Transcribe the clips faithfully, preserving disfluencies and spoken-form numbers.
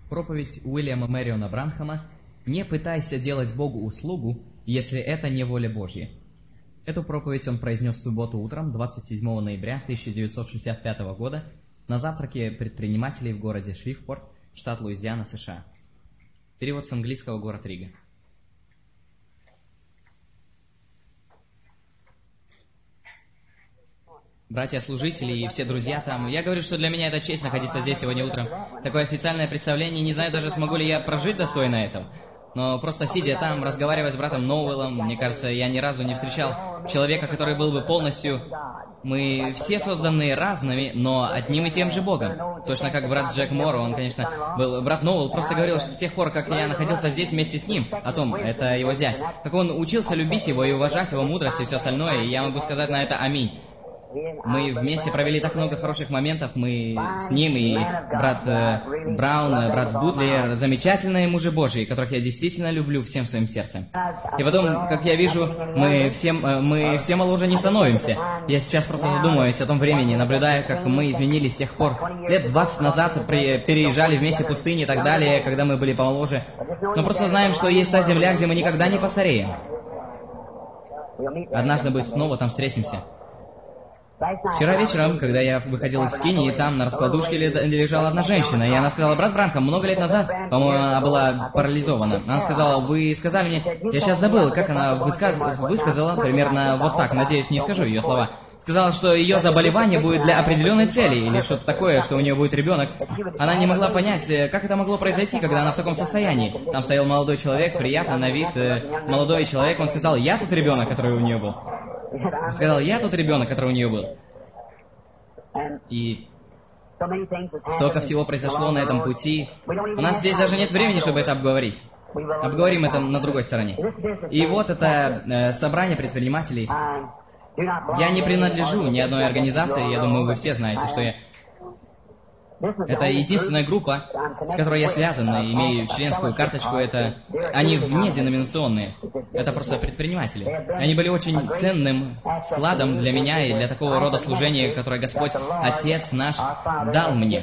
Проповедь Уильяма Мэриона Бранхама «Не пытайся делать Богу услугу, если это не воля Божья». Эту проповедь он произнес в субботу утром, двадцать седьмого ноября тысяча девятьсот шестьдесят пятого года, на завтраке предпринимателей в городе Шрифпорт, штат Луизиана, США. Перевод с английского, город Рига. Братья-служители и все друзья там, я говорю, что для меня это честь находиться здесь сегодня утром. Такое официальное представление, не знаю даже, смогу ли я прожить достойно этого. Но просто сидя там, разговаривая с братом Ноуэллом, мне кажется, я ни разу не встречал человека, который был бы полностью... Мы все созданы разными, но одним и тем же Богом. Точно как брат Джек Морроу, он, конечно, был... Брат Ноуэлл просто говорил, что с тех пор, как я находился здесь вместе с ним, о том, это его зять, как он учился любить его и уважать его мудрость и все остальное, и я могу сказать на это аминь. Мы вместе провели так много хороших моментов, мы с ним и брат э, Браун, брат Бутлер, замечательные мужи Божьи, которых я действительно люблю всем своим сердцем. И потом, как я вижу, мы все, мы все моложе не становимся. Я сейчас просто задумываюсь о том времени, наблюдая, как мы изменились с тех пор. Лет двадцать назад при, переезжали вместе в пустыне и так далее, когда мы были помоложе. Но просто знаем, что есть та земля, где мы никогда не постареем. Однажды мы снова там встретимся. Вчера вечером, когда я выходил из скини, и там на раскладушке лежала одна женщина, и она сказала: брат Бранхам, много лет назад, по-моему, она была парализована. Она сказала: вы сказали мне, я сейчас забыл, как она высказ... высказала, примерно вот так, надеюсь, не скажу ее слова. Сказала, что ее заболевание будет для определенной цели, или что-то такое, что у нее будет ребенок. Она не могла понять, как это могло произойти, когда она в таком состоянии. Там стоял молодой человек, приятно на вид, молодой человек, он сказал: я тот ребенок, который у нее был. Сказал: я тот ребенок, который у нее был. И столько всего произошло на этом пути. У нас здесь даже нет времени, чтобы это обговорить. Обговорим это на другой стороне. И вот это э, собрание предпринимателей. Я не принадлежу ни одной организации, я думаю, вы все знаете, что я... Это единственная группа, с которой я связан, и имею членскую карточку, это... Они внеденоминационные. Это просто предприниматели. Они были очень ценным вкладом для меня и для такого рода служения, которое Господь, Отец наш, дал мне.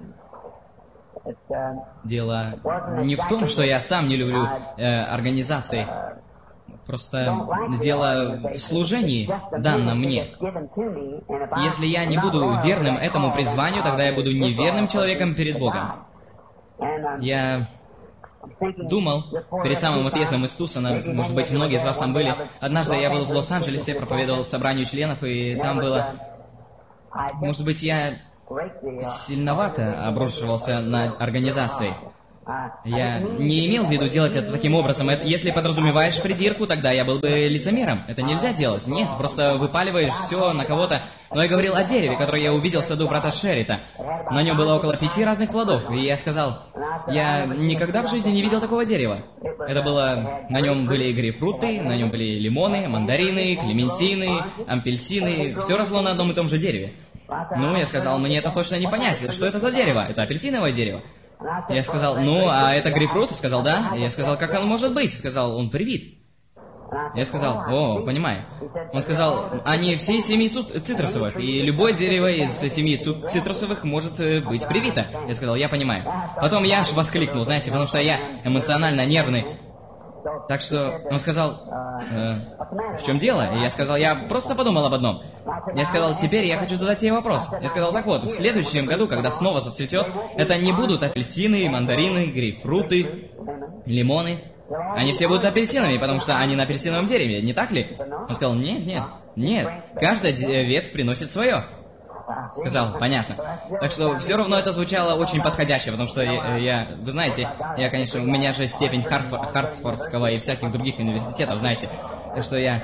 Дело не в том, что я сам не люблю э, организации. Просто дело в служении, данном мне. Если я не буду верным этому призванию, тогда я буду неверным человеком перед Богом. Я думал, перед самым отъездом из Тусона, может быть, многие из вас там были, однажды я был в Лос-Анджелесе, проповедовал собранию членов, и там было... Может быть, я сильновато обрушивался на организации. Я не имел в виду делать это таким образом. Это, если подразумеваешь придирку, тогда я был бы лицемером. Это нельзя делать. Нет, просто выпаливаешь все на кого-то. Но я говорил о дереве, которое я увидел в саду брата Шеррита. На нем было около пяти разных плодов. И я сказал, я никогда в жизни не видел такого дерева. Это было... На нем были грейпфруты, на нем были лимоны, мандарины, клементины, апельсины. Все росло на одном и том же дереве. Ну, я сказал, мне это точно не понять. Что это за дерево? Это апельсиновое дерево. Я сказал, ну, а это грейпфрут? Сказал, да. Я сказал, как он может быть? Сказал, он привит. Я сказал, о, понимаю. Он сказал, они все из семьи цитрусовых, и любое дерево из семьи цитрусовых может быть привито. Я сказал, я понимаю. Потом я аж воскликнул, знаете, потому что я эмоционально нервный. Так что он сказал, э, в чем дело? И я сказал, я просто подумал об одном. Я сказал, теперь я хочу задать тебе вопрос. Я сказал, так вот, в следующем году, когда снова зацветет, это не будут апельсины, мандарины, грейпфруты, лимоны. Они все будут апельсинами, потому что они на апельсиновом дереве, не так ли? Он сказал, нет, нет, нет, каждая ветвь приносит свое. Сказал, понятно. Так что все равно это звучало очень подходяще, потому что я, я вы знаете, я, конечно, у меня же степень Харф, Хартфордского и всяких других университетов, знаете. Так что я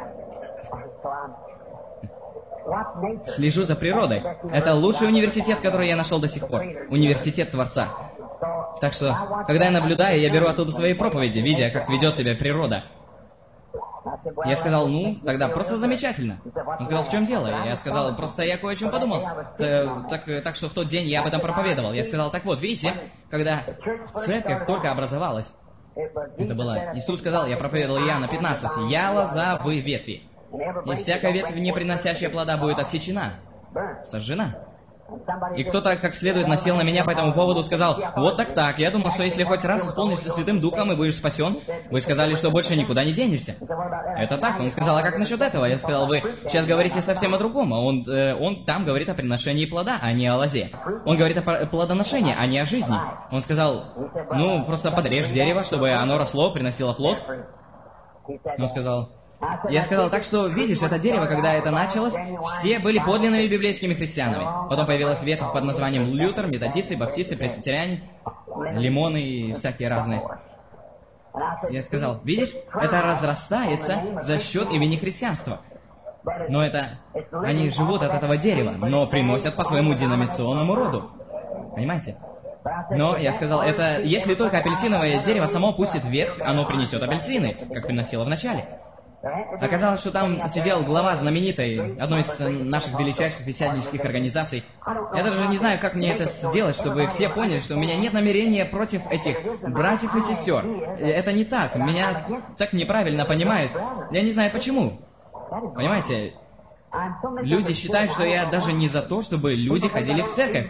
слежу за природой. Это лучший университет, который я нашел до сих пор. Университет Творца. Так что, когда я наблюдаю, я беру оттуда свои проповеди, видя, как ведет себя природа. Я сказал, ну, тогда просто замечательно. Он сказал, в чем дело? Я сказал, просто я кое о чем подумал. Э, так, так что в тот день я об этом проповедовал. Я сказал, так вот, видите, когда церковь только образовалась, это было, Иисус сказал, я проповедовал Иоанна пятнадцать, «Я лоза, вы ветви, и всякая ветвь, не приносящая плода, будет отсечена, сожжена». И кто-то как следует насел на меня по этому поводу, сказал: вот так-так, я думал, что если хоть раз исполнишься Святым Духом и будешь спасен, вы сказали, что больше никуда не денешься. Это так. Он сказал: а как насчет этого? Я сказал: вы сейчас говорите совсем о другом. Он, э, он там говорит о приношении плода, а не о лозе. Он говорит о плодоношении, а не о жизни. Он сказал: ну, просто подрежь дерево, чтобы оно росло, приносило плод. Он сказал... Я сказал: так что, видишь, это дерево, когда это началось, все были подлинными библейскими христианами. Потом появилась ветвь под названием Лютер, методисты, баптисты, пресвитеряне, лимоны и всякие разные. Я сказал: видишь, это разрастается за счет имени христианства. Но это... Они живут от этого дерева, но приносят по своему деноминационному роду. Понимаете? Но, я сказал, это... Если только апельсиновое дерево само пустит ветвь, оно принесет апельсины, как приносило в начале. Оказалось, что там сидел глава знаменитой, одной из наших величайших христианических организаций. Я даже не знаю, как мне это сделать, чтобы все поняли, что у меня нет намерения против этих братьев и сестер. Это не так. Меня так неправильно понимают. Я не знаю почему. Понимаете? Люди считают, что я даже не за то, чтобы люди ходили в церковь.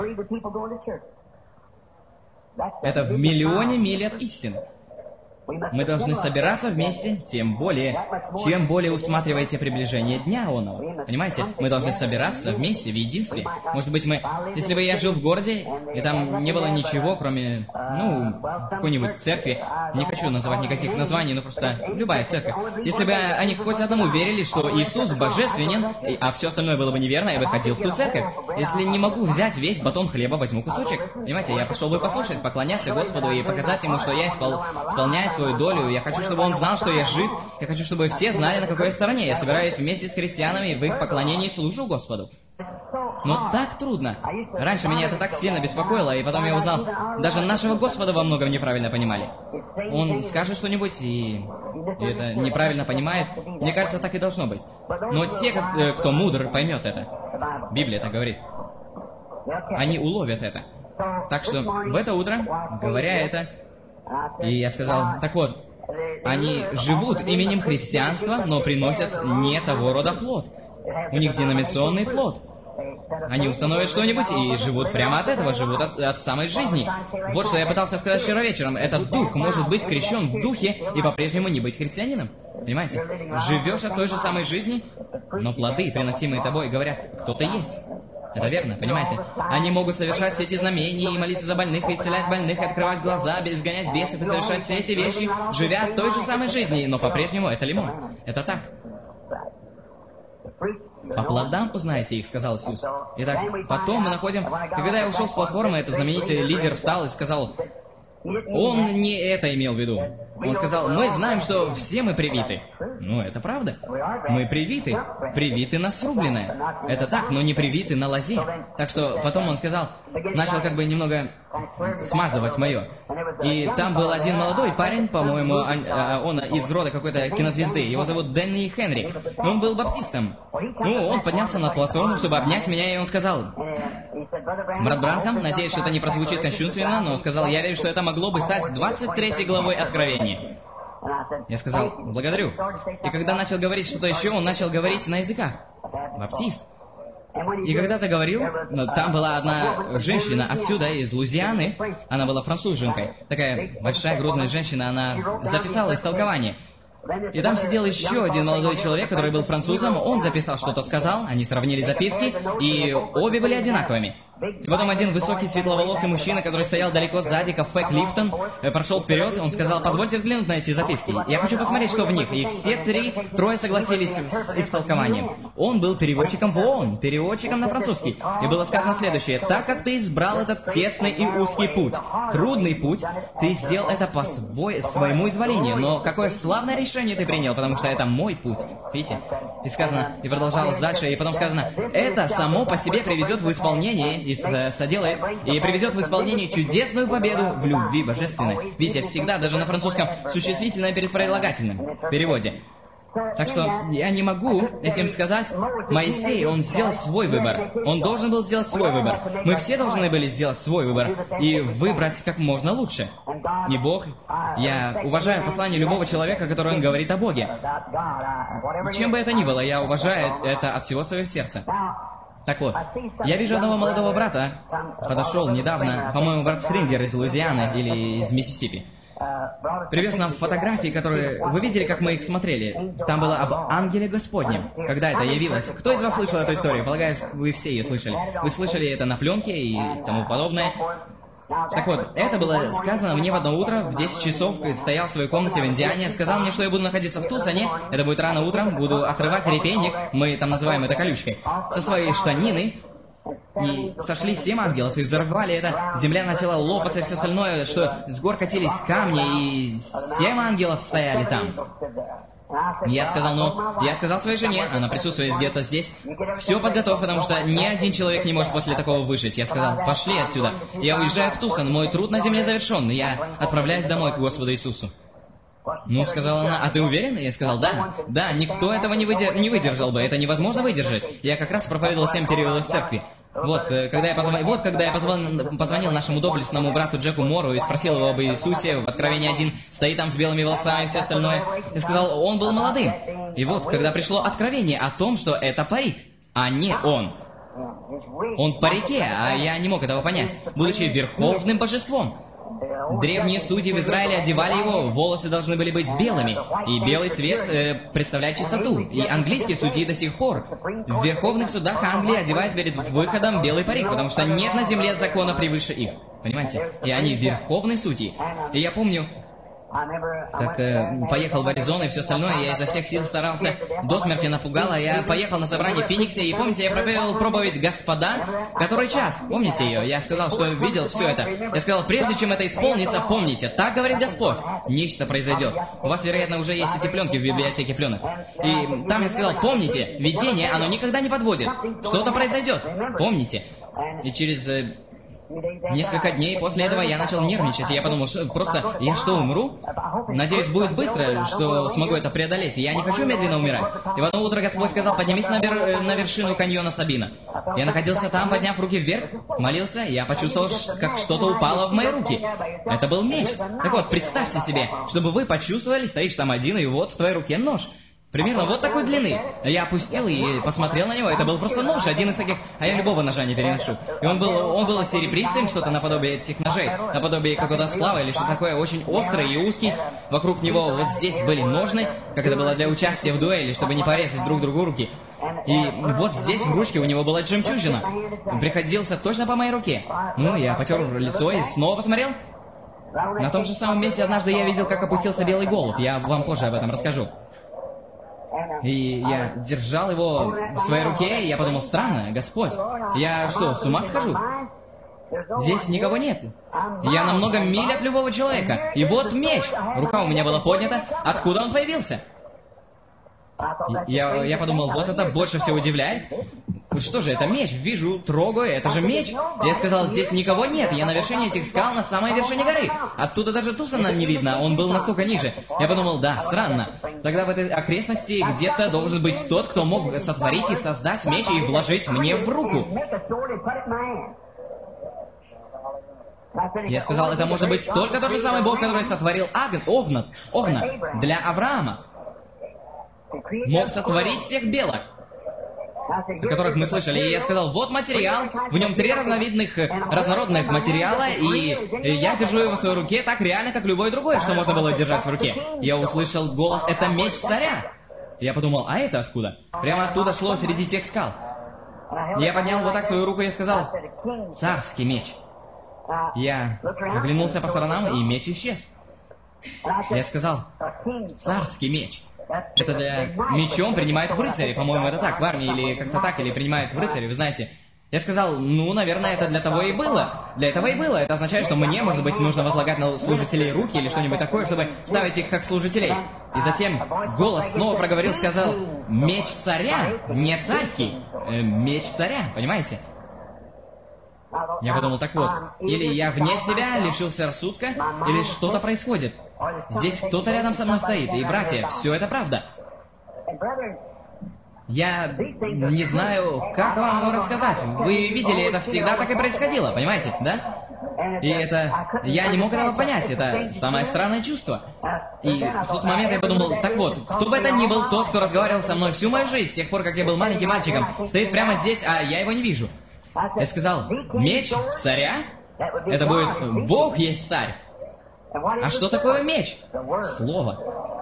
Это в миллионе миль от истины. Мы должны собираться вместе, тем более, чем более усматриваете приближение Дня Оного. Понимаете? Мы должны собираться вместе, в единстве. Может быть, мы... Если бы я жил в городе, и там не было ничего, кроме, ну, какой-нибудь церкви, не хочу называть никаких названий, но просто любая церковь. Если бы они хоть одному верили, что Иисус божественен, а все остальное было бы неверно, я бы ходил в ту церковь. Если не могу взять весь батон хлеба, возьму кусочек. Понимаете? Я пошел бы послушать, поклоняться Господу и показать Ему, что я испол... исполняю свою долю. Я хочу, чтобы он знал, что я жив. Я хочу, чтобы все знали, на какой стороне. Я собираюсь вместе с христианами и в их поклонении служу Господу. Но так трудно. Раньше меня это так сильно беспокоило, и потом я узнал, даже нашего Господа во многом неправильно понимали. Он скажет что-нибудь, и... и это неправильно понимает. Мне кажется, так и должно быть. Но те, кто мудр, поймет это. Библия так говорит. Они уловят это. Так что в это утро, говоря это, и я сказал: так вот, они живут именем христианства, но приносят не того рода плод. У них деноминационный плод. Они установят что-нибудь и живут прямо от этого, живут от, от самой жизни. Вот что я пытался сказать вчера вечером. Этот дух может быть крещен в духе и по-прежнему не быть христианином. Понимаете? Живешь от той же самой жизни, но плоды, приносимые тобой, говорят: кто-то есть. Это верно, понимаете? Они могут совершать все эти знамения и молиться за больных, и исцелять больных, открывать глаза, изгонять бесов и совершать все эти вещи, живя от той же самой жизни, но по-прежнему это лимон. Это так. По плодам узнаете их, сказал Иисус. Итак, потом мы находим... И когда я ушел с платформы, этот знаменитый лидер встал и сказал... Он не это имел в виду. Он сказал: мы знаем, что все мы привиты. Ну, это правда. Мы привиты. Привиты на срубленное. Это так, но не привиты на лозе. Так что потом он сказал, начал как бы немного смазывать мое. И там был один молодой парень, по-моему, он из рода какой-то кинозвезды. Его зовут Дэнни Хенри. Он был баптистом. Ну, он поднялся на платформу, чтобы обнять меня, и он сказал: брат Бранхам, надеюсь, что это не прозвучит кощунственно, но он сказал: я верю, что это могло бы стать двадцать третьей главой Откровения. Я сказал: благодарю. И когда начал говорить что-то еще, он начал говорить на языках. Баптист. И когда заговорил, там была одна женщина отсюда, из Луизианы. Она была француженкой. Такая большая, грузная женщина. Она записала истолкование. И там сидел еще один молодой человек, который был французом. Он записал, что-то сказал. Они сравнили записки, и обе были одинаковыми. И потом один высокий светловолосый мужчина, который стоял далеко сзади, кафе Клифтон, прошел вперед. Он сказал: позвольте взглянуть на эти записки. Я хочу посмотреть, что в них. И все три, трое согласились с истолкованием. Он был переводчиком в ООН, переводчиком на французский. И было сказано следующее: так как ты избрал этот тесный и узкий путь, трудный путь, ты сделал это по свой, своему изволению. Но какое славное решение ты принял, потому что это мой путь. Видите? И сказано, и продолжалось дальше, и потом сказано: это само по себе приведет в исполнение, и соделает, и приведет в исполнение чудесную победу в любви божественной. Видите, всегда, даже на французском, существительное перед прилагательным в переводе. Так что я не могу этим сказать: Моисей, он сделал свой выбор. Он должен был сделать свой выбор. Мы все должны были сделать свой выбор и выбрать как можно лучше. Не Бог. Я уважаю послание любого человека, которое он говорит о Боге. Чем бы это ни было, я уважаю это от всего своего сердца. Так вот, я вижу одного молодого брата, подошел недавно, по-моему, брат Стрингер из Луизианы или из Миссисипи. Привез нам фотографии, которые... Вы видели, как мы их смотрели? Там было об ангеле Господнем. Когда это явилось? Кто из вас слышал эту историю? Полагаю, вы все ее слышали. Вы слышали это на пленке и тому подобное. Так вот, это было сказано мне в одно утро, в десять часов, стоял в своей комнате в Индиане, сказал мне, что я буду находиться в Тусоне, это будет рано утром, буду отрывать репейник, мы там называем это колючкой, со своей штанины, и сошли семь ангелов и взорвали это, земля начала лопаться и все остальное, что с гор катились камни, и семь ангелов стояли там. Я сказал, ну, я сказал своей жене, она присутствует где-то здесь, все подготовь, потому что ни один человек не может после такого выжить. Я сказал, пошли отсюда. Я уезжаю в Тусон, мой труд на земле завершен, я отправляюсь домой к Господу Иисусу. Ну, сказала она, а ты уверен? Я сказал, да, да, никто этого не, выдер... не выдержал бы, это невозможно выдержать. Я как раз проповедовал семь периодов в церкви. Вот, когда я, позв... вот, когда я позвон... позвонил нашему доблестному брату Джеку Мору и спросил его об Иисусе, в Откровении один, стоит там с белыми волосами и все остальное, я сказал, он был молодым. И вот, когда пришло откровение о том, что это парик, а не он. Он в парике, а я не мог этого понять, будучи верховным божеством. Древние судьи в Израиле одевали его, волосы должны были быть белыми, и белый цвет э, представляет чистоту. И английские судьи до сих пор в верховных судах Англии одевают перед выходом белый парик, потому что нет на земле закона превыше их. Понимаете? И они верховные судьи. И я помню, как э, поехал в Аризону и все остальное, я изо всех сил старался, до смерти напугало, я поехал на собрание в Фениксе, и помните, я проповедовал проповедь «Господа, который час», помните ее? Я сказал, что видел все это. Я сказал, прежде чем это исполнится, помните, так говорит Господь, нечто произойдет. У вас, вероятно, уже есть эти пленки в библиотеке пленок. И там я сказал, помните, видение, оно никогда не подводит, что-то произойдет, помните. И через... Э, Несколько дней после этого я начал нервничать, и я подумал, что просто, я что, умру? Надеюсь, будет быстро, что смогу это преодолеть, я не хочу медленно умирать. И в одно утро Господь сказал, поднимись на, вер... на вершину каньона Сабина. Я находился там, подняв руки вверх, молился, и я почувствовал, как что-то упало в мои руки. Это был меч. Так вот, представьте себе, чтобы вы почувствовали, стоишь там один, и вот в твоей руке нож. Примерно вот такой длины. Я опустил и посмотрел на него. Это был просто нож, один из таких... А я любого ножа не переношу. И он был, он был серебристым, что-то наподобие этих ножей. Наподобие какого-то сплава или что-то такое, очень острый и узкий. Вокруг него вот здесь были ножны, как это было для участия в дуэли, чтобы не порезать друг другу руки. И вот здесь в ручке у него была жемчужина. Он приходился точно по моей руке. Ну, я потер лицо и снова посмотрел. На том же самом месте однажды я видел, как опустился белый голубь. Я вам позже об этом расскажу. И я держал его в своей руке, и я подумал, странно, Господь, я что, с ума схожу? Здесь никого нет. Я на много миль от любого человека. И вот меч. Рука у меня была поднята. Откуда он появился? Я, я подумал, вот это больше всего удивляет. Что же, это меч, вижу, трогаю, это же меч. Я сказал, здесь никого нет, я на вершине этих скал, на самой вершине горы. Оттуда даже Тусона не видно, он был настолько ниже. Я подумал, да, странно. Тогда в этой окрестности где-то должен быть тот, кто мог сотворить и создать меч и вложить мне в руку. Я сказал, это может быть только тот же самый Бог, который сотворил Агн, Овна, Овна для Авраама. Мог сотворить всех белок, о которых мы слышали. И я сказал, вот материал, в нем три разновидных, разнородных материала, и я держу его в своей руке так реально, как любой другой, что можно было держать в руке. Я услышал голос, это меч царя. Я подумал, а это откуда? Прямо оттуда шло среди тех скал. Я поднял вот так свою руку и сказал, царский меч. Я оглянулся по сторонам, и меч исчез. Я сказал, царский меч. Это для... Мечом принимают в рыцаре, по-моему, это так, в армии, или как-то так, или принимают в рыцаре, вы знаете. Я сказал, ну, наверное, это для того и было. Для этого и было. Это означает, что мне, может быть, нужно возлагать на служителей руки или что-нибудь такое, чтобы ставить их как служителей. И затем голос снова проговорил, сказал, меч царя, не царский, э, меч царя, понимаете? Я подумал, так вот, или я вне себя, лишился рассудка, или что-то происходит. Здесь кто-то рядом со мной стоит, и, братья, все это правда. Я не знаю, как вам рассказать. Вы видели, это всегда так и происходило, понимаете, да? И это... Я не мог этого понять, это самое странное чувство. И в тот момент я подумал, так вот, кто бы это ни был, тот, кто разговаривал со мной всю мою жизнь, с тех пор, как я был маленьким мальчиком, стоит прямо здесь, а я его не вижу. Я сказал, меч царя? Это будет Бог есть царь. А что такое меч? Слово.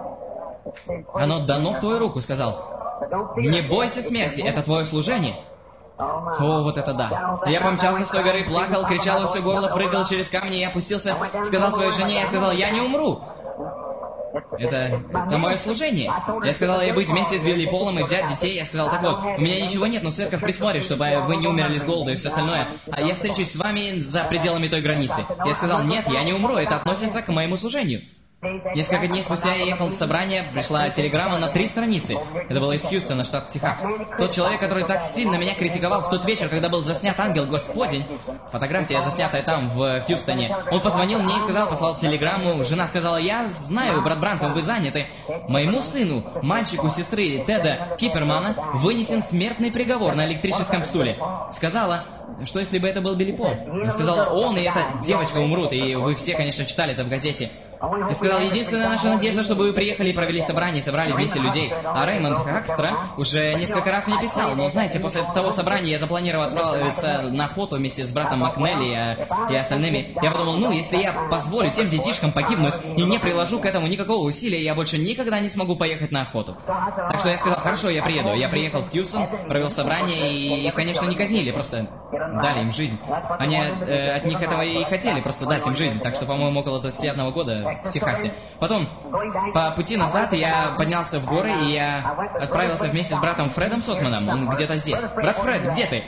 Оно дано в твою руку, сказал. Не бойся смерти, это твое служение. О, вот это да. Я помчался с той горы, плакал, кричал во все горло, прыгал через камни, я опустился, сказал своей жене, я сказал, я не умру. Это, это мое служение. Я сказал, я быть вместе с Билли Полом и взять детей. Я сказал, так вот, у меня ничего нет, но церковь присмотрит, чтобы вы не умерли с голода и все остальное. А я встречусь с вами за пределами той границы. Я сказал, нет, я не умру, это относится к моему служению. Несколько дней спустя я ехал с собрания, пришла телеграмма на три страницы. Это было из Хьюстона, штат Техас. Тот человек, который так сильно меня критиковал в тот вечер, когда был заснят ангел Господень, фотография, заснятая там, в Хьюстоне, он позвонил мне и сказал, послал телеграмму. Жена сказала, я знаю, брат Бранхам, вы заняты. Моему сыну, мальчику сестры Теда Кипермана, вынесен смертный приговор на электрическом стуле. Сказала, что если бы это был Билли Пол? Он сказал, он и эта девочка умрут, и вы все, конечно, читали это в газете. И сказал, единственная наша надежда, чтобы вы приехали и провели собрание, собрали вместе людей. А Реймонд Хакстра уже несколько раз мне писал, но знаете, после того собрания я запланировал отправиться на охоту вместе с братом Макнелли и, и остальными. Я подумал, ну, если я позволю тем детишкам погибнуть и не приложу к этому никакого усилия, я больше никогда не смогу поехать на охоту. Так что я сказал, хорошо, я приеду. Я приехал в Хьюстон, провел собрание, и их, конечно, не казнили, просто дали им жизнь. Они э, от них этого и хотели, просто дать им жизнь. Так что, по-моему, около двадцати одного года в Техасе. Потом, по пути назад, я поднялся в горы, и я отправился вместе с братом Фредом Сотманом. Он где-то здесь. Брат Фред, где ты?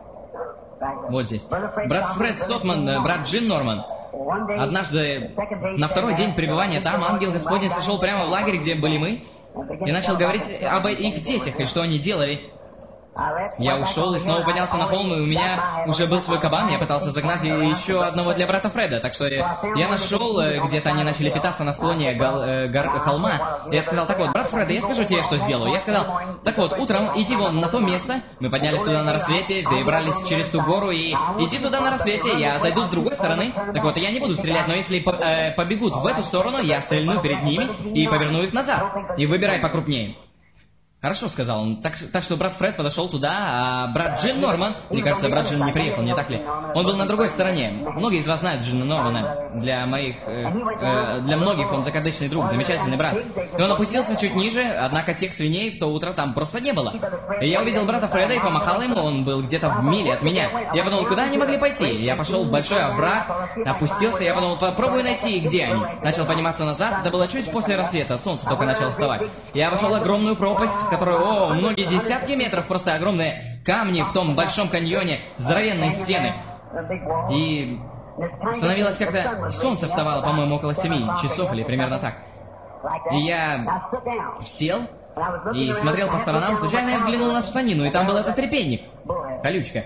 Вот здесь. Брат Фред Сотман, брат Джим Норман. Однажды, на второй день пребывания там, ангел Господень сошел прямо в лагерь, где были мы, и начал говорить об их детях, и что они делали. Я ушел и снова поднялся на холм, и у меня уже был свой кабан, я пытался загнать еще одного для брата Фреда, так что я, я нашел, где-то они начали питаться на склоне гол, э, гор, холма. Я сказал, так вот, брат Фреда, я скажу тебе, что сделаю. Я сказал, так вот, утром иди вон на то место, мы поднялись туда на рассвете, перебрались через ту гору, и иди туда на рассвете, я зайду с другой стороны. Так вот, я не буду стрелять, но если по, э, побегут в эту сторону, я стрельну перед ними и поверну их назад. И выбирай покрупнее. Хорошо, сказал он. Так, так что брат Фред подошел туда, а брат Джим Норман, мне кажется, брат Джим не приехал, не так ли? Он был на другой стороне. Многие из вас знают Джима Нормана. Для моих... Э, э, для многих он закадычный друг, замечательный брат. И он опустился чуть ниже, однако тех свиней в то утро там просто не было. И я увидел брата Фреда и помахал ему, он был где-то в миле от меня. Я подумал, куда они могли пойти? Я пошел в большой овраг, опустился, я подумал, попробую найти, где они. Начал подниматься назад, это было чуть после рассвета, солнце только начало вставать. Я вошел в огромную пропасть, в которой, о, многие десятки метров, просто огромные камни в том большом каньоне, здоровенные стены. И становилось как-то... Солнце вставало, по-моему, около семи часов или примерно так. И я сел и смотрел по сторонам, случайно я взглянул на штанину, и там был этот трепейник, колючка.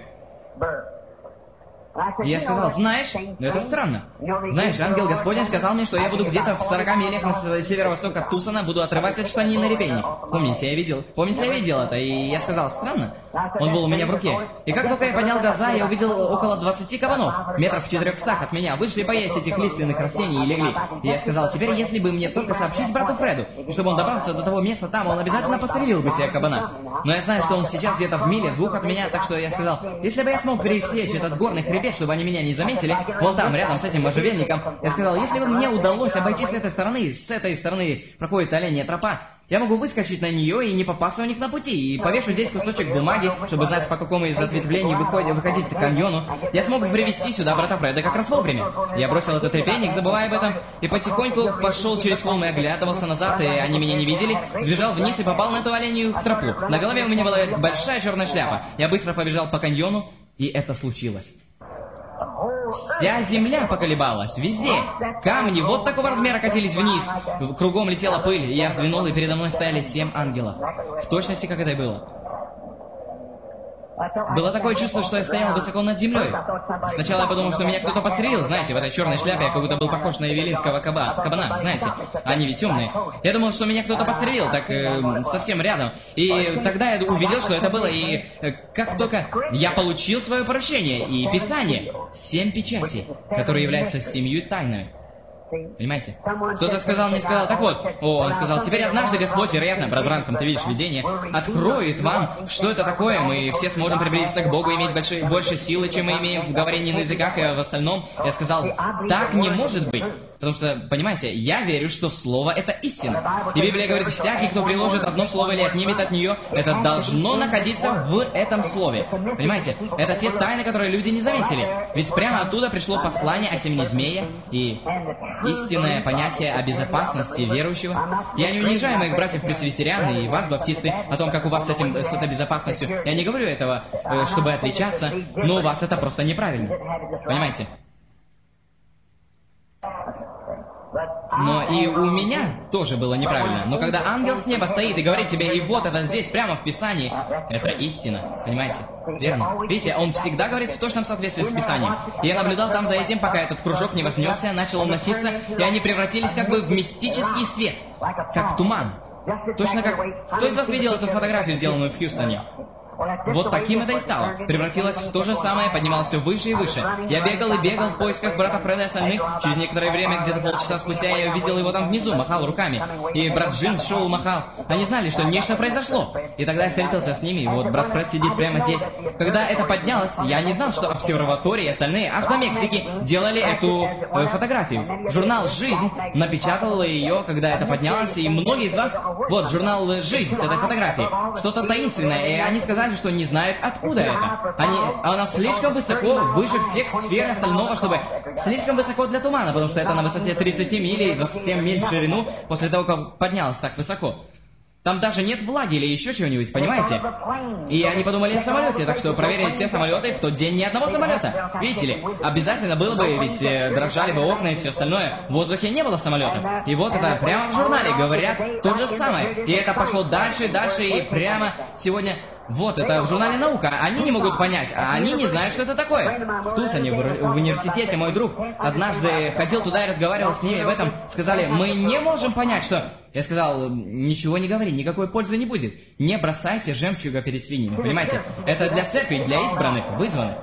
И я сказал, знаешь, это странно. Знаешь, ангел Господень сказал мне, что я буду где-то в сорока милях на северо-восток от Тусона, буду отрывать от штанины репейник. Помните, я видел, помните, я видел это, и я сказал, странно. Он был у меня в руке. И как только я поднял глаза, я увидел около двадцати кабанов, метров в четырехстах от меня, вышли поесть этих лиственных растений и легли. И я сказал, теперь если бы мне только сообщить брату Фреду, чтобы он добрался до того места там, он обязательно пострелил бы себе кабана. Но я знаю, что он сейчас где-то в миле, двух от меня, так что я сказал, если бы я смог пересечь этот горный хребет, чтобы они меня не заметили, вон там, рядом с этим можжевельником, я сказал, если бы мне удалось обойти с этой стороны, с этой стороны проходит оленья тропа, я могу выскочить на нее и не попасться у них на пути, и повешу здесь кусочек бумаги, чтобы знать, по какому из ответвлений выходить, выходить к каньону. Я смог бы привести сюда брата Фреда как раз вовремя. Я бросил этот репейник, забывая об этом, и потихоньку пошел через холм и оглядывался назад, и они меня не видели, сбежал вниз и попал на эту оленью тропу. На голове у меня была большая черная шляпа. Я быстро побежал по каньону, и это случилось. Вся земля поколебалась, везде. Камни вот такого размера катились вниз. Кругом летела пыль, и я взглянул, и передо мной стояли семь ангелов. В точности, как это и было. Было такое чувство, что я стоял высоко над землей. Сначала я подумал, что меня кто-то подстрелил, знаете, в этой черной шляпе я как будто был похож на евелинского каба, кабана, знаете. Они ведь темные. Я думал, что меня кто-то подстрелил, так э, совсем рядом. И тогда я увидел, что это было, и э, как только я получил свое поручение и Писание, семь печатей, которые являются семью тайнами. Понимаете? Кто-то сказал мне, сказал, так вот, о, он сказал, теперь однажды Господь, вероятно, брат Бранхам, ты видишь видение, откроет вам, что это такое, мы все сможем приблизиться к Богу, иметь больше, больше силы, чем мы имеем в говорении на языках и в остальном. Я сказал, так не может быть, потому что, понимаете, я верю, что Слово — это истина. И Библия говорит, всякий, кто приложит одно слово или отнимет от нее, это должно находиться в этом Слове. Понимаете? Это те тайны, которые люди не заметили. Ведь прямо оттуда пришло послание о семени змея и истинное понятие о безопасности верующего. Я не унижаю моих братьев-пресвитериан и вас, баптисты, о том, как у вас с, этим, с этой безопасностью. Я не говорю этого, чтобы отличаться, но у вас это просто неправильно. Понимаете? Но и у меня тоже было неправильно. Но когда ангел с неба стоит и говорит тебе, и вот это здесь, прямо в Писании, это истина. Понимаете? Верно? Видите, он всегда говорит в точном соответствии с Писанием. И я наблюдал там за этим, пока этот кружок не вознесся, начал уноситься, и они превратились как бы в мистический свет, как туман. Точно как... Кто из вас видел эту фотографию, сделанную в Хьюстоне? Вот таким это и стало. Превратилось в то же самое, поднималось все выше и выше. Я бегал и бегал в поисках брата Фреда и остальных. Через некоторое время, где-то полчаса спустя, я увидел его там внизу, махал руками. И брат Джимс шел, махал. Они знали, что нечто произошло. И тогда я встретился с ними, и вот брат Фред сидит прямо здесь. Когда это поднялось, я не знал, что обсерватория и остальные, аж на Мексике, делали эту э, фотографию. Журнал «Жизнь» напечатал ее, когда это поднялось, и многие из вас... Вот, журнал «Жизнь» с этой фотографией. Что-то таинственное, и они сказали, что не знают, откуда это. Они, она слишком высоко, выше всех сфер остального, чтобы... Слишком высоко для тумана, потому что это на высоте тридцати миль и двадцати семи миль в ширину, после того, как поднялось так высоко. Там даже нет влаги или еще чего-нибудь, понимаете? И они подумали о самолете, так что проверили все самолеты, в тот день ни одного самолета. Видите ли, обязательно было бы, ведь э, дрожали бы окна и все остальное. В воздухе не было самолета. И вот это прямо в журнале говорят то же самое. И это пошло дальше, дальше, и прямо сегодня... Вот, это в журнале «Наука». Они не могут понять, а они не знают, что это такое. В Тусоне, в, в университете, мой друг однажды ходил туда и разговаривал с ними об этом. Сказали, мы не можем понять, что... Я сказал, ничего не говори, никакой пользы не будет. Не бросайте жемчуга перед свиньями, понимаете? Это для церкви, для избранных, вызванных.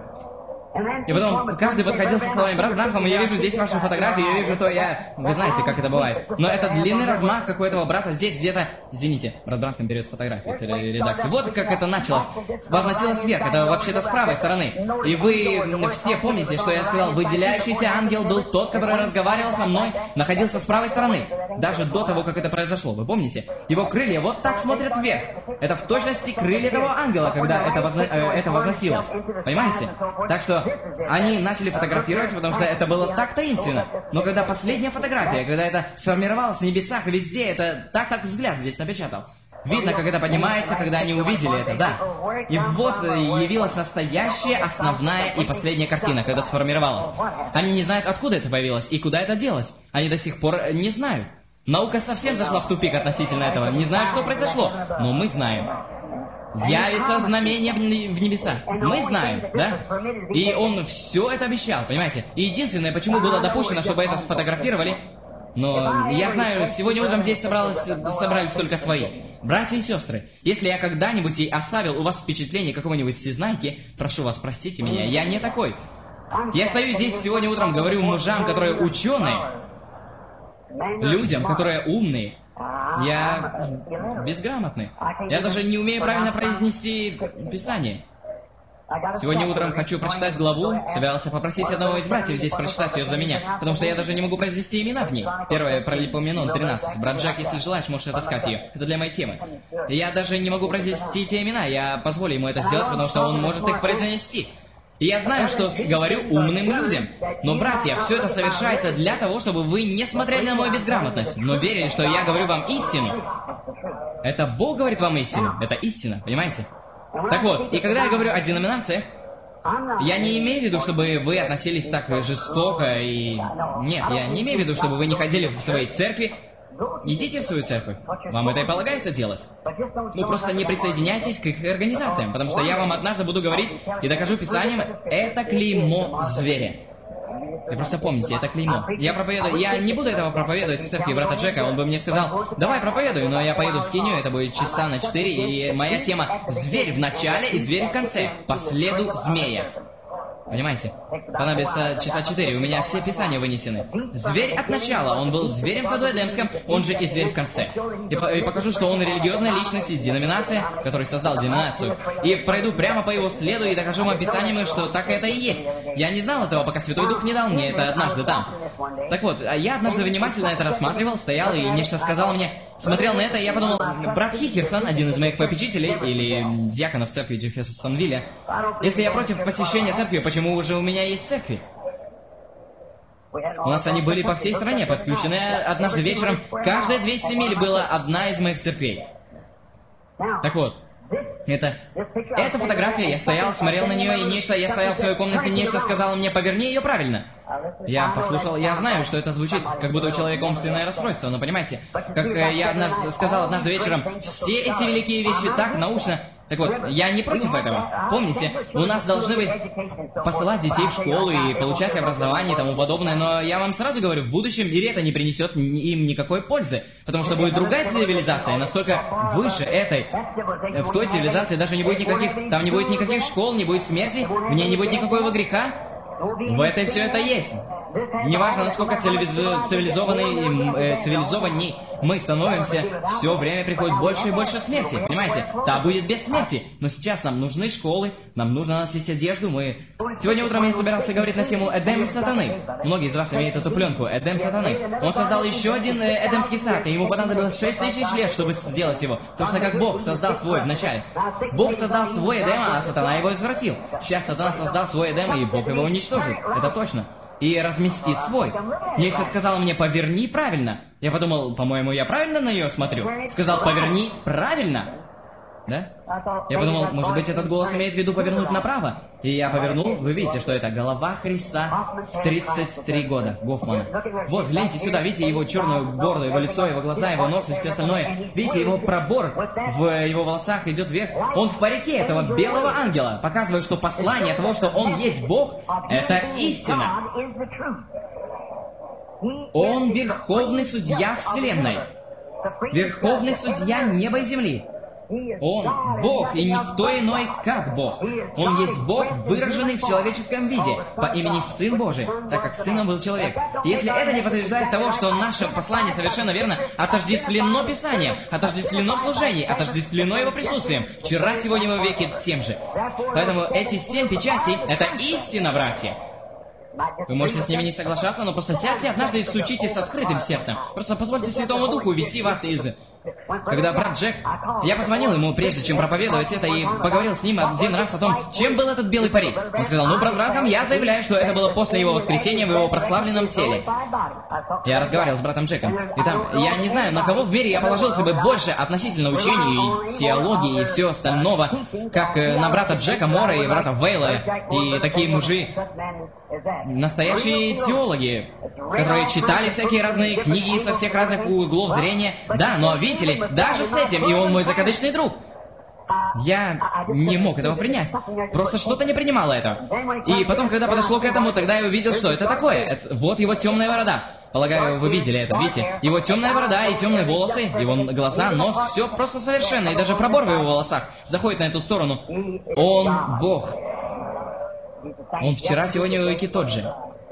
И потом каждый подходил со словами, брат Бранхам, я вижу здесь вашу фотографию, я вижу то, я... Вы знаете, как это бывает. Но это длинный размах, как у этого брата здесь где-то... Извините, брат Бранхам берет фотографию редакции. Вот как это началось. Возносилось вверх, это вообще-то с правой стороны. И вы все помните, что я сказал, выделяющийся ангел был тот, который разговаривал со мной, находился с правой стороны. Даже до того, как это произошло, вы помните? Его крылья вот так смотрят вверх. Это в точности крылья того ангела, когда это, возно... это возносилось. Понимаете? Так что они начали фотографировать, потому что это было так таинственно. Но когда последняя фотография, когда это сформировалось в небесах и везде, это так, как взгляд здесь напечатал. Видно, как это поднимается, когда они увидели это, да. И вот явилась настоящая, основная и последняя картина, когда сформировалась. Они не знают, откуда это появилось и куда это делось. Они до сих пор не знают. Наука совсем зашла в тупик относительно этого. Не знают, что произошло, но мы знаем. Явится знамение в небесах. Мы знаем, да? И он все это обещал, понимаете? И единственное, почему было допущено, чтобы это сфотографировали, но я знаю, сегодня утром здесь собралось, собрались только свои. Братья и сестры, если я когда-нибудь и оставил у вас впечатление какого-нибудь всезнайки, прошу вас, простите меня, я не такой. Я стою здесь сегодня утром, говорю мужам, которые ученые, людям, которые умные, я безграмотный. Я даже не умею правильно произнести Писание. Сегодня утром хочу прочитать главу, собирался попросить одного из братьев здесь прочитать ее за меня, потому что я даже не могу произнести имена в ней. Первое, про Липоменон тринадцать. Брат Джек, если желаешь, можешь отыскать ее. Это для моей темы. Я даже не могу произнести те имена, я позволю ему это сделать, потому что он может их произнести. И я знаю, что говорю умным людям. Но, братья, все это совершается для того, чтобы вы не смотрели на мою безграмотность, но верили, что я говорю вам истину. Это Бог говорит вам истину. Это истина, понимаете? Так вот, и когда я говорю о деноминациях, я не имею в виду, чтобы вы относились так жестоко и... Нет, я не имею в виду, чтобы вы не ходили в своей церкви. Идите в свою церковь. Вам это и полагается делать. Ну, просто не присоединяйтесь к их организациям, потому что я вам однажды буду говорить и докажу Писанием, это клеймо зверя. Вы просто помните, это клеймо. Я проповедую... Я не буду этого проповедовать в церкви брата Джека. Он бы мне сказал, давай проповедуй, но я поеду в скинию, это будет часа на четыре, и моя тема «Зверь в начале и зверь в конце, по следу змея». Понимаете? Понадобится часа четыре, у меня все писания вынесены. Зверь от начала, он был зверем в саду Эдемском, он же и зверь в конце. И, по и покажу, что он религиозная личность и деноминация, который создал деноминацию. И пройду прямо по его следу и докажу вам писаниями, что так это и есть. Я не знал этого, пока Святой Дух не дал мне это однажды там. Так вот, я однажды внимательно это рассматривал, стоял и нечто сказал мне. Смотрел на это, и я подумал, брат Хикерсон, один из моих попечителей, или диаконов церкви Джефферсонвилля, если я против посещения церкви, почему уже у меня есть церкви? У нас они были по всей стране, подключены однажды вечером. Каждые двести миль была одна из моих церквей. Так вот, это... Эта фотография, я стоял, смотрел на нее, и нечто, я стоял в своей комнате, нечто сказало мне, поверни ее правильно. Я послушал, я знаю, что это звучит, как будто у человека умственное расстройство, но понимаете, как э, я однажды сказал однажды вечером, все эти великие вещи так научно... Так вот, я не против этого. Помните, у нас должны быть посылать детей в школу и получать образование и тому подобное, но я вам сразу говорю, в будущем мире это не принесет им никакой пользы, потому что будет другая цивилизация, настолько выше этой. В той цивилизации даже не будет никаких, там не будет никаких школ, не будет смерти, в ней не будет никакого греха. В этой все это есть. Неважно, насколько цивилизо цивилизованный, э, цивилизованней мы становимся, все время приходит больше и больше смерти. Понимаете? Та будет без смерти. Но сейчас нам нужны школы, нам нужно носить одежду. Мы... Сегодня утром я собирался говорить на тему Эдем сатаны. Многие из вас имеют эту пленку. Эдем сатаны. Он создал еще один э, Эдемский сад, и ему понадобилось шесть тысяч лет, чтобы сделать его. Точно как Бог создал свой вначале. Бог создал свой Эдем, а сатана его извратил. Сейчас сатана создал свой Эдем, и Бог его уничтожит. Это точно. И разместит свой. Нечто сказала мне, поверни правильно. Я подумал, по-моему, я правильно на нее смотрю. Сказал, поверни правильно. Да? Я подумал, может быть, этот голос имеет в виду повернуть направо. И я повернул, вы видите, что это голова Христа в тридцать три года, Гофмана. Вот, гляньте сюда, видите его черную бороду, его лицо, его глаза, его нос и все остальное. Видите, его пробор в его волосах идет вверх. Он в парике этого белого ангела, показывает, что послание того, что он есть Бог, это истина. Он верховный судья Вселенной. Верховный судья неба и земли. Он Бог, и никто иной, как Бог. Он есть Бог, выраженный в человеческом виде, по имени Сын Божий, так как Сыном был человек. И если это не подтверждает того, что наше послание совершенно верно, отождествлено Писанием, отождествлено в служении, отождествлено Его присутствием, вчера, сегодня, во веки тем же. Поэтому эти семь печатей — это истина, братья. Вы можете с ними не соглашаться, но просто сядьте однажды и стучите с открытым сердцем. Просто позвольте Святому Духу увести вас из... Когда брат Джек... Я позвонил ему, прежде чем проповедовать это, и поговорил с ним один раз о том, чем был этот белый парик. Он сказал, ну, брат Бранхам, я заявляю, что это было после его воскресения в его прославленном теле. Я разговаривал с братом Джеком. И там, я не знаю, на кого в мире я положился бы больше относительно учений и теологии и всего остального, как на брата Джека Мора и брата Вейла, и такие мужи... Настоящие теологи, которые читали всякие разные книги со всех разных углов зрения. Да, но видите ли, даже с этим, и он мой закадычный друг. Я не мог этого принять. Просто что-то не принимало этого. И потом, когда подошло к этому, тогда я увидел, что это такое. Это, вот его темная борода. Полагаю, вы видели это, видите? Его темная борода и темные волосы, его глаза, нос, все просто совершенно. И даже пробор в его волосах заходит на эту сторону. Он Бог. Он вчера, сегодня, веки тот же.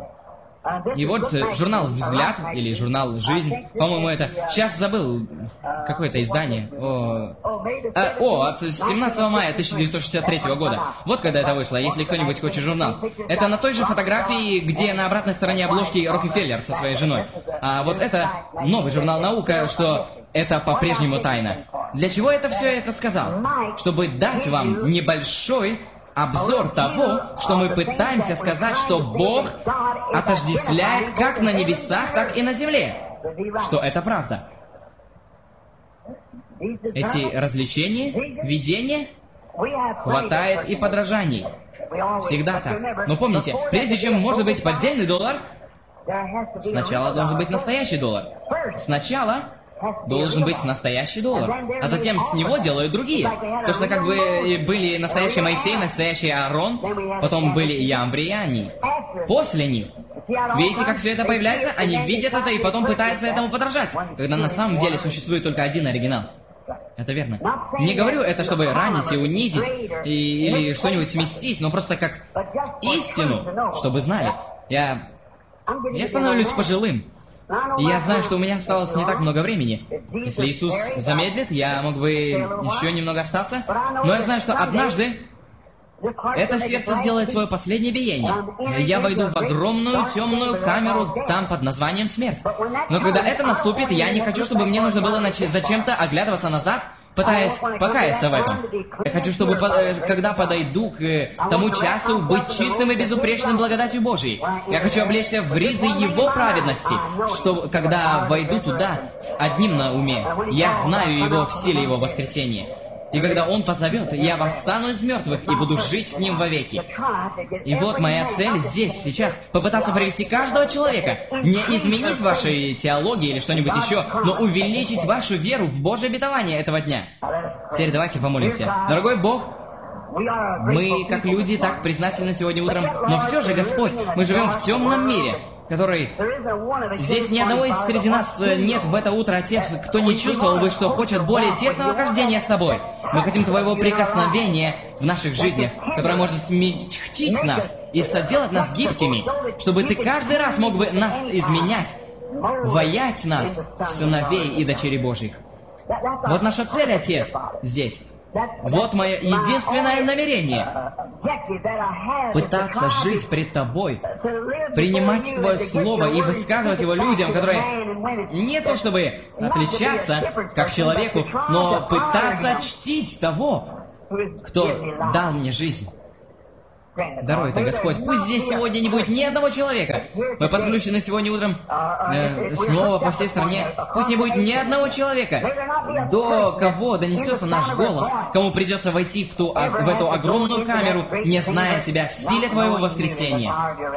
И вот журнал «Взгляд» или журнал «Жизнь», по-моему, это... Сейчас забыл какое-то издание. О, а, о от семнадцатого мая тысяча девятьсот шестьдесят третьего года. Вот когда это вышло, если кто-нибудь хочет журнал. Это на той же фотографии, где на обратной стороне обложки Рокфеллер со своей женой. А вот это новый журнал «Наука», что это по-прежнему тайна. Для чего это все это сказал? Чтобы дать вам небольшой... обзор того, что мы пытаемся сказать, что Бог отождествляет как на небесах, так и на земле. Что это правда. Эти развлечения, видения, хватает и подражаний. Всегда так. Но помните, прежде чем может быть поддельный доллар, сначала должен быть настоящий доллар. Сначала должен быть настоящий доллар. А затем с него делают другие. То, что как бы были настоящий Моисей, настоящий Аарон, потом были Ямбри и они. После них. Видите, как все это появляется? Они видят это и потом пытаются этому подражать, когда на самом деле существует только один оригинал. Это верно. Не говорю это, чтобы ранить и унизить, и, или что-нибудь сместить, но просто как истину, чтобы знали. Я... Я становлюсь пожилым. И я знаю, что у меня осталось не так много времени. Если Иисус замедлит, я мог бы еще немного остаться. Но я знаю, что однажды это сердце сделает свое последнее биение. Я войду в огромную темную камеру там под названием смерть. Но когда это наступит, я не хочу, чтобы мне нужно было зачем-то оглядываться назад, пытаясь покаяться в этом. Я хочу, чтобы, когда подойду к тому часу, быть чистым и безупречным благодатью Божией. Я хочу облечься в ризы Его праведности, что, когда войду туда с одним на уме, я знаю Его в силе Его воскресения. И когда Он позовет, я восстану из мертвых и буду жить с Ним вовеки. И вот моя цель здесь, сейчас, попытаться привести каждого человека, не изменить вашей теологии или что-нибудь еще, но увеличить вашу веру в Божье обетование этого дня. Теперь давайте помолимся. Дорогой Бог, мы, как люди, так признательны сегодня утром, но все же, Господь, мы живем в темном мире, который... Здесь ни одного из среди нас нет в это утро, Отец, кто не чувствовал бы, что хочет более тесного хождения с Тобой. Мы хотим Твоего прикосновения в наших жизнях, которое может смягчить нас и соделать нас гибкими, чтобы Ты каждый раз мог бы нас изменять, ваять нас в сыновей и дочерей Божьих. Вот наша цель, Отец, здесь. Вот мое единственное намерение — пытаться жить пред Тобой, принимать Твое Слово и высказывать его людям, которые не то чтобы отличаться как человеку, но пытаться чтить того, кто дал мне жизнь. Даруй это, Господь. Пусть здесь сегодня не будет ни одного человека. Мы подключены сегодня утром э, снова по всей стране. Пусть не будет ни одного человека, до кого донесется наш голос, кому придется войти в, ту, в эту огромную камеру, не зная Тебя в силе Твоего воскресения.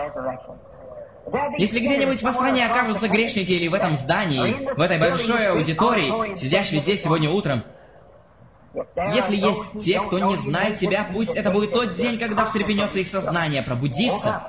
Если где-нибудь по стране окажутся грешники или в этом здании, в этой большой аудитории, сидящие здесь сегодня утром, если есть те, кто не знает Тебя, пусть это будет тот день, когда встрепенется их сознание, пробудится.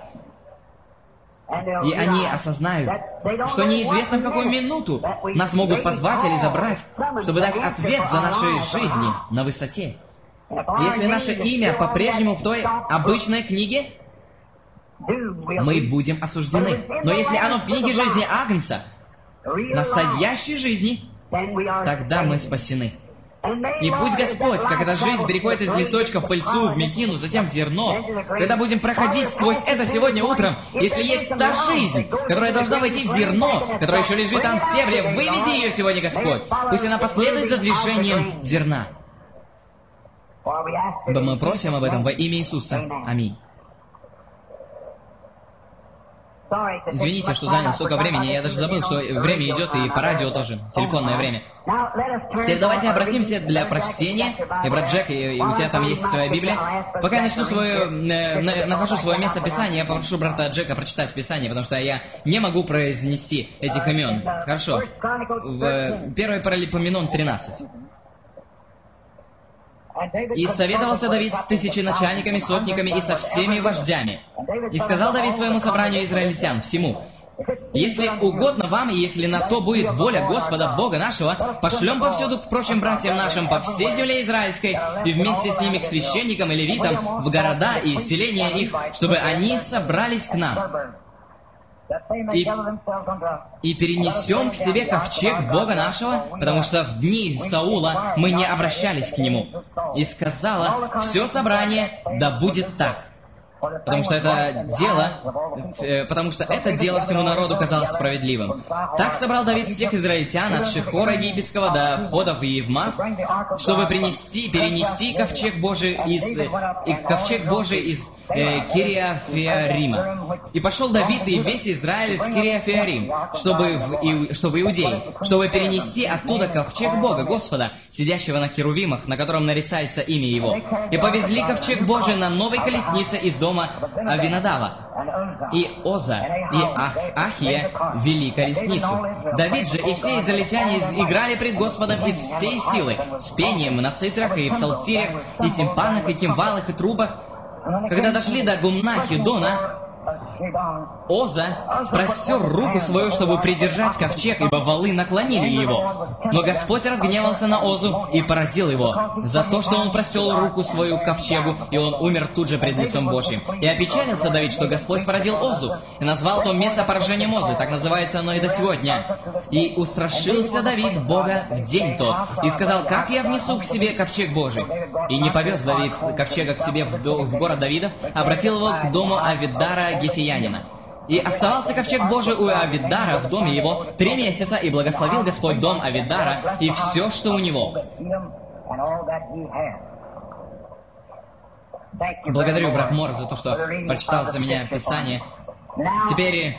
И они осознают, что неизвестно в какую минуту нас могут позвать или забрать, чтобы дать ответ за наши жизни на высоте. Если наше имя по-прежнему в той обычной книге, мы будем осуждены. Но если оно в книге жизни Агнца, настоящей жизни, тогда мы спасены. И пусть Господь, как эта жизнь переходит из листочка в пыльцу, в мекину, затем в зерно, когда будем проходить сквозь это сегодня утром, если есть та жизнь, которая должна войти в зерно, которая еще лежит там в стебле, выведи ее сегодня, Господь. Пусть она последует за движением зерна. Да мы просим об этом во имя Иисуса. Аминь. Извините, что занял столько времени, я даже забыл, что время идет и по радио тоже, телефонное время. Теперь давайте обратимся для прочтения. И, брат Джек, и, и у тебя там есть своя Библия. Пока я начну свое, э, нахожу свое место Писания, я попрошу брата Джека прочитать Писание, потому что я не могу произнести этих имен. Хорошо. В первый Паралипоменон тринадцать. «И советовался Давид с тысяченачальниками, сотниками и со всеми вождями. И сказал Давид своему собранию израильтян всему: если угодно вам, и если на то будет воля Господа Бога нашего, пошлем повсюду к прочим братьям нашим по всей земле израильской, и вместе с ними к священникам и левитам, в города и в селения их, чтобы они собрались к нам. И, и перенесем к себе ковчег Бога нашего, потому что в дни Саула мы не обращались к нему. И сказала все собрание: да будет так». Потому что это дело, э, потому что это дело всему народу казалось справедливым. Так собрал Давид всех израильтян от Шихора египетского до входа в Евмав, чтобы принести, перенести ковчег Божий из, и ковчег Божий из э, Кириафеарима. И пошел Давид и весь Израиль в Кириафеарим, чтобы в, и, что в Иудее, чтобы перенести оттуда ковчег Бога, Господа, сидящего на херувимах, на котором нарицается имя Его. И повезли ковчег Божий на новой колеснице из дома Авинадава. И Оза, и Ах, Ахия вели колесницу. Давид же и все израильтяне играли пред Господом из всей силы, с пением на цитрах и псалтирях, и тимпанах, и кимвалах, и трубах. Когда дошли до гумна Хидона, Оза простер руку свою, чтобы придержать ковчег, ибо валы наклонили его. Но Господь разгневался на Озу и поразил его за то, что он простер руку свою к ковчегу, и он умер тут же пред лицом Божьим. И опечалился Давид, что Господь поразил Озу, и назвал то место поражением Озы, так называется оно и до сегодня. И устрашился Давид Бога в день тот, и сказал: как я внесу к себе ковчег Божий? И не повез Давид ковчега к себе в, до, в город Давидов, обратил его к дому Авидара Гефиянина. И оставался ковчег Божий у Авидара в доме его три месяца, и благословил Господь дом Авидара и все, что у него. Благодарю, брат Мор, за то, что прочитал за меня Писание. Теперь...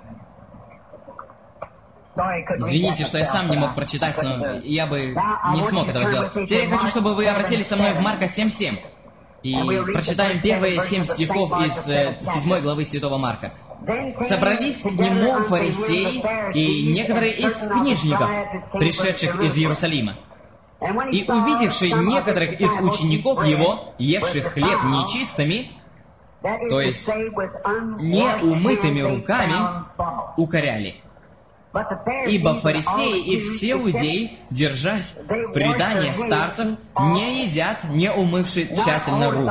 Извините, что я сам не мог прочитать, но я бы не смог этого сделать. Теперь я хочу, чтобы вы обратились со мной в Марка семь семь. И прочитаем первые семь стихов из э, седьмой главы Святого Марка. «Собрались к нему фарисеи и некоторые из книжников, пришедших из Иерусалима. И увидевшие некоторых из учеников его, евших хлеб нечистыми, то есть неумытыми руками, укоряли. Ибо фарисеи и все иудеи, держась предания старцев, не едят, не умывши тщательно рук.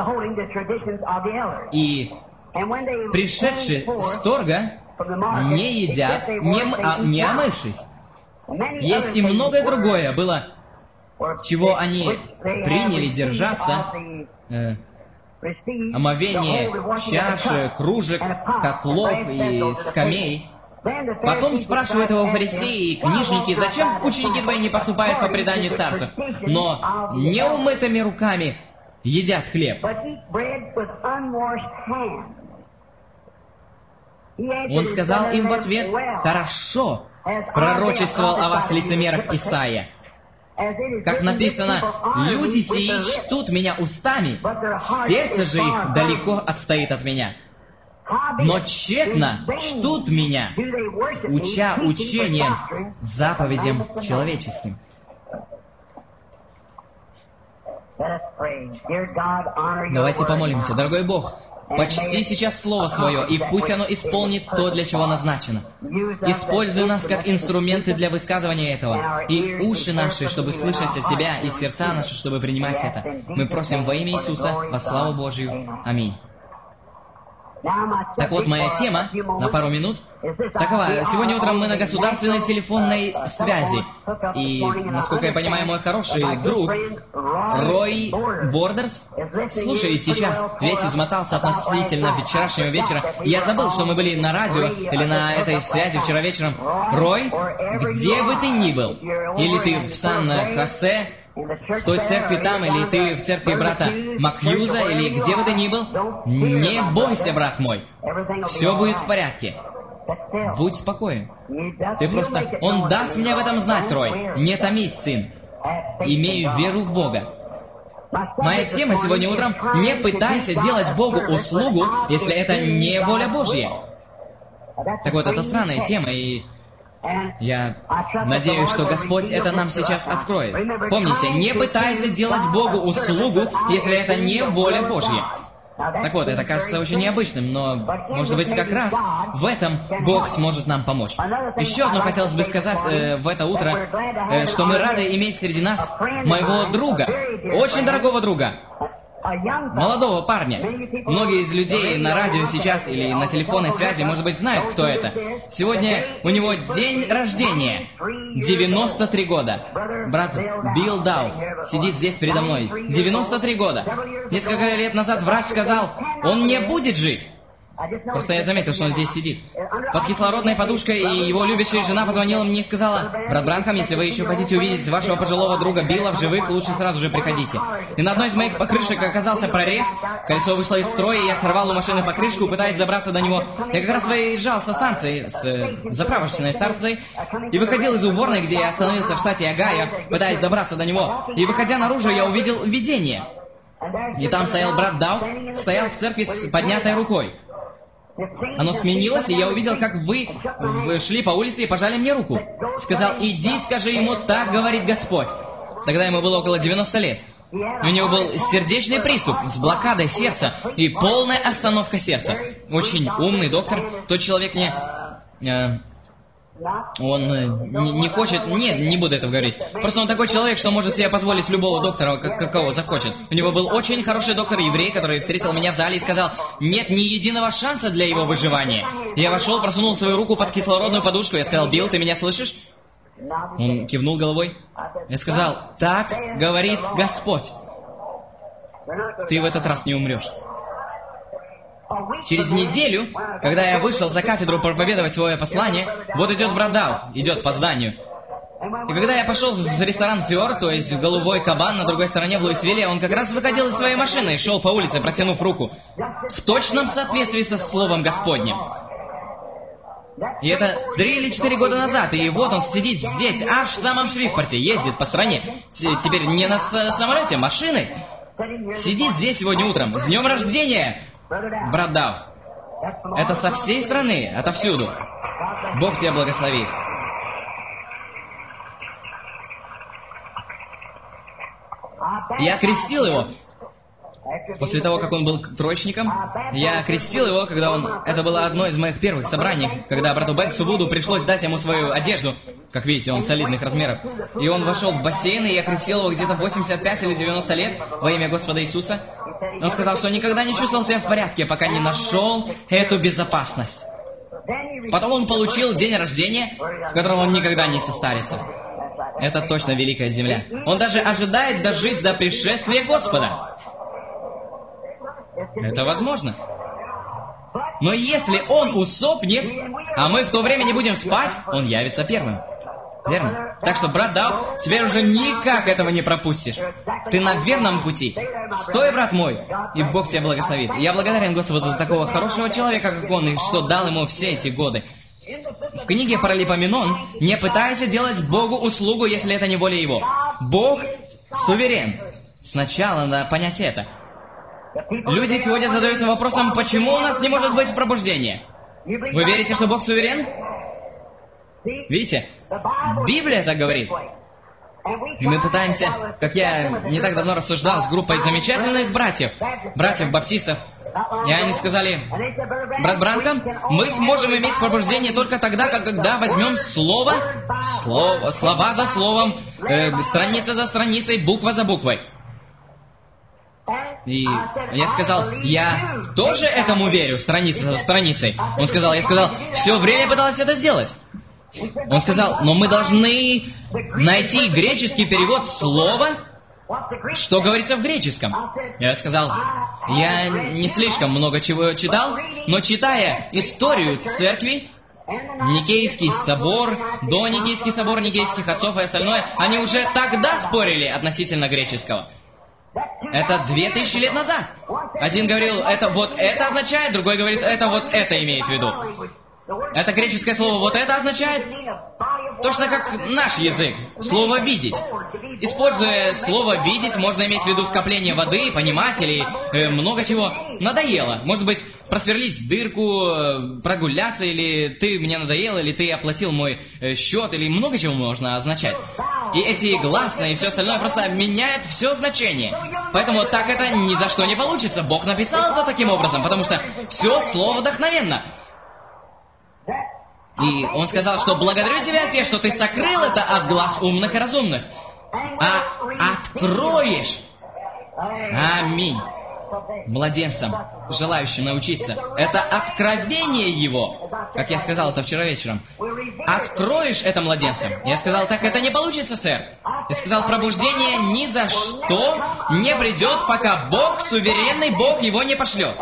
И пришедшие с торга не едят, не, а, не омывшись. Есть и многое другое было, чего они приняли держаться, э, омовение чаш, кружек, котлов и скамей. Потом спрашивают его фарисеи и книжники: зачем ученики твои не поступают по преданию старцев, но неумытыми руками едят хлеб? Он сказал им в ответ: хорошо пророчествовал о вас лицемерах Исаия. Как написано: люди сии чтут меня устами, сердце же их далеко отстоит от меня. Но тщетно чтут меня, уча учением, заповедям человеческим». Давайте помолимся. Дорогой Бог, почти сейчас Слово Свое, и пусть оно исполнит то, для чего назначено. Используй нас как инструменты для высказывания этого, и уши наши, чтобы слышать от Тебя, и сердца наши, чтобы принимать это. Мы просим во имя Иисуса, во славу Божию. Аминь. Так вот, моя тема, на пару минут, такова. Сегодня утром мы на государственной телефонной связи. И, насколько я понимаю, мой хороший друг, Рой Бордерс, слушай, сейчас весь измотался относительно вчерашнего вечера. Я забыл, что мы были на радио или на этой связи вчера вечером. Рой, где бы ты ни был, или ты в Сан-Хосе, в той церкви там, или ты в церкви брата Макьюза, или где бы ты ни был, не бойся, брат мой. Все будет в порядке. Будь спокоен. Ты просто... Он даст мне в этом знать, Рой. Не томись, сын. Имею веру в Бога. Моя тема сегодня утром: не пытайся делать Богу услугу, если это не воля Божья. Так вот, это странная тема, и... я надеюсь, что Господь это нам сейчас откроет. Помните, не пытайся делать Богу услугу, если это не воля Божья. Так вот, это кажется очень необычным, но, может быть, как раз в этом Бог сможет нам помочь. Еще одно хотелось бы сказать э, в это утро, э, что мы рады иметь среди нас моего друга, очень дорогого друга, молодого парня. Многие из людей на радио сейчас или на телефонной связи, может быть, знают, кто это. Сегодня у него день рождения. девяносто три года. Брат Билл Дауф сидит здесь передо мной. девяносто три года. Несколько лет назад врач сказал: он не будет жить. Просто я заметил, что он здесь сидит. Под кислородной подушкой, и его любящая жена позвонила мне и сказала: «Брат Бранхам, если вы еще хотите увидеть вашего пожилого друга Билла в живых, лучше сразу же приходите». И на одной из моих покрышек оказался прорез, колесо вышло из строя, и я сорвал у машины покрышку, пытаясь забраться до него. Я как раз выезжал со станции, с э, заправочной станцией, и выходил из уборной, где я остановился в штате Огайо, пытаясь добраться до него. И выходя наружу, я увидел видение. И там стоял брат Дауд, стоял в церкви с поднятой рукой. Оно сменилось, и я увидел, как вы шли по улице и пожали мне руку. Сказал: «Иди, скажи ему, так говорит Господь». Тогда ему было около девяноста лет. У него был сердечный приступ с блокадой сердца и полная остановка сердца. Очень умный доктор. Тот человек мне... Э, он э, не, не хочет... Нет, не буду этого говорить. Просто он такой человек, что может себе позволить любого доктора, как, какого захочет. У него был очень хороший доктор-еврей, который встретил меня в зале и сказал: «Нет ни единого шанса для его выживания». Я вошел, просунул свою руку под кислородную подушку. Я сказал: «Билл, ты меня слышишь?» Он кивнул головой. Я сказал: «Так говорит Господь. Ты в этот раз не умрешь». Через неделю, когда я вышел за кафедру проповедовать свое послание, вот идет брат Дауд, идет по зданию. И когда я пошел в ресторан Фьор, то есть в Голубой Кабан на другой стороне в Луисвилле, он как раз выходил из своей машины и шел по улице, протянув руку. В точном соответствии со Словом Господним. И это три или четыре года назад, и вот он сидит здесь, аж в самом Шрифпорте, ездит по стране. Теперь не на самолете, машиной. Сидит здесь сегодня утром. С днем рождения, брат Дауд. Это со всей страны, отовсюду. Бог тебя благословит. Я крестил его. После того, как он был троечником, я крестил его, когда он... Это было одно из моих первых собраний, когда брату Бэнксу Вуду пришлось дать ему свою одежду. Как видите, он солидных размеров. И он вошел в бассейн, и я крестил его где-то в восемьдесят пять или девяносто лет во имя Господа Иисуса. Он сказал, что никогда не чувствовал себя в порядке, пока не нашел эту безопасность. Потом он получил день рождения, в котором он никогда не состарится. Это точно великая земля. Он даже ожидает дожить до пришествия Господа. Это возможно. Но если он усопнет, а мы в то время не будем спать, он явится первым. Верно? Так что, брат Дауд, теперь уже никак этого не пропустишь. Ты на верном пути. Стой, брат мой, и Бог тебя благословит. Я благодарен Господу за такого хорошего человека, как он, и что дал ему все эти годы. В книге Паралипоменон: «Не пытайся делать Богу услугу, если это не воля Его». Бог суверен. Сначала надо понять это. Люди сегодня задаются вопросом, почему у нас не может быть пробуждения? Вы верите, что Бог суверен? Видите? Библия так говорит. И мы пытаемся, как я не так давно рассуждал с группой замечательных братьев, братьев-баптистов, и они сказали: брат Бранхам, мы сможем иметь пробуждение только тогда, как, когда возьмем слово, слово, слова за словом, э, страница за страницей, буква за буквой. И я сказал: я тоже этому верю, страница за страницей. Он сказал, я сказал, все время пыталась это сделать. Он сказал, но мы должны найти греческий перевод слова, что говорится в греческом. Я сказал, я не слишком много чего читал, но читая историю церкви, Никейский собор, доникейский собор Никейских отцов и остальное, они уже тогда спорили относительно греческого. Это две тысячи лет назад. Один говорил, это вот это означает, другой говорит, это вот это имеет в виду. Это греческое слово вот это означает, точно как наш язык, слово «видеть». Используя слово «видеть», можно иметь в виду скопление воды, понимать или э, много чего. Надоело. Может быть, просверлить дырку, э, прогуляться, или ты мне надоел, или ты оплатил мой э, счет, или много чего можно означать. И эти гласные и все остальное просто меняют все значение. Поэтому так это ни за что не получится. Бог написал это таким образом, потому что все слово вдохновенно. И он сказал, что благодарю тебя, Отец, что ты сокрыл это от глаз умных и разумных, а откроешь, аминь, младенцам, желающим научиться. Это откровение его, как я сказал это вчера вечером. Откроешь это младенцам. Я сказал, так это не получится, сэр. Я сказал, пробуждение ни за что не придет, пока Бог, суверенный Бог, его не пошлет.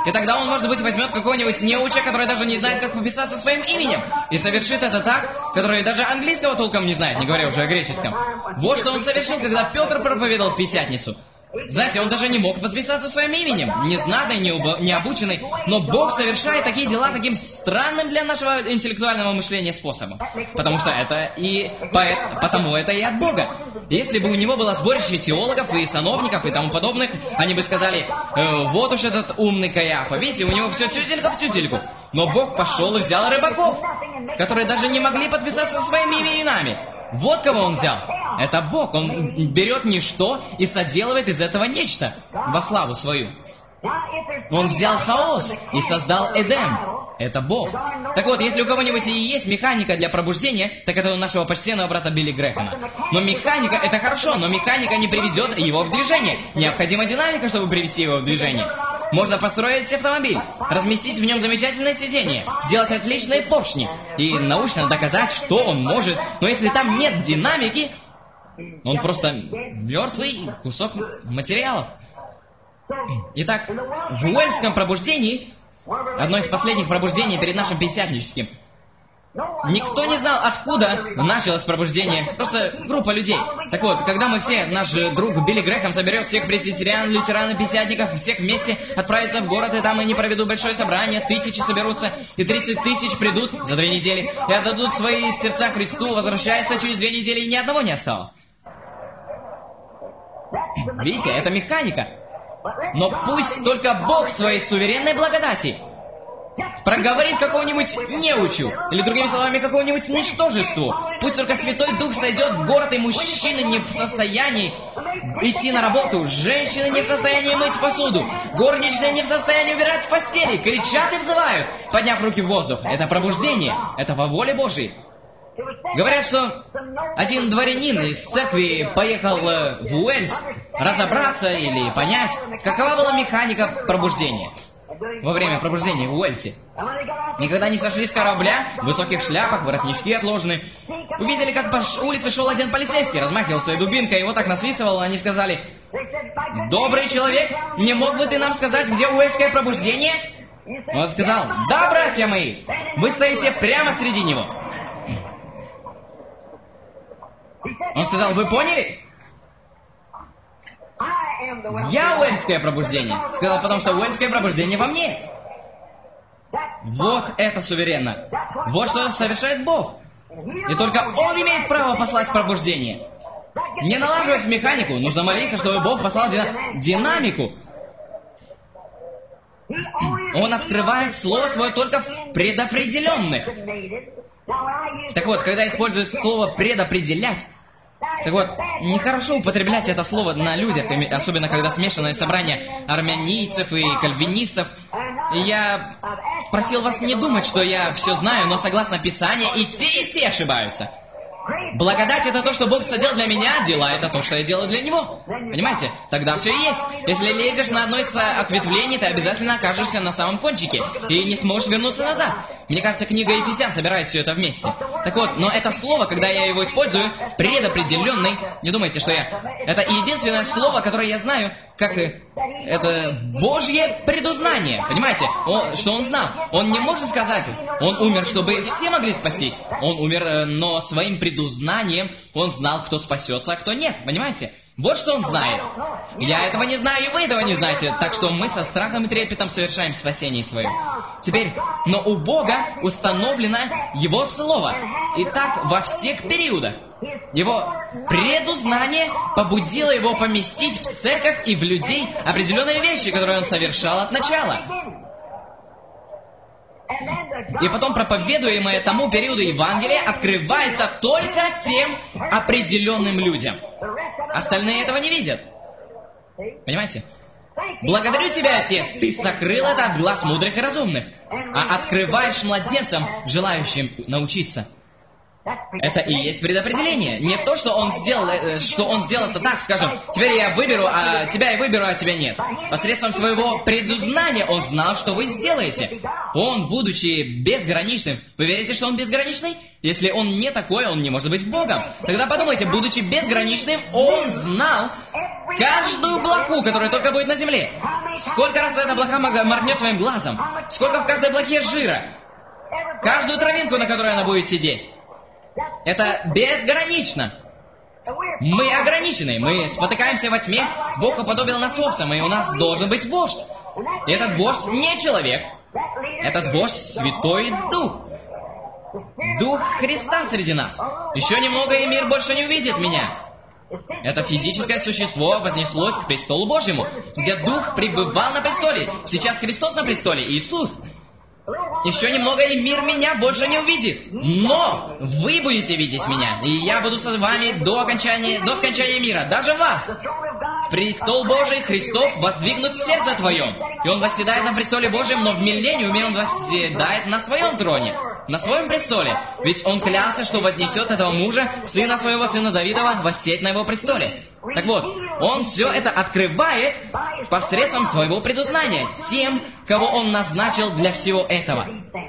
И тогда он, может быть, возьмет какого-нибудь неуча, который даже не знает, как подписаться своим именем, и совершит это так, который даже английского толком не знает, не говоря уже о греческом. Вот что он совершил, когда Петр проповедовал в Пятидесятницу. Знаете, он даже не мог подписаться своим именем, незнатный, необученный, но Бог совершает такие дела таким странным для нашего интеллектуального мышления способом. Потому что это и... По... Потому это и от Бога. Если бы у него было сборище теологов и сановников и тому подобных, они бы сказали, э, вот уж этот умный Каиафа, видите, у него все тютелька в тютельку. Но Бог пошел и взял рыбаков, которые даже не могли подписаться своими именами. Вот кого он взял. Это Бог. Он берет ничто и соделывает из этого нечто во славу свою. Он взял хаос и создал Эдем. Это Бог. Так вот, если у кого-нибудь и есть механика для пробуждения, так это у нашего почтенного брата Билли Грэхэма. Но механика — это хорошо, но механика не приведет его в движение. Необходима динамика, чтобы привести его в движение. Можно построить автомобиль, разместить в нем замечательное сиденье, сделать отличные поршни и научно доказать, что он может. Но если там нет динамики, он просто мертвый кусок материалов. Итак, в Уэльском пробуждении, одно из последних пробуждений перед нашим пятидесятническим, никто не знал, откуда началось пробуждение. Просто группа людей. Так вот, когда мы все, наш друг Билли Грэхэм соберет всех пресвитериан, лютеран и пятидесятников, всех вместе отправится в город, и там они проведут большое собрание, тысячи соберутся, и тридцать тысяч придут за две недели, и отдадут свои сердца Христу, возвращаются через две недели, и ни одного не осталось. Видите, это механика. Но пусть только Бог в своей суверенной благодати проговорит какого-нибудь неучу, или, другими словами, какого-нибудь ничтожеству. Пусть только Святой Дух сойдет в город, и мужчины не в состоянии идти на работу, женщины не в состоянии мыть посуду, горничные не в состоянии убирать в постели, кричат и взывают, подняв руки в воздух. Это пробуждение, это во воле Божьей. Говорят, что один дворянин из церкви поехал в Уэльс разобраться или понять, какова была механика пробуждения во время пробуждения в Уэльсе. И когда они сошли с корабля, в высоких шляпах, воротнички отложены, увидели, как по улице шел один полицейский, размахивал своей дубинкой, его так насвистывал, они сказали: «Добрый человек, не мог бы ты нам сказать, где Уэльское пробуждение?» Он сказал: «Да, братья мои, вы стоите прямо среди него». Он сказал: «Вы поняли? Я Уэльское пробуждение». Сказал, потому что Уэльское пробуждение во мне. Вот это суверенно. Вот что совершает Бог. И только Он имеет право послать пробуждение. Не налаживать механику, нужно молиться, чтобы Бог послал дина... динамику. Он открывает Слово Свое только в предопределенных. Так вот, когда используется слово «предопределять», так вот, нехорошо употреблять это слово на людях, особенно когда смешанное собрание армянийцев и кальвинистов. И я просил вас не думать, что я все знаю, но согласно Писанию и те, и те ошибаются. Благодать — это то, что Бог соделал для меня, дела — это то, что я делаю для Него. Понимаете? Тогда все и есть. Если лезешь на одно из ответвлений, ты обязательно окажешься на самом кончике и не сможешь вернуться назад. Мне кажется, книга Ефесян собирает все это вместе. Так вот, но это слово, когда я его использую, предопределенный, не думайте, что я... Это единственное слово, которое я знаю, как это Божье предузнание. Понимаете? Он, что он знал? Он не может сказать, он умер, чтобы все могли спастись. Он умер, но своим предузнанием он знал, кто спасется, а кто нет. Понимаете? Вот что он знает. Я этого не знаю, и вы этого не знаете. Так что мы со страхом и трепетом совершаем спасение свое. Теперь, но у Бога установлено Его Слово. И так во всех периодах. Его предузнание побудило Его поместить в церковь и в людей определенные вещи, которые Он совершал от начала. И потом проповедуемое тому периоду Евангелие открывается только тем определенным людям. Остальные этого не видят. Понимаете? Благодарю Тебя, Отец, Ты сокрыл это от глаз мудрых и разумных, а открываешь младенцам, желающим научиться. Это и есть предопределение. Не то, что он сделал, э, что он сделал это так, скажем, теперь я выберу, а тебя я выберу, а тебя нет. Посредством своего предузнания он знал, что вы сделаете. Он, будучи безграничным, вы верите, что он безграничный? Если он не такой, он не может быть Богом. Тогда подумайте, будучи безграничным, он знал каждую блоху, которая только будет на земле. Сколько раз эта блоха моргнет своим глазом? Сколько в каждой блохе жира? Каждую травинку, на которой она будет сидеть. Это безгранично. Мы ограничены, мы спотыкаемся во тьме. Бог уподобил нас овцам, и у нас должен быть вождь. И этот вождь не человек. Этот вождь Святой Дух. Дух Христа среди нас. Еще немного, и мир больше не увидит меня. Это физическое существо вознеслось к престолу Божьему, где Дух пребывал на престоле. Сейчас Христос на престоле, Иисус. Еще немного, и мир меня больше не увидит. Но вы будете видеть меня, и я буду с вами до окончания, до скончания мира, даже вас. Престол Божий, Христов, воздвигнут в сердце твоем. И Он восседает на престоле Божьем, но в миллениуме Он восседает на своем троне, на своем престоле. Ведь Он клялся, что вознесет этого мужа, сына своего, сына Давидова, воссеять на его престоле. Так вот, Он все это открывает посредством своего предузнания, тем, кого Он назначил для всего этого.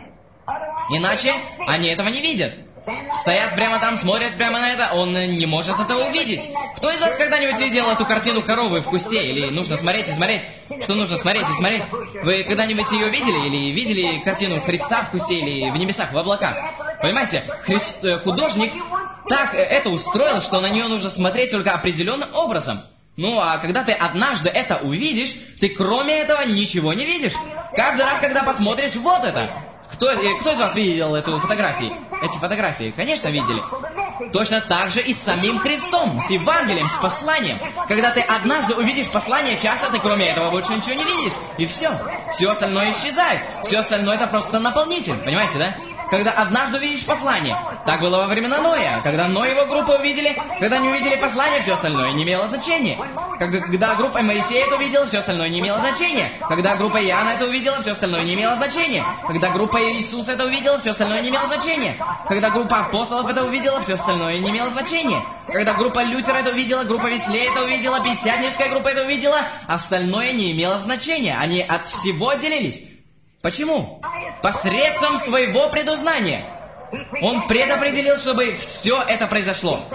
Иначе они этого не видят. Стоят прямо там, смотрят прямо на это, он не может этого увидеть. Кто из вас когда-нибудь видел эту картину коровы в кусте? Или нужно смотреть и смотреть? Что нужно смотреть и смотреть? Вы когда-нибудь ее видели? Или видели картину Христа в кусте или в небесах, в облаках? Понимаете, Христ, художник так это устроил, что на нее нужно смотреть только определенным образом. Ну, а когда ты однажды это увидишь, ты кроме этого ничего не видишь. Каждый раз, когда посмотришь, вот это. Кто, кто из вас видел эту фотографию? Эти фотографии, конечно, видели. Точно так же и с самим Христом, с Евангелием, с посланием. Когда ты однажды увидишь послание, часто ты кроме этого больше ничего не видишь. И все. Все остальное исчезает. Все остальное это просто наполнитель. Понимаете, да? Когда однажды увидишь послание. Так было во времена Ноя. Когда Ной и его группа увидели, когда они увидели послание, все остальное не имело значения. Когда группа Моисея это увидела, все остальное не имело значения. Когда группа Иоанна это увидела, все остальное не имело значения. Когда группа Иисуса это увидела, все остальное не имело значения. Когда группа апостолов это увидела, все остальное не имело значения. Когда группа Лютера это увидела, группа Веслея это увидела, пятидесятническая группа это увидела, остальное не имело значения. Они от всего отделились. Почему? Посредством своего предузнания. Он предопределил, чтобы все это произошло.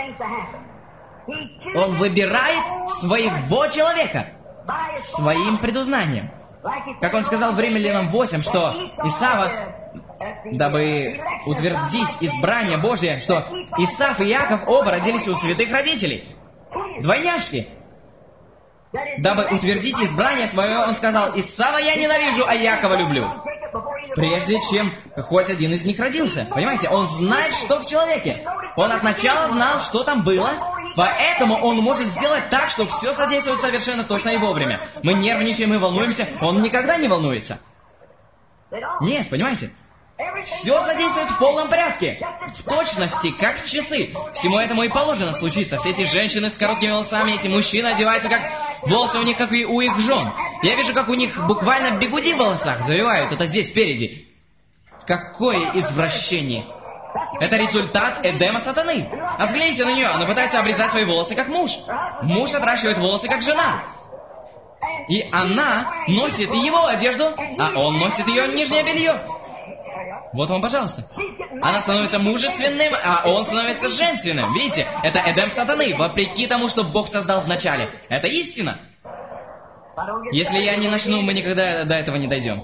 Он выбирает своего человека своим предузнанием. Как он сказал в Римлянам восемь, что Исава, дабы утвердить избрание Божие, что Исав и Иаков оба родились у святых родителей. Двойняшки. Дабы утвердить избрание свое, он сказал: Исава я ненавижу, а Иакова люблю. Прежде чем хоть один из них родился. Понимаете, он знает, что в человеке. Он от начала знал, что там было, поэтому он может сделать так, что все содействует совершенно точно и вовремя. Мы нервничаем и волнуемся, он никогда не волнуется. Нет, понимаете? Все содействует в полном порядке, в точности, как часы. Всему этому и положено случиться. Все эти женщины с короткими волосами, эти мужчины одеваются как... Волосы у них, как и у их жен. Я вижу, как у них буквально бигуди в волосах завивают. Это здесь, спереди. Какое извращение. Это результат Эдема сатаны. А взгляните на нее, она пытается обрезать свои волосы, как муж. Муж отращивает волосы, как жена. И она носит его одежду, а он носит ее нижнее белье. Вот вам, пожалуйста. Она становится мужественным, а он становится женственным. Видите, это Эдем сатаны, вопреки тому, что Бог создал в начале. Это истина. Если я не начну, мы никогда до этого не дойдем.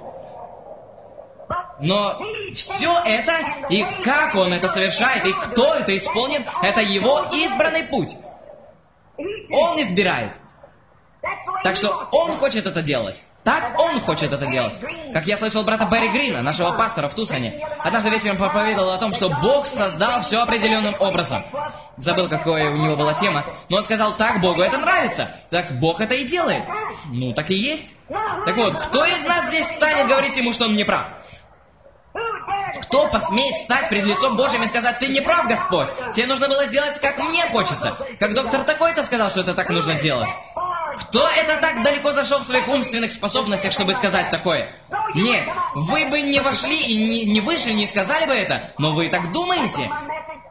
Но все это, и как он это совершает, и кто это исполнит, это его избранный путь. Он избирает. Так что он хочет это делать. Так он хочет это делать. Как я слышал брата Берри Грина, нашего пастора в Тусоне. Однажды вечером проповедовал о том, что Бог создал все определенным образом. Забыл, какая у него была тема. Но он сказал, так Богу это нравится. Так Бог это и делает. Ну, так и есть. Так вот, кто из нас здесь станет говорить ему, что он не прав? Кто посмеет встать перед лицом Божьим и сказать, ты не прав, Господь? Тебе нужно было сделать, как мне хочется. Как доктор такой-то сказал, что это так нужно делать. Кто это так далеко зашел в своих умственных способностях, чтобы сказать такое? Нет, вы бы не вошли и не, не вышли, не сказали бы это, но вы так думаете.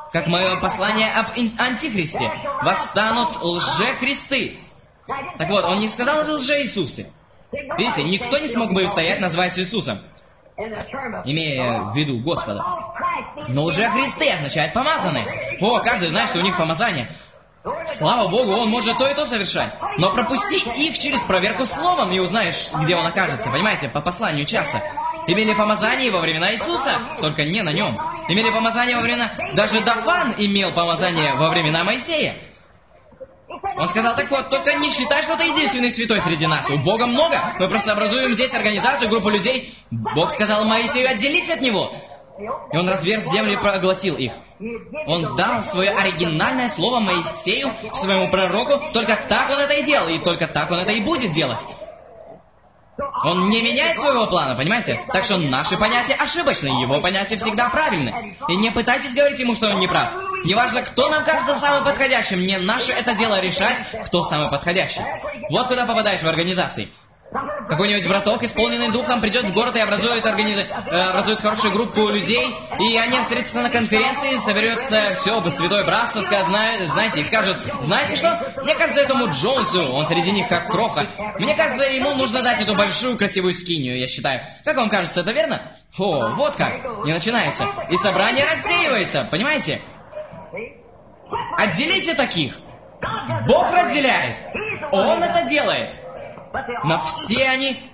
как мое послание об антихристе. Восстанут лжехристы. Так вот, он не сказал лже-Иисусы. Видите, никто не смог бы устоять назвать Иисусом, имея в виду Господа. Но лжехристы означает помазанные. О, каждый знает, что у них помазание. Слава Богу, он может то и то совершать. Но пропусти их через проверку словом, и узнаешь, где он окажется. Понимаете, по посланию часа. Имели помазание во времена Иисуса, только не на нем. Имели помазание во времена... Даже Дафан имел помазание во времена Моисея. Он сказал, так вот, только не считай, что ты единственный святой среди нас. У Бога много. Мы просто образуем здесь организацию, группу людей. Бог сказал Моисею отделиться от него. И он разверз землю и проглотил их. Он дал свое оригинальное слово Моисею, своему пророку. Только так он это и делал, и только так он это и будет делать. Он не меняет своего плана, понимаете? Так что наши понятия ошибочны, его понятия всегда правильны. И не пытайтесь говорить ему, что он не прав. Неважно, кто нам кажется самым подходящим, не наше это дело решать, кто самый подходящий. Вот куда попадаешь в организации. Какой-нибудь браток, исполненный духом, придет в город и образует, организ... э, образует хорошую группу людей, и они встретятся на конференции, соберется все, святое братство, скажет, знаете, и скажет, знаете что, мне кажется, этому Джонсу, он среди них как кроха, мне кажется, ему нужно дать эту большую красивую скинию, я считаю. Как вам кажется, это верно? О, вот как. И начинается. И собрание рассеивается, понимаете? Отделите таких. Бог разделяет. Он это делает. Но все они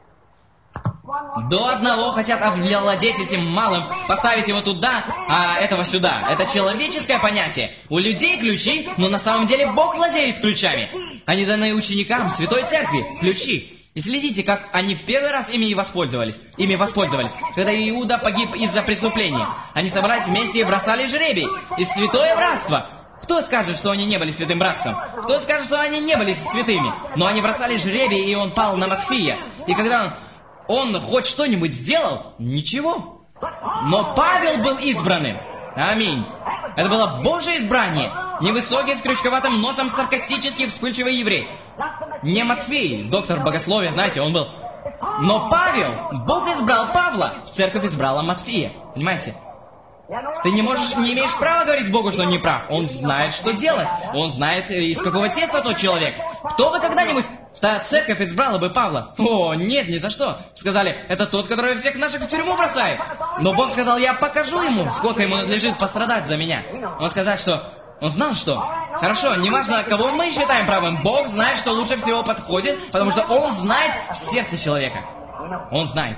до одного хотят овладеть этим малым, поставить его туда, а этого сюда. Это человеческое понятие. У людей ключи, но на самом деле Бог владеет ключами. Они даны ученикам Святой Церкви, ключи. И следите, как они в первый раз ими и воспользовались. Ими воспользовались. Когда Иуда погиб из-за преступления, они собрались вместе и бросали жребий. И святое братство. Кто скажет, что они не были святым братством? Кто скажет, что они не были святыми? Но они бросали жребий, и он пал на Матфия. И когда он, он хоть что-нибудь сделал, ничего. Но Павел был избранным. Аминь. Это было Божье избрание. Невысокий, с крючковатым носом, саркастический, вспыльчивый еврей. Не Матфей, доктор богословия, знаете, он был. Но Павел, Бог избрал Павла, церковь избрала Матфия. Понимаете? Ты не можешь, не имеешь права говорить Богу, что он не прав. Он знает, что делать. Он знает, из какого теста тот человек. Кто бы когда-нибудь... Та церковь избрала бы Павла. О, нет, ни за что. Сказали, это тот, который всех наших в тюрьму бросает. Но Бог сказал, я покажу ему, сколько ему надлежит пострадать за меня. Он сказал, что... Он знал, что... Хорошо, неважно, кого мы считаем правым. Бог знает, что лучше всего подходит, потому что Он знает сердце человека. Он знает.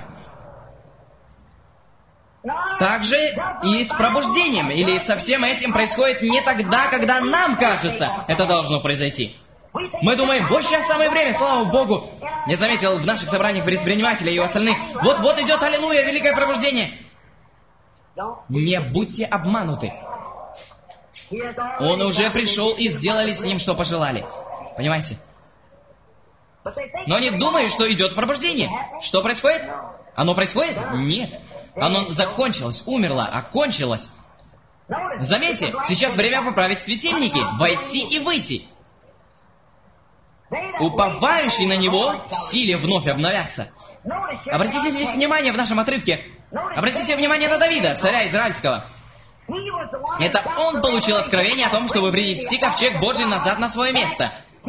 Также и с пробуждением, или со всем этим происходит не тогда, когда нам кажется, это должно произойти. Мы думаем, вот сейчас самое время, слава Богу. Я заметил в наших собраниях предпринимателей и у остальных, вот-вот идет, аллилуйя, великое пробуждение. Не будьте обмануты. Он уже пришел и сделали с ним, что пожелали. Понимаете? Но они думают, что идет пробуждение. Что происходит? Оно происходит? Нет. Оно закончилось, умерло, окончилось. Заметьте, сейчас время поправить светильники, войти и выйти. Уповающий на него в силе вновь обновятся. Обратите здесь внимание в нашем отрывке. Обратите внимание на Давида, царя израильского. Это он получил откровение о том, чтобы принести ковчег Божий назад на свое место.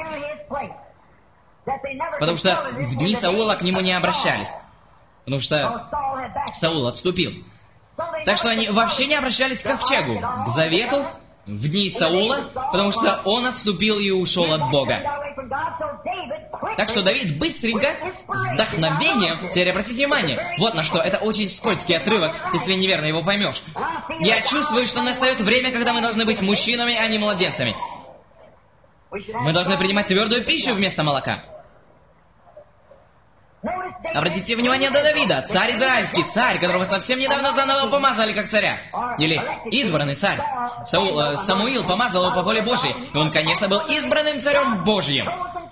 Потому что в дни Саула к нему не обращались. Потому что Саул отступил. Так что они вообще не обращались к ковчегу, к завету, в дни Саула, потому что он отступил и ушел от Бога. Так что Давид быстренько, с вдохновением, теперь обратите внимание, вот на что, это очень скользкий отрывок, если неверно его поймешь. Я чувствую, что настает время, когда мы должны быть мужчинами, а не младенцами. Мы должны принимать твердую пищу вместо молока. Обратите внимание на Давида, царь израильский, царь, которого совсем недавно заново помазали как царя. Или избранный царь. Саул, э, Самуил помазал его по воле Божьей, и он, конечно, был избранным царем Божьим.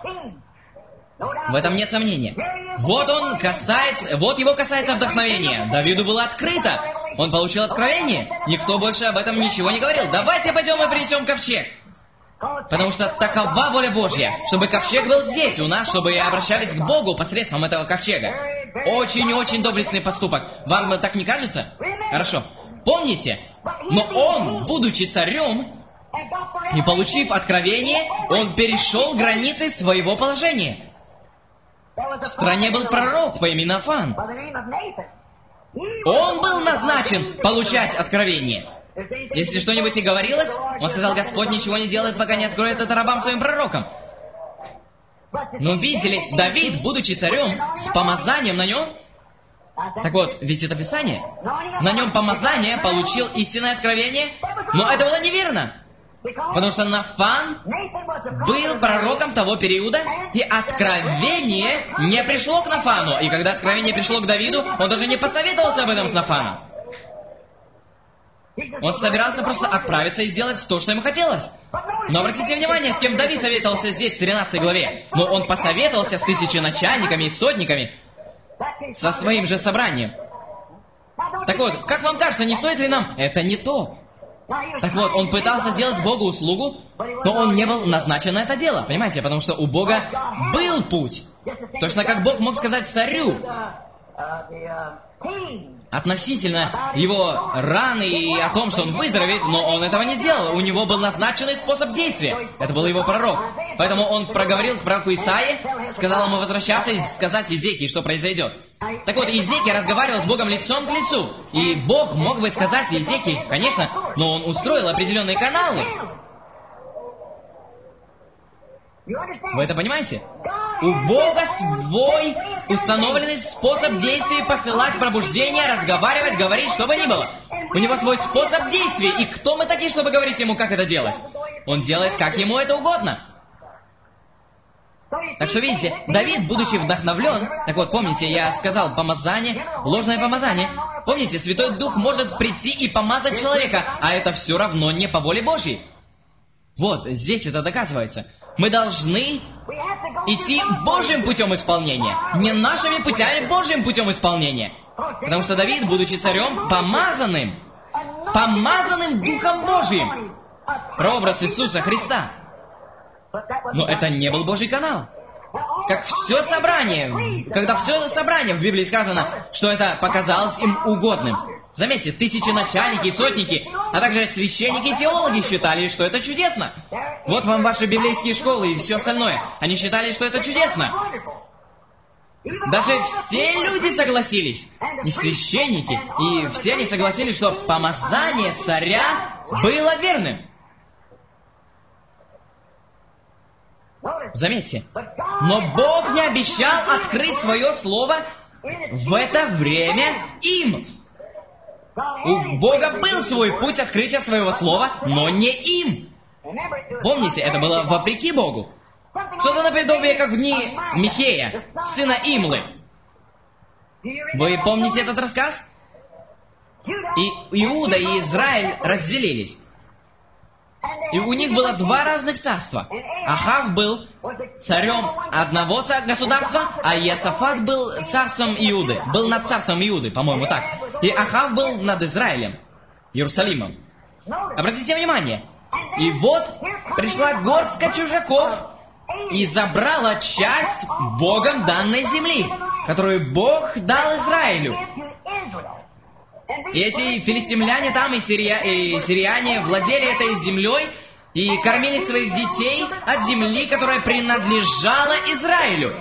В этом нет сомнения. Вот он касается, вот его касается вдохновения. Давиду было открыто. Он получил откровение. Никто больше об этом ничего не говорил. Давайте пойдем и принесем ковчег. Потому что такова воля Божья, чтобы ковчег был здесь у нас, чтобы обращались к Богу посредством этого ковчега. Очень-очень доблестный поступок. Вам так не кажется? Хорошо. Помните? Но он, будучи царем и получив откровение, он перешел границы своего положения. В стране был пророк по имени Нафан. Он был назначен получать откровение. Если что-нибудь и говорилось, он сказал: Господь ничего не делает, пока не откроет это рабам своим пророкам. Но видите ли, Давид, будучи царем, с помазанием на нем... Так вот, ведь это Писание. На нем помазание, получил истинное откровение, но это было неверно. Потому что Нафан был пророком того периода, и откровение не пришло к Нафану. И когда откровение пришло к Давиду, он даже не посоветовался об этом с Нафаном. Он собирался просто отправиться и сделать то, что ему хотелось. Но обратите внимание, с кем Давид советовался здесь, в тринадцатой главе. Но он посоветовался с тысяченачальниками и сотниками, со своим же собранием. Так вот, как вам кажется, не стоит ли нам? Это не то. Так вот, он пытался сделать Богу услугу, но он не был назначен на это дело, понимаете? Потому что у Бога был путь. Точно как Бог мог сказать царю относительно его раны и о том, что он выздоровеет, но он этого не сделал. У него был назначенный способ действия. Это был его пророк. Поэтому он проговорил к пророку Исаии, сказал ему возвращаться и сказать Иезекии, что произойдет. Так вот, Иезекия разговаривал с Богом лицом к лицу. И Бог мог бы сказать Иезекии, конечно, но он устроил определенные каналы. Вы это понимаете? У Бога свой установленный способ действия: посылать пробуждение, разговаривать, говорить, что бы ни было. У него свой способ действия, и кто мы такие, чтобы говорить ему, как это делать? Он делает, как ему это угодно. Так что видите, Давид, будучи вдохновлен, так вот, помните, я сказал, помазание, ложное помазание. Помните, Святой Дух может прийти и помазать человека, а это все равно не по воле Божьей. Вот, здесь это доказывается. Мы должны идти Божьим путем исполнения, не нашими путями, Божьим путем исполнения. Потому что Давид, будучи царем, помазанным, помазанным Духом Божьим, прообраз Иисуса Христа. Но это не был Божий канал. Как все собрание, когда все собрание в Библии сказано, что это показалось им угодным. Заметьте, тысяченачальники и сотники, а также священники и теологи считали, что это чудесно. Вот вам ваши библейские школы и все остальное. Они считали, что это чудесно. Даже все люди согласились, и священники, и все они согласились, что помазание царя было верным. Заметьте, но Бог не обещал открыть свое слово в это время им. У Бога был свой путь открытия своего слова, но не им. Помните, это было вопреки Богу. Что-то наподобие, как в дни Михея, сына Имлы. Вы помните этот рассказ? И Иуда и Израиль разделились. И у них было два разных царства. Ахав был царем одного государства, а Иосафат был царством Иуды. Был над царством Иуды, по-моему, так. И Ахав был над Израилем, Иерусалимом. Обратите внимание. И вот пришла горстка чужаков и забрала часть Богом данной земли, которую Бог дал Израилю. И эти филистимляне там и, сирия... и сириане владели этой землей и кормили своих детей от земли, которая принадлежала Израилю.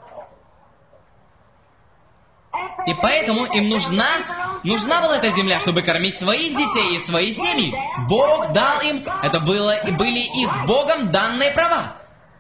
И поэтому им нужна, нужна была эта земля, чтобы кормить своих детей и свои семьи. Бог дал им, это было, были их Богом данные права.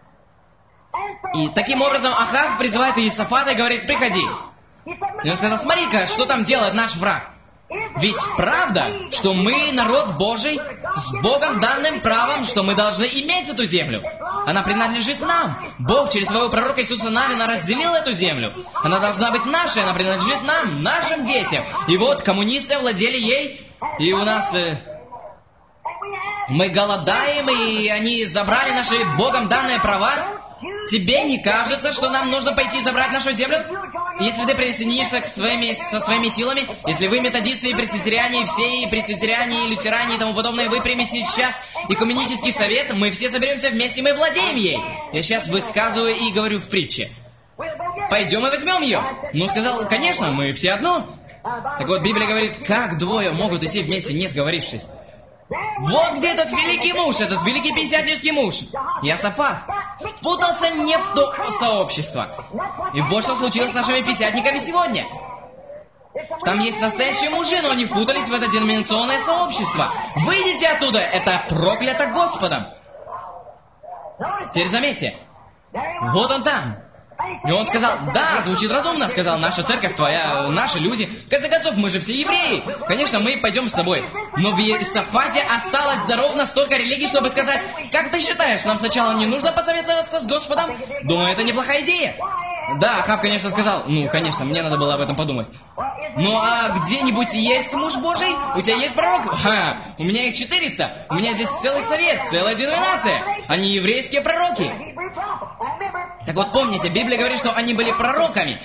И таким образом Ахав призывает Иосафата и говорит: приходи. И он сказал: смотри-ка, что там делает наш враг. Ведь правда, что мы народ Божий с Богом данным правом, что мы должны иметь эту землю. Она принадлежит нам. Бог через своего пророка Иисуса Навина разделил эту землю. Она должна быть нашей, она принадлежит нам, нашим детям. И вот коммунисты владели ей, и у нас... Э, мы голодаем, и они забрали наши Богом данные права. Тебе не кажется, что нам нужно пойти забрать нашу землю? Если ты присоединишься к своими, со своими силами, если вы методисты и пресвитериане, и все и пресвитериане, и лютеране, и тому подобное, вы примете сейчас экуменический совет, мы все соберемся вместе, и мы владеем ей. Я сейчас высказываю и говорю в притче. Пойдем и возьмем ее. Ну, сказал, конечно, мы все одно. Так вот, Библия говорит, как двое могут идти вместе, не сговорившись. Вот где этот великий муж, этот великий пятидесятнический муж. Иосафат впутался не в то сообщество. И вот что случилось с нашими пятидесятниками сегодня. Там есть настоящие мужи, но они впутались в это деноминационное сообщество. Выйдите оттуда, это проклято Господом. Теперь заметьте, вот он там. И он сказал, да, звучит разумно, сказал, наша церковь, твоя, наши люди. В конце концов, мы же все евреи. Конечно, мы пойдем с тобой. Но в Иосафате осталось ровно столько религий, чтобы сказать, как ты считаешь, нам сначала не нужно посоветоваться с Господом? Думаю, это неплохая идея. Да, Ахав, конечно, сказал, ну, конечно, мне надо было об этом подумать. Ну, а где-нибудь есть муж Божий? У тебя есть пророк? Ха, у меня их четыреста. У меня здесь целый совет, целая деноминация. Они еврейские пророки. Так вот, помните, Библия говорит, что они были пророками.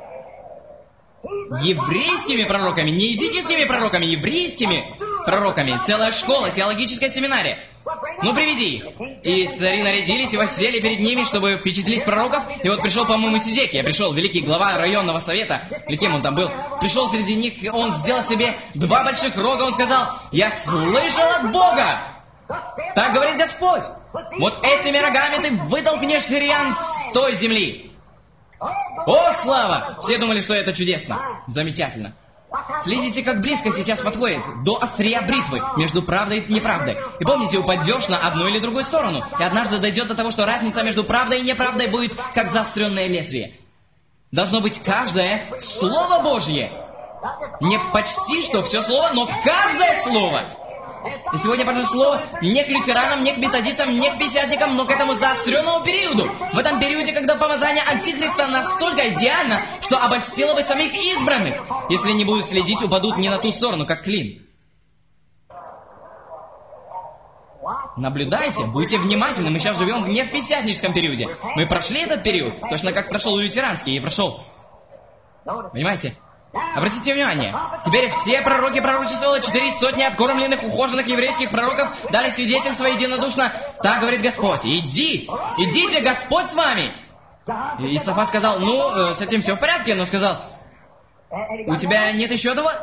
Еврейскими пророками, не языческими пророками, еврейскими пророками. Целая школа, теологическая семинария. Ну, приведи их. И цари нарядились и воссели перед ними, чтобы впечатлить пророков. И вот пришел, по-моему, Сидекия. Пришел великий глава районного совета. Или кем он там был? Пришел среди них, он сделал себе два больших рога. Он сказал, я слышал от Бога. Так говорит Господь. Вот этими рогами ты вытолкнешь сириян с той земли. О, слава! Все думали, что это чудесно. Замечательно. Следите, как близко сейчас подходит до острия бритвы между правдой и неправдой. И помните, упадешь на одну или другую сторону. И однажды дойдет до того, что разница между правдой и неправдой будет как заостренное лезвие. Должно быть каждое Слово Божье. Не почти что все слово, но каждое слово. И сегодня произошло не к лютеранам, не к методистам, не к пятидесятникам, но к этому заостренному периоду. В этом периоде, когда помазание Антихриста настолько идеально, что обольстило бы самих избранных. Если не будут следить, упадут не на ту сторону, как клин. Наблюдайте, будьте внимательны, мы сейчас живем не в пятидесятническом периоде. Мы прошли этот период, точно как прошел лютеранский и прошел. Понимаете? Обратите внимание, теперь все пророки пророчествовали, четыре сотни откормленных, ухоженных еврейских пророков дали свидетельство единодушно. Так говорит Господь, иди, идите, Господь с вами. И Иосафат сказал, ну, с этим все в порядке, но сказал, у тебя нет еще одного?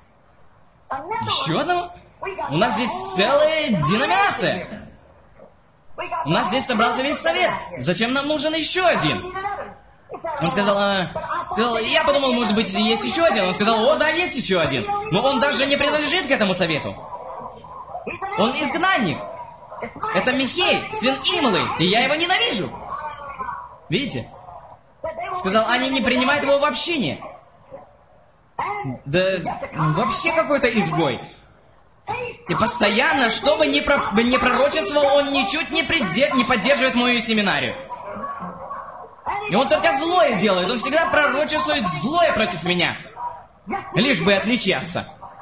Еще одного? У нас здесь целая деноминация. У нас здесь собрался весь совет. Зачем нам нужен еще один? Он сказал, а, сказал, я подумал, может быть, есть еще один. Он сказал, о, да, есть еще один. Но он даже не принадлежит к этому совету. Он изгнанник. Это Михей, сын Имлы, и я его ненавижу. Видите? Сказал, они не принимают его в общение. Да, вообще какой-то изгой. И постоянно, что бы ни, про, ни пророчествовал, он ничуть не, приде, не поддерживает мою семинарию. И он только злое делает, он всегда пророчествует злое против меня. Лишь бы отличаться.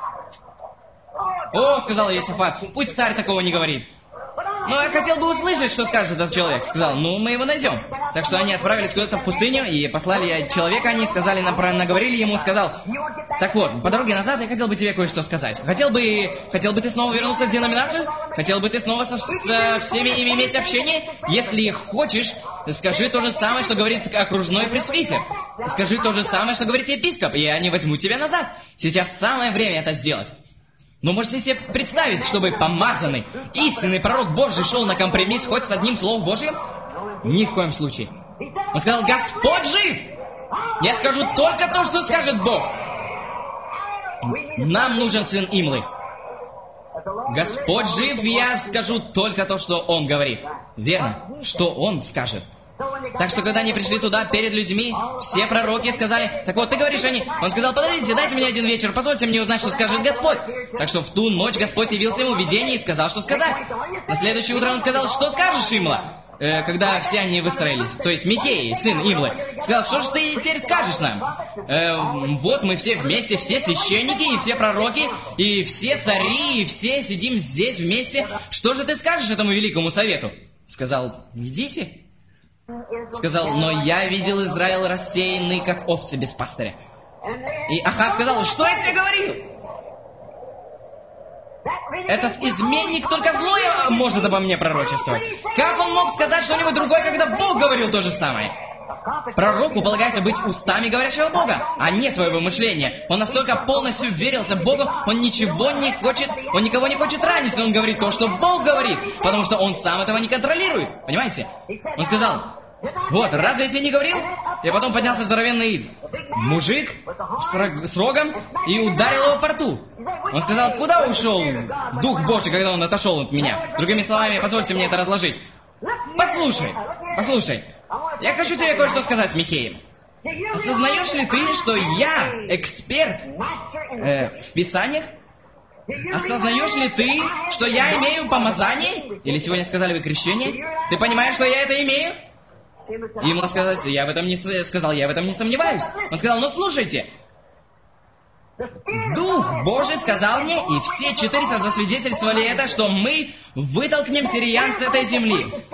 О, сказал Иосафат, пусть царь такого не говорит. Но я хотел бы услышать, что скажет этот человек. Сказал, ну, мы его найдем. Так что они отправились куда-то в пустыню и послали человека, они сказали, наговорили ему, сказал, так вот, по дороге назад я хотел бы тебе кое-что сказать. Хотел бы, хотел бы ты снова вернуться в деноминацию? Хотел бы ты снова со, со всеми ими иметь общение? Если хочешь, скажи то же самое, что говорит окружной пресвитер. Скажи то же самое, что говорит епископ, и они возьмут тебя назад. Сейчас самое время это сделать. Но можете себе представить, чтобы помазанный, истинный пророк Божий шел на компромисс хоть с одним словом Божьим? Ни в коем случае. Он сказал, Господь жив! Я скажу только то, что скажет Бог. Нам нужен сын Имлы. Господь жив, я скажу только то, что Он говорит. Верно, что Он скажет. Так что, когда они пришли туда перед людьми, все пророки сказали, так вот, ты говоришь, они... Он сказал, подождите, дайте мне один вечер, позвольте мне узнать, что скажет Господь. Так что в ту ночь Господь явился ему в видении и сказал, что сказать. На следующее утро он сказал, что скажешь, Имла? Э, когда все они выстроились, то есть Михей, сын Имлы, сказал, что ж ты теперь скажешь нам? Э, вот мы все вместе, все священники и все пророки, и все цари, и все сидим здесь вместе. Что же ты скажешь этому великому совету? Сказал, идите. Сказал, но я видел Израиль рассеянный, как овцы без пастыря. И Ахав сказал, что я тебе говорил? Этот изменник только злое может обо мне пророчествовать. Как он мог сказать что-нибудь другое, когда Бог говорил то же самое? Пророку полагается быть устами говорящего Бога, а не своего мышления. Он настолько полностью верился Богу, он ничего не хочет, он никого не хочет ранить, но он говорит то, что Бог говорит, потому что он сам этого не контролирует. Понимаете? Он сказал: вот, разве я тебе не говорил? И потом поднялся здоровенный мужик с, рог, с рогом и ударил его по рту. Он сказал: куда ушел Дух Божий, когда он отошел от меня? Другими словами, позвольте мне это разложить. Послушай, послушай, я хочу тебе кое-что сказать, Михеем. Осознаешь ли ты, что я эксперт э, в Писаниях? Осознаешь ли ты, что я имею помазание? Или сегодня сказали вы крещение? Ты понимаешь, что я это имею? И ему сказать: я в этом не сказал, я в этом не сомневаюсь. Он сказал: ну слушайте, Дух Божий сказал мне, и все четыреста засвидетельствовали это, что мы вытолкнем сириян с этой земли.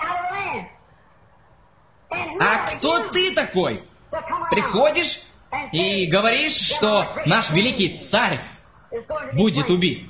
А кто ты такой? Приходишь и говоришь, что наш великий царь будет убит.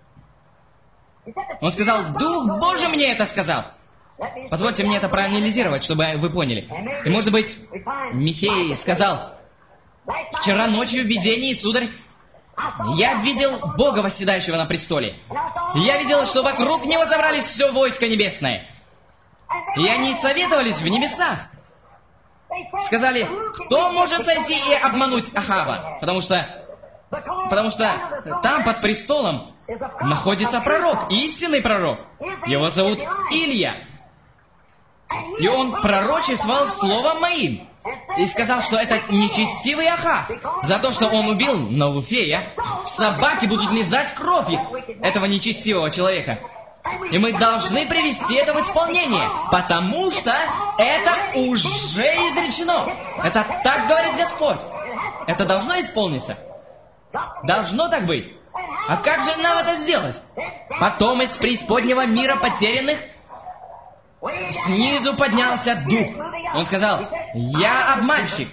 Он сказал: Дух Божий мне это сказал. Позвольте мне это проанализировать, чтобы вы поняли. И, может быть, Михей сказал: вчера ночью в видении, сударь, я видел Бога, восседающего на престоле. Я видел, что вокруг него собрались все войско небесное. И они советовались в небесах. Сказали: кто может сойти и обмануть Ахава? Потому что, потому что там под престолом находится пророк, истинный пророк. Его зовут Илия. И он пророчествовал словом моим. И сказал, что это нечестивый Ахав. За то, что он убил Навуфея, собаки будут лизать кровь этого нечестивого человека. И мы должны привести это в исполнение, потому что это уже изречено. Это так говорит Господь. Это должно исполниться. Должно так быть. А как же нам это сделать? Потом из преисподнего мира потерянных снизу поднялся дух. Он сказал: я обманщик.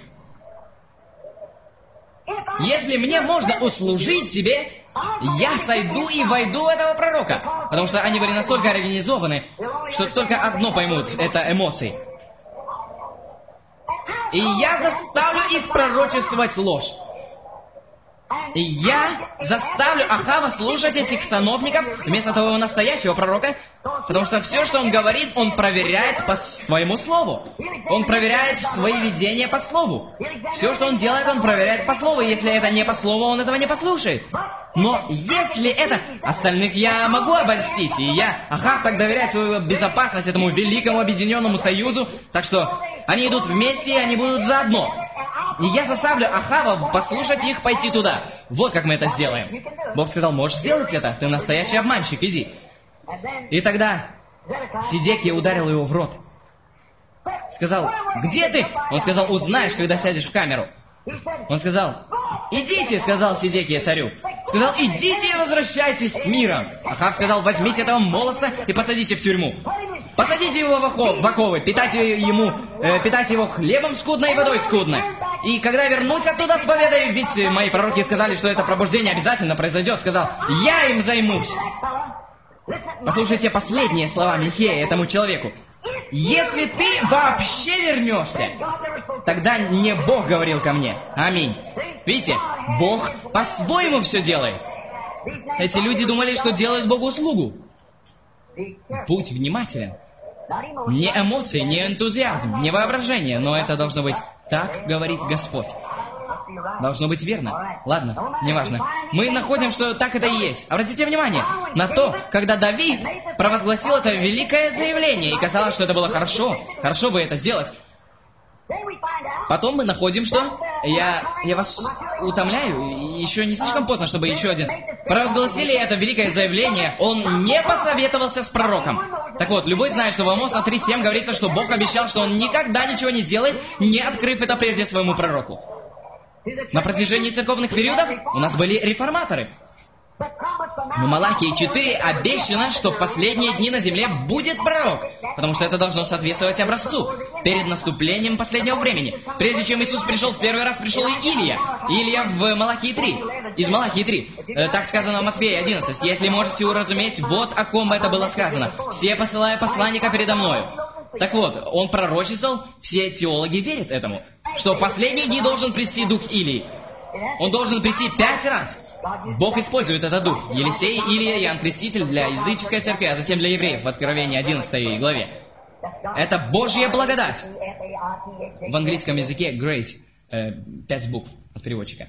Если мне можно услужить тебе, я сойду и войду в этого пророка. Потому что они были настолько организованы, что только одно поймут — это эмоции. И я заставлю их пророчествовать ложь. И я заставлю Ахава слушать этих сановников вместо того настоящего пророка, потому что все, что он говорит, он проверяет по твоему слову. Он проверяет свои видения по слову. Все, что он делает, он проверяет по слову. Если это не по слову, он этого не послушает. Но если это... Остальных я могу обольстить, и я, Ахав, так доверяет свою безопасность этому великому объединенному союзу, так что они идут вместе, и они будут заодно. И я заставлю Ахава послушать их, пойти туда. Вот как мы это сделаем. Бог сказал: можешь сделать это, ты настоящий обманщик, иди. И тогда Сидекия ударил его в рот. Сказал: где ты? Он сказал: узнаешь, когда сядешь в камеру. Он сказал: идите, сказал Сидекия царю. Сказал: идите и возвращайтесь с миром. Ахав сказал: возьмите этого молодца и посадите в тюрьму. Посадите его в, око, в оковы, питайте ему, э, питайте его хлебом скудно и водой скудно. И когда я вернусь оттуда, споведаю, ведь мои пророки сказали, что это пробуждение обязательно произойдет. Сказал: я им займусь. Послушайте последние слова Михея этому человеку. Если ты вообще вернешься, тогда не Бог говорил ко мне. Аминь. Видите, Бог по-своему все делает. Эти люди думали, что делают Богу услугу. Будь внимателен. Не эмоции, не энтузиазм, не воображение, но это должно быть так, говорит Господь. Должно быть верно. Ладно, неважно. Мы находим, что так это и есть. Обратите внимание на то, когда Давид провозгласил это великое заявление, и казалось, что это было хорошо, хорошо бы это сделать. Потом мы находим, что... Я, я вас утомляю, еще не слишком поздно, чтобы еще один... Провозгласили это великое заявление, он не посоветовался с пророком. Так вот, любой знает, что в Амоса три семь говорится, что Бог обещал, что он никогда ничего не сделает, не открыв это прежде своему пророку. На протяжении церковных периодов у нас были реформаторы. В Малахии четыре обещано, что в последние дни на земле будет пророк, потому что это должно соответствовать образцу, перед наступлением последнего времени. Прежде чем Иисус пришел в первый раз, пришел и Илия. Илия в Малахии три. Из Малахии три. Э, так сказано в Матфея одиннадцать. Если можете уразуметь, вот о ком это было сказано. Все посылаю посланника передо мною. Так вот, он пророчествовал, все теологи верят этому, что в последние дни должен прийти дух Илии. Он должен прийти пять раз. Бог использует этот дух. Елисей, Илия, Иоанн Креститель для языческой церкви, а затем для евреев в Откровении одиннадцатой главе. Это Божья благодать. В английском языке grace, э, пять букв от переводчика.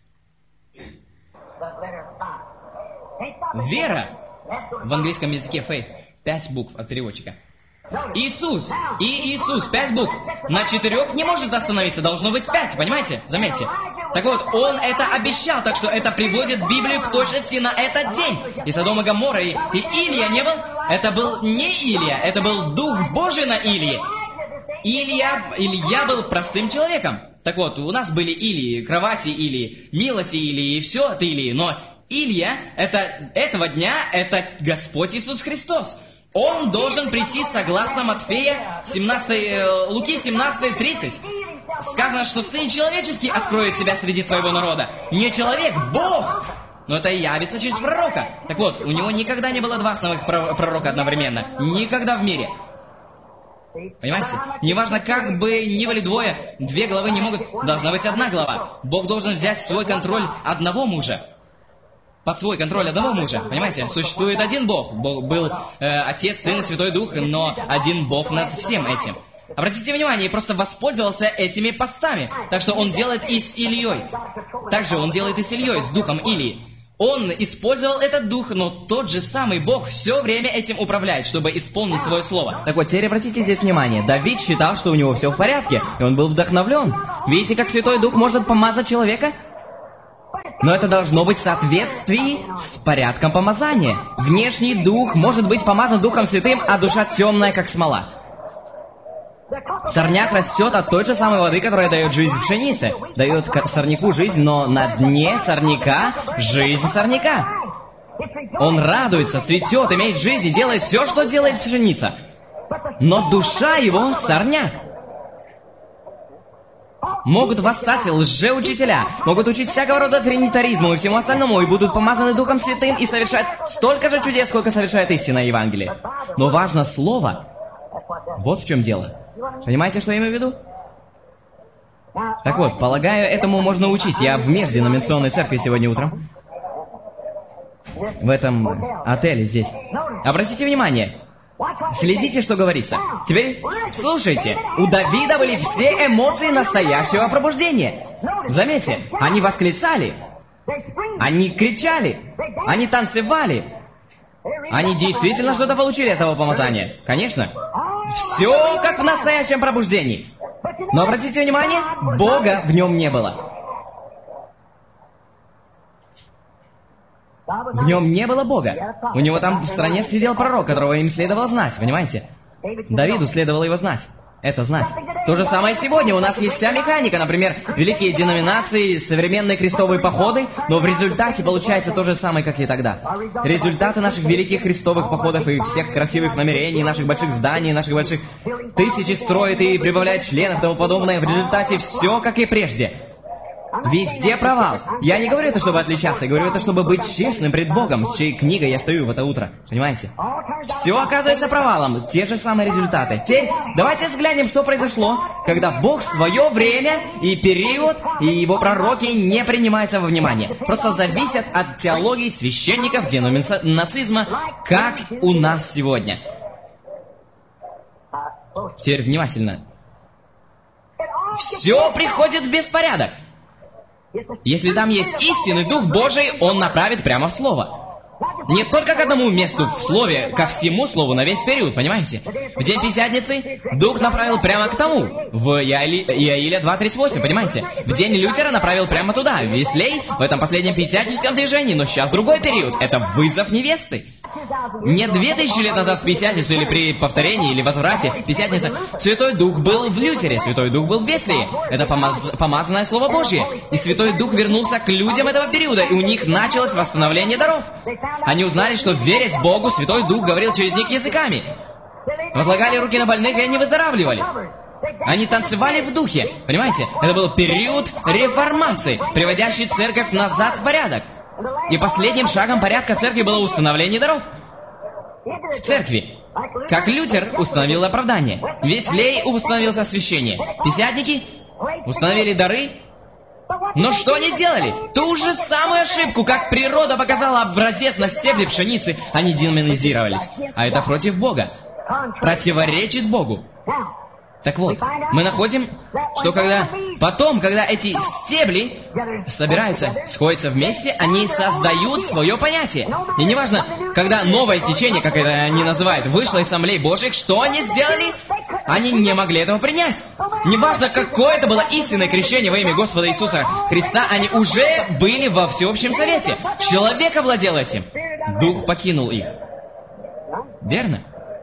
Вера в английском языке faith, пять букв от переводчика. Иисус и Иисус, пять букв. На четырех не может остановиться, должно быть пять, понимаете? Заметьте. Так вот, он это обещал, так что это приводит Библию в точности на этот день. И Содом и Гоморра, и, и Илия не был, это был не Илия, это был Дух Божий на Илии. Илья, Илья был простым человеком. Так вот, у нас были Илии, кровати Илии, милости Илии, и все от Илии, но Илья, это, этого дня, это Господь Иисус Христос. Он должен прийти согласно Матфея семнадцатой, Луки семнадцать тридцать. Сказано, что Сын Человеческий откроет себя среди своего народа. Не человек, Бог! Но это явится через пророка. Так вот, у него никогда не было два основных пророка одновременно. Никогда в мире. Понимаете? Неважно, как бы ни были двое, две главы не могут. Должна быть одна глава. Бог должен взять в свой контроль одного мужа. Под свой контроль одного мужа. Понимаете? Существует один Бог. Бог был э, Отец, Сын и Святой Дух, но один Бог над всем этим. Обратите внимание, просто воспользовался этими постами. Так что он делает и с Ильей. Также он делает и с Ильей, с духом Илии. Он использовал этот дух, но тот же самый Бог все время этим управляет, чтобы исполнить свое слово. Так вот, теперь обратите здесь внимание. Давид считал, что у него все в порядке, и он был вдохновлен. Видите, как Святой Дух может помазать человека? Но это должно быть в соответствии с порядком помазания. Внешний дух может быть помазан Духом Святым, а душа темная, как смола. Сорняк растет от той же самой воды, которая дает жизнь пшенице. Дает сорняку жизнь, но на дне сорняка жизнь сорняка. Он радуется, цветет, имеет жизнь и делает все, что делает пшеница. Но душа его сорняк. Могут восстать лжеучителя, могут учить всякого рода тринитаризму и всему остальному, и будут помазаны Духом Святым и совершать столько же чудес, сколько совершает истинное Евангелие. Но важно слово. Вот в чем дело. Понимаете, что я имею в виду? Так вот, полагаю, этому можно учить. Я в межденоминационной церкви сегодня утром. В этом отеле здесь. Обратите внимание. Следите, что говорится. Теперь слушайте. У Давида были все эмоции настоящего пробуждения. Заметьте, они восклицали. Они кричали. Они танцевали. Они действительно что-то получили от этого помазания. Конечно. Все как в настоящем пробуждении. Но обратите внимание, Бога в нем не было. В нем не было Бога. У него там в стране сидел пророк, которого им следовало знать, понимаете? Давиду следовало его знать. Это знать. То же самое сегодня. У нас есть вся механика, например, великие деноминации, современные крестовые походы, но в результате получается то же самое, как и тогда. Результаты наших великих крестовых походов и всех красивых намерений, наших больших зданий, наших больших тысячи строит и прибавляет членов и тому подобное, в результате все, как и прежде. Везде провал. Я не говорю это, чтобы отличаться, я говорю это, чтобы быть честным пред Богом, с чьей книгой я стою в это утро. Понимаете? Все оказывается провалом, те же самые результаты. Теперь давайте взглянем, что произошло, когда Бог в свое время и период, и его пророки не принимаются во внимание. Просто зависят от теологии священников, деноминацизма, как у нас сегодня. Теперь внимательно. Все приходит в беспорядок. Если там есть истинный Дух Божий, Он направит прямо в Слово. Не только к одному месту в Слове, ко всему Слову на весь период, понимаете? В день Пятидесятницы Дух направил прямо к тому, в Иаили... Иаиля два тридцать восемь, понимаете? В день Лютера направил прямо туда, в Веслей, в этом последнем пятидесятническом движении, но сейчас другой период, это вызов невесты. Не две тысячи лет назад в Пятидесятницу, или при повторении, или возврате, Пятидесятница, Святой Дух был в Лютере, Святой Дух был в Веслии. Это помаз... помазанное Слово Божье. И Святой Дух вернулся к людям этого периода, и у них началось восстановление даров. Они узнали, что, верясь Богу, Святой Дух говорил через них языками. Возлагали руки на больных, и они выздоравливали. Они танцевали в духе. Понимаете? Это был период реформации, приводящий церковь назад в порядок. И последним шагом порядка церкви было установление даров. В церкви. Как Лютер установил оправдание. Веслей установил освящение. Пятидесятники установили дары. Но что они сделали? Ту же самую ошибку, как природа показала образец на стебле пшеницы, они демонизировались. А это против Бога. Противоречит Богу. Так вот, мы находим, что когда потом, когда эти стебли собираются, сходятся вместе, они создают свое понятие. И неважно, когда новое течение, как это они называют, вышло из ассамблей Божьих, что они сделали? Они не могли этого принять. Неважно, какое это было истинное крещение во имя Господа Иисуса Христа, они уже были во всеобщем совете. Человек овладел этим. Дух покинул их. Верно?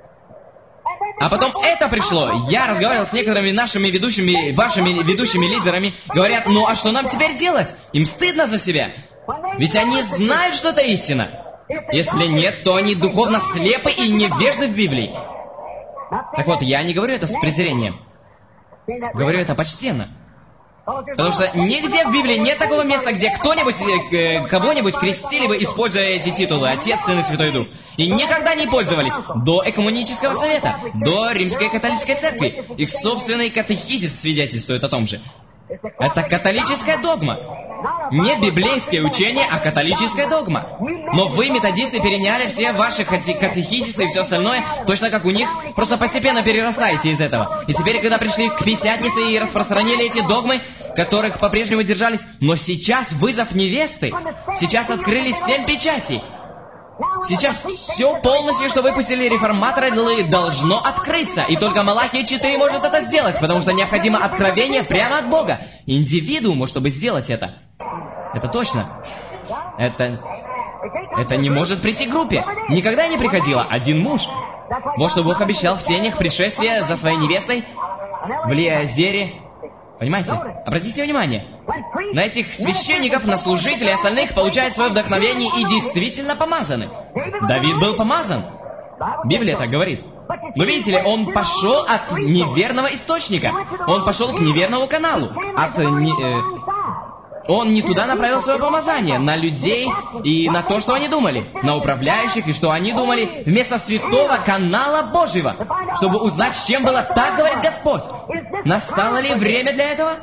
А потом это пришло. Я разговаривал с некоторыми нашими ведущими, вашими ведущими лидерами. Говорят, ну а что нам теперь делать? Им стыдно за себя. Ведь они знают, что это истина. Если нет, то они духовно слепы и невежды в Библии. Так вот, я не говорю это с презрением. Говорю это почтенно. Потому что нигде в Библии нет такого места, где кто-нибудь, э, кого-нибудь крестили бы, используя эти титулы Отец, Сын и Святой Дух. И никогда не пользовались. До Экуменического Совета, до Римской Католической Церкви. Их собственный катехизис свидетельствует о том же. Это католическая догма. Не библейское учение, а католическая догма. Но вы, методисты, переняли все ваши катехизисы и все остальное, точно как у них, просто постепенно перерастаете из этого. И теперь, когда пришли к Пятидесятнице и распространили эти догмы, которых по-прежнему держались, но сейчас вызов невесты, сейчас открылись семь печатей. Сейчас все полностью, что выпустили реформаторы, должно открыться. И только Малахия четыре может это сделать, потому что необходимо откровение прямо от Бога. Индивидууму, чтобы сделать это. Это точно. Это... Это не может прийти к группе. Никогда не приходило. Один муж. Вот что Бог обещал в тенях пришествия за своей невестой в Лиазере. Понимаете? Обратите внимание. На этих священников, на служителей остальных получают свое вдохновение и действительно помазаны. Давид был помазан. Библия так говорит. Но видите ли, он пошел от неверного источника. Он пошел к неверному каналу. От... Не, э, он не туда направил свое помазание. На людей и на то, что они думали. На управляющих и что они думали. Вместо святого канала Божьего. Чтобы узнать, с чем было. Так говорит Господь. Настало ли время для этого?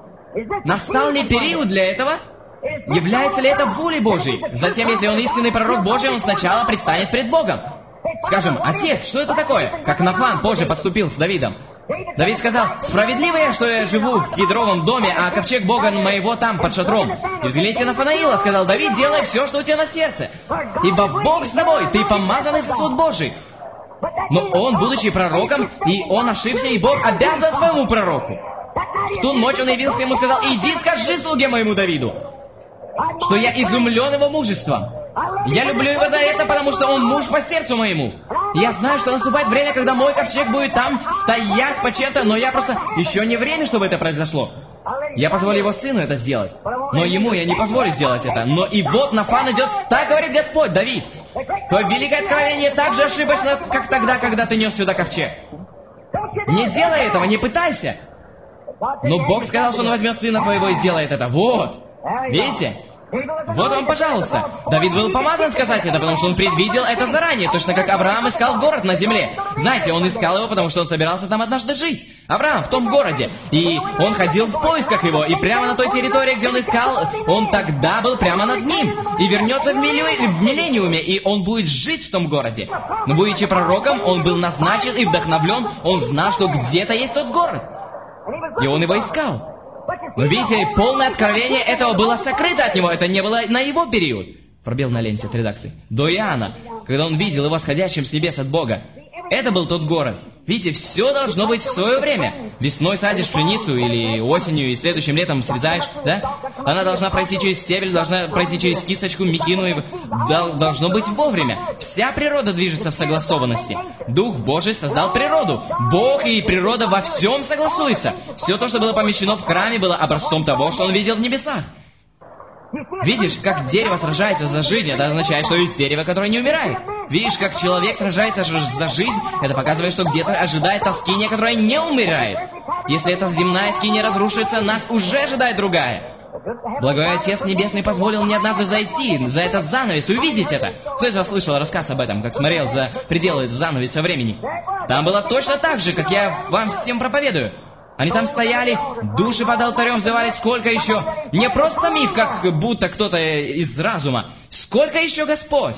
Настал ли период для этого? Является ли это волей Божьей? Затем, если он истинный пророк Божий, он сначала предстанет пред Богом. Скажем, отец, что это такое? Как Нафан позже поступил с Давидом. Давид сказал, справедливо я, что я живу в кедровом доме, а ковчег Бога моего там, под шатром. И взгляните на Фанаила, сказал Давид, делай все, что у тебя на сердце. Ибо Бог с тобой, ты помазанный сосуд Божий. Но он, будучи пророком, и он ошибся, и Бог обязан своему пророку. В ту ночь он явился ему и сказал, иди скажи слуге моему Давиду, что я изумлен его мужеством. Я люблю его за это, потому что он муж по сердцу моему. Я знаю, что наступает время, когда мой ковчег будет там стоять почему-то, но я просто... Еще не время, чтобы это произошло. Я позволю его сыну это сделать. Но ему я не позволю сделать это. Но и вот Нафан идет, так говорит Господь, Давид. Твое великое откровение так же ошибочно, как тогда, когда ты нес сюда ковчег. Не делай этого, не пытайся. Но Бог сказал, что он возьмет сына твоего и сделает это. Вот. Видите? Вот вам, пожалуйста. Давид был помазан сказать это, потому что он предвидел это заранее, точно как Авраам искал город на земле. Знаете, он искал его, потому что он собирался там однажды жить. Авраам в том городе. И он ходил в поисках его, и прямо на той территории, где он искал, он тогда был прямо над ним. И вернется в, милли... в миллениуме, и он будет жить в том городе. Но будучи пророком, он был назначен и вдохновлен, он знал, что где-то есть тот город. И он его искал. Но видите, полное откровение этого было сокрыто от него, это не было на его период. Пробел на ленте от редакции. До Иоанна, когда он видел его сходящим с небес от Бога. Это был тот город. Видите, все должно быть в свое время. Весной садишь пшеницу или осенью и следующим летом срезаешь, да? Она должна пройти через стебель, должна пройти через кисточку, мекину, и должно быть вовремя. Вся природа движется в согласованности. Дух Божий создал природу. Бог и природа во всем согласуются. Все то, что было помещено в храме, было образцом того, что он видел в небесах. Видишь, как дерево сражается за жизнь, это означает, что есть дерево, которое не умирает. Видишь, как человек сражается за жизнь, это показывает, что где-то ожидает та скиния, которая не умирает. Если эта земная скиния разрушится, нас уже ожидает другая. Благой Отец Небесный позволил мне однажды зайти за этот занавес и увидеть это. Кто из вас слышал рассказ об этом, как смотрел за пределы занавеса времени? Там было точно так же, как я вам всем проповедую. Они там стояли, души под алтарем взывали, сколько еще? Не просто миф, как будто кто-то из разума. Сколько еще Господь?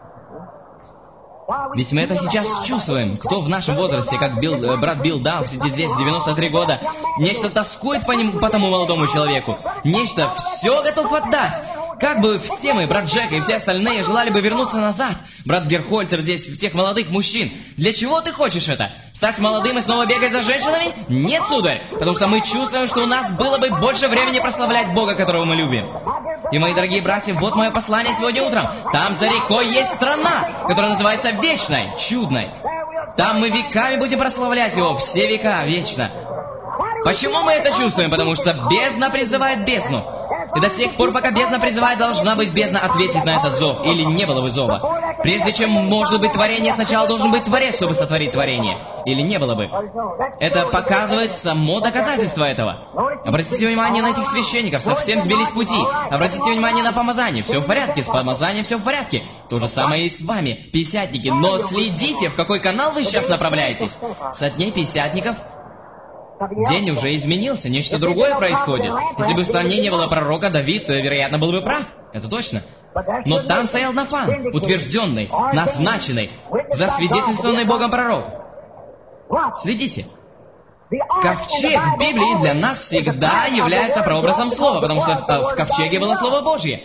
Ведь мы это сейчас чувствуем. Кто в нашем возрасте, как Билл, э, брат Билл Даук, сидит здесь, девяносто три года, нечто тоскует по, ним, по тому молодому человеку. Нечто все готов отдать. Как бы все мы, брат Джек и все остальные, желали бы вернуться назад. Брат Герхольцер здесь, в тех молодых мужчин. Для чего ты хочешь это? Стать молодым и снова бегать за женщинами? Нет, сударь, потому что мы чувствуем, что у нас было бы больше времени прославлять Бога, которого мы любим. И, мои дорогие братья, вот мое послание сегодня утром. Там за рекой есть страна, которая называется Вечной, Чудной. Там мы веками будем прославлять Его, все века, вечно. Почему мы это чувствуем? Потому что бездна призывает бездну. И до тех пор, пока бездна призывает, должна быть бездна ответить на этот зов. Или не было бы зова. Прежде чем может быть творение, сначала должен быть Творец, чтобы сотворить творение. Или не было бы. Это показывает само доказательство этого. Обратите внимание на этих священников, совсем сбились с пути. Обратите внимание на помазание. Все в порядке, с помазанием все в порядке. То же самое и с вами, пятидесятники. Но следите, в какой канал вы сейчас направляетесь. Со дней пятидесятников день уже изменился, нечто другое происходит. Если бы в стране не было пророка, Давид, вероятно, был бы прав. Это точно. Но там стоял Нафан, утвержденный, назначенный, засвидетельствованный Богом пророк. Следите. Ковчег в Библии для нас всегда является прообразом Слова, потому что в ковчеге было Слово Божье.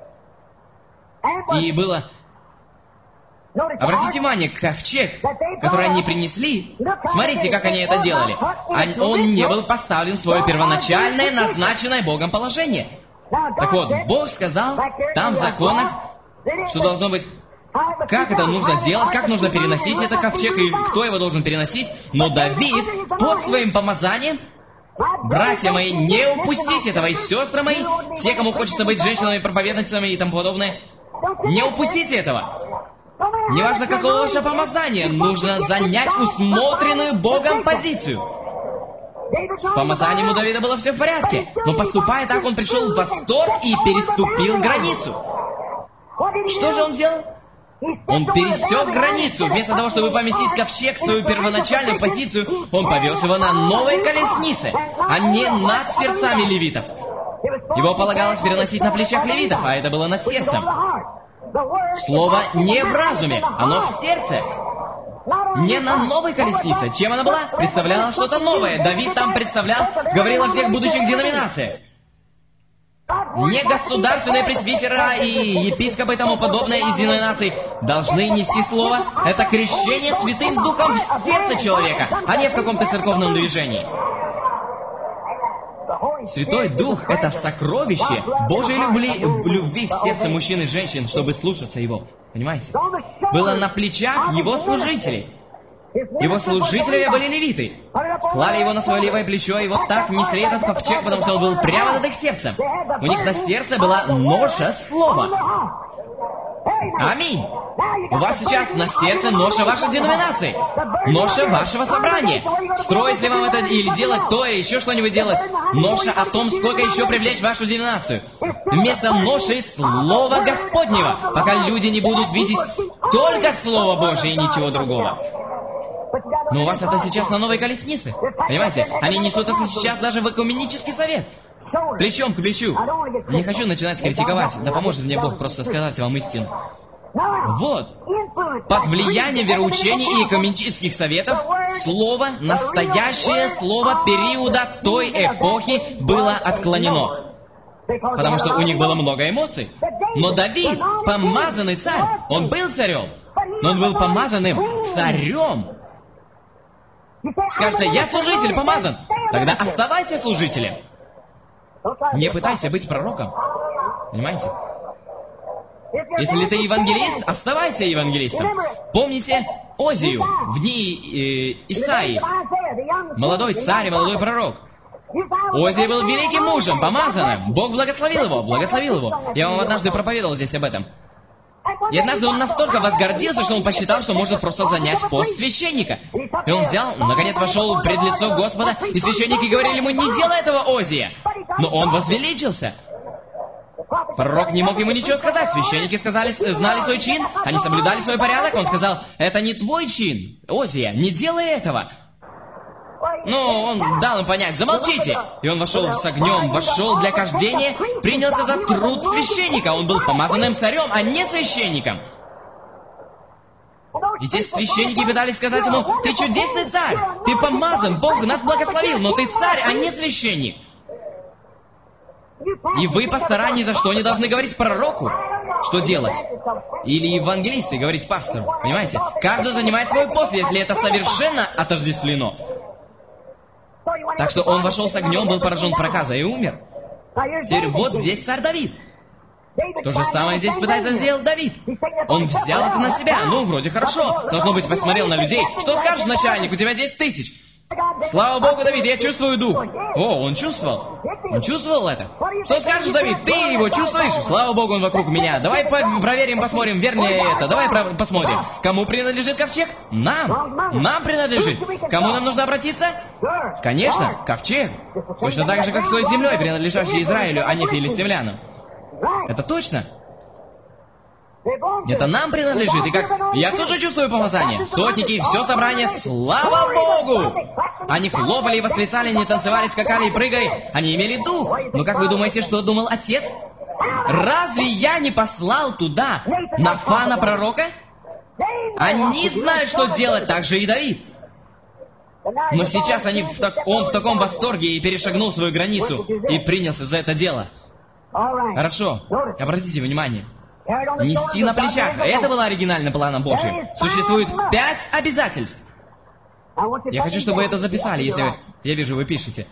И было... Обратите внимание, ковчег, который они принесли, смотрите, как они это делали. Он не был поставлен в свое первоначальное, назначенное Богом положение. Так вот, Бог сказал там в законах, что должно быть, как это нужно делать, как нужно переносить этот ковчег и кто его должен переносить. Но Давид под своим помазанием, братья мои, не упустите этого, и сестры мои, те, кому хочется быть женщинами, проповедницами и тому подобное, не упустите этого. Неважно, какое ваше помазание, нужно занять усмотренную Богом позицию. С помазанием у Давида было все в порядке, но поступая так, он пришел в восторг и переступил границу. Что же он сделал? Он пересек границу. Вместо того, чтобы поместить ковчег в свою первоначальную позицию, он повез его на новой колеснице, а не над сердцами левитов. Его полагалось переносить на плечах левитов, а это было над сердцем. Слово не в разуме, оно в сердце. Не на новой колеснице. Чем она была? Представляла что-то новое. Давид там представлял, говорил о всех будущих деноминациях. Не государственные пресвитера и епископы и тому подобное из деноминаций должны нести слово. Это крещение Святым Духом в сердце человека, а не в каком-то церковном движении. Святой Дух — это сокровище Божьей любви, любви в сердце мужчин и женщин, чтобы слушаться Его. Понимаете? Было на плечах Его служителей. Его служителями были левиты. Клали его на свое левое плечо, и вот так несли этот ковчег, потому что он был прямо над их сердцем. У них на сердце была ноша слова. Аминь. У вас сейчас на сердце ноша вашей деноминации, ноша вашего собрания. Строить ли вам это или делать то, и еще что-нибудь делать? Ноша о том, сколько еще привлечь вашу деноминацию. Вместо ноши Слова Господнего, пока люди не будут видеть только Слово Божие и ничего другого. Но у вас это сейчас на новой колеснице. Понимаете? Они несут это сейчас даже в экуменический совет. Плечом к плечу. Не хочу начинать критиковать. Да поможет мне Бог просто сказать вам истину. Вот. Под влиянием вероучений и экуменических советов слово, настоящее слово периода той эпохи было отклонено. Потому что у них было много эмоций. Но Давид, помазанный царь, он был царем, но он был помазанным царем. Скажете, я служитель, помазан. Тогда оставайся служителем. Не пытайся быть пророком. Понимаете? Если ты евангелист, оставайся евангелистом. Помните Озию в дни э, Исаии? Молодой царь и молодой пророк. Озия был великим мужем, помазанным. Бог благословил его, благословил его. Я вам однажды проповедовал здесь об этом. И однажды он настолько возгордился, что он посчитал, что может просто занять пост священника. И он взял, наконец вошел пред лицо Господа, и священники говорили ему, не делай этого, Озия. но он возвеличился. Пророк не мог ему ничего сказать. Священники сказали, знали свой чин, они соблюдали свой порядок. Он сказал, это не твой чин, Озия, не делай этого. Ну, он дал им понять, замолчите. И он вошел с огнем, вошел для кождения, принялся за труд священника. Он был помазанным царем, а не священником. И здесь священники пытались сказать ему, ты чудесный царь, ты помазан, Бог нас благословил, но ты царь, а не священник. И вы, пастора, ни за что не должны говорить пророку, что делать. Или евангелисты говорить пастору. Понимаете? Каждый занимает свой пост, если это совершенно отождествлено. Так что он вошел с огнем, был поражен проказой и умер. Теперь вот здесь царь Давид. То же самое здесь пытается сделать Давид. Он взял это на себя. Ну, вроде хорошо. Должно быть, посмотрел на людей. Что скажешь, начальник, у тебя десять тысяч. Слава Богу, Давид, я чувствую дух. О, он чувствовал. Он чувствовал это. Что скажешь, Давид, ты его чувствуешь? Слава Богу, он вокруг меня. Давай по- проверим, посмотрим, вернее это. Давай про- посмотрим. Кому принадлежит ковчег? Нам. Нам принадлежит. Кому нам нужно обратиться? Конечно, ковчег. Точно так же, как с той землей, принадлежащей Израилю, а не филистимлянам. Это точно. Это нам принадлежит, и как... Я тоже чувствую помазание. Сотники, все собрание, слава Богу! Они хлопали и восклицали, не танцевали, скакали и прыгали. Они имели дух. Но как вы думаете, что думал отец? Разве я не послал туда Нафана пророка? Они знают, что делать, так же и Давид. Но сейчас они в так... он в таком восторге и перешагнул свою границу и принялся за это дело. Хорошо, обратите внимание. Нести на плечах. Это было оригинальным планом Божьим. Существует пять обязательств. Я хочу, чтобы вы это записали, если вы... Я вижу, вы пишете.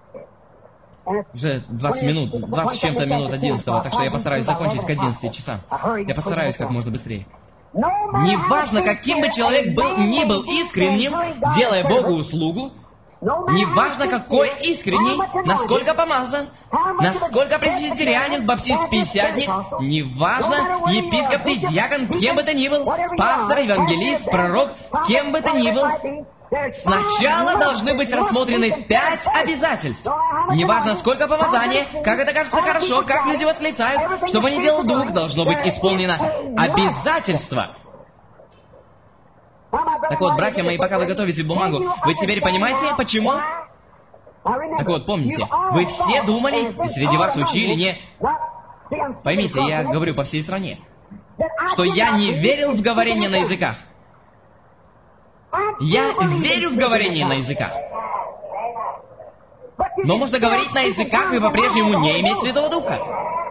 Уже двадцать минут, двадцать с чем-то минут одиннадцатого, так что я постараюсь закончить к одиннадцати часам. Я постараюсь как можно быстрее. Неважно, каким бы человек был, ни был искренним, делая Богу услугу, неважно, какой искренний, насколько помазан, насколько пресвитерианин, баптист, пятидесятник, неважно, епископ ты, диакон, кем бы ты ни был, пастор, евангелист, пророк, кем бы ты ни был, сначала должны быть рассмотрены пять обязательств. Неважно, сколько помазания, как это кажется хорошо, как люди восклицают, что бы ни делал дух, должно быть исполнено обязательство. Так вот, братья мои, пока вы готовите бумагу, вы теперь понимаете, почему? Так вот, помните, вы все думали, и среди вас учили не... Поймите, я говорю по всей стране, что я не верил в говорение на языках. Я верю в говорение на языках. Но можно говорить на языках и по-прежнему не иметь Святого Духа.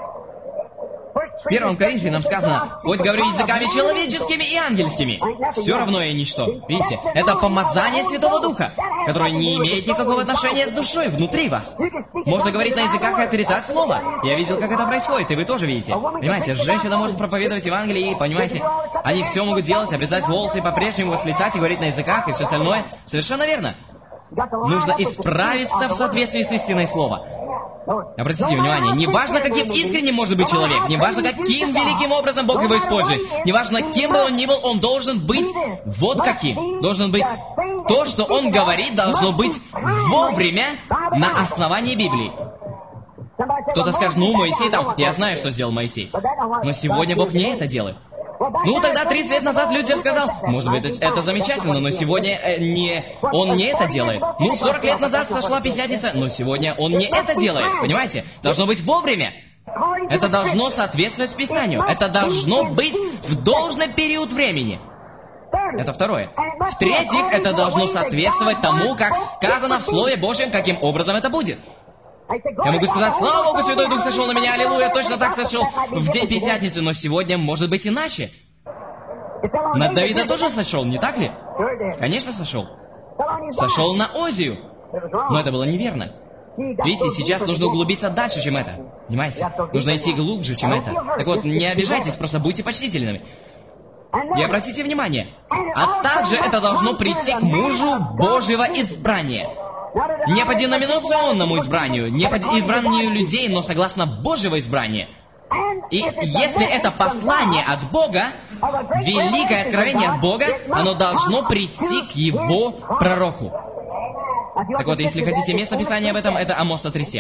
В первом Коринфянам сказано, хоть говорю языками человеческими и ангельскими, все равно я ничто. Видите, это помазание Святого Духа, которое не имеет никакого отношения с душой внутри вас. Можно говорить на языках и отрицать слово. Я видел, как это происходит, и вы тоже видите. Понимаете, женщина может проповедовать Евангелие, и, понимаете, они все могут делать, обрезать волосы, по-прежнему восклицать и говорить на языках, и все остальное. Совершенно верно. Нужно исправиться в соответствии с истиной слова. Обратите внимание, неважно, каким искренним может быть человек, неважно, каким великим образом Бог его использует, неважно, кем бы он ни был, он должен быть вот каким. Должен быть... То, что он говорит, должно быть вовремя на основании Библии. Кто-то скажет, ну, Моисей там... Я знаю, что сделал Моисей. Но сегодня Бог не это делает. Ну, тогда тридцать лет назад Лютер сказал, может быть, это, это замечательно, но сегодня э, не, он не это делает. Ну, сорок лет назад сошла Пятидесятница, но сегодня он не это делает, понимаете? Должно быть вовремя. Это должно соответствовать Писанию. Это должно быть в должный период времени. Это второе. В-третьих, это должно соответствовать тому, как сказано в Слове Божьем, каким образом это будет. Я могу сказать, слава Богу, Святой Дух сошел на меня, аллилуйя, точно так сошел в день Пятидесятницы, но сегодня может быть иначе. На Давида тоже сошел, не так ли? Конечно, сошел. Сошел на Озию. Но это было неверно. Видите, сейчас нужно углубиться дальше, чем это. Понимаете? Нужно идти глубже, чем это. Так вот, не обижайтесь, просто будьте почтительными. И обратите внимание, а также это должно прийти к мужу Божьего избрания. Не по деноминационному избранию, не по избранию людей, но согласно Божьего избрания. И если это послание от Бога, великое откровение от Бога, оно должно прийти к его пророку. Так вот, если хотите местописание об этом, это Амоса три семь.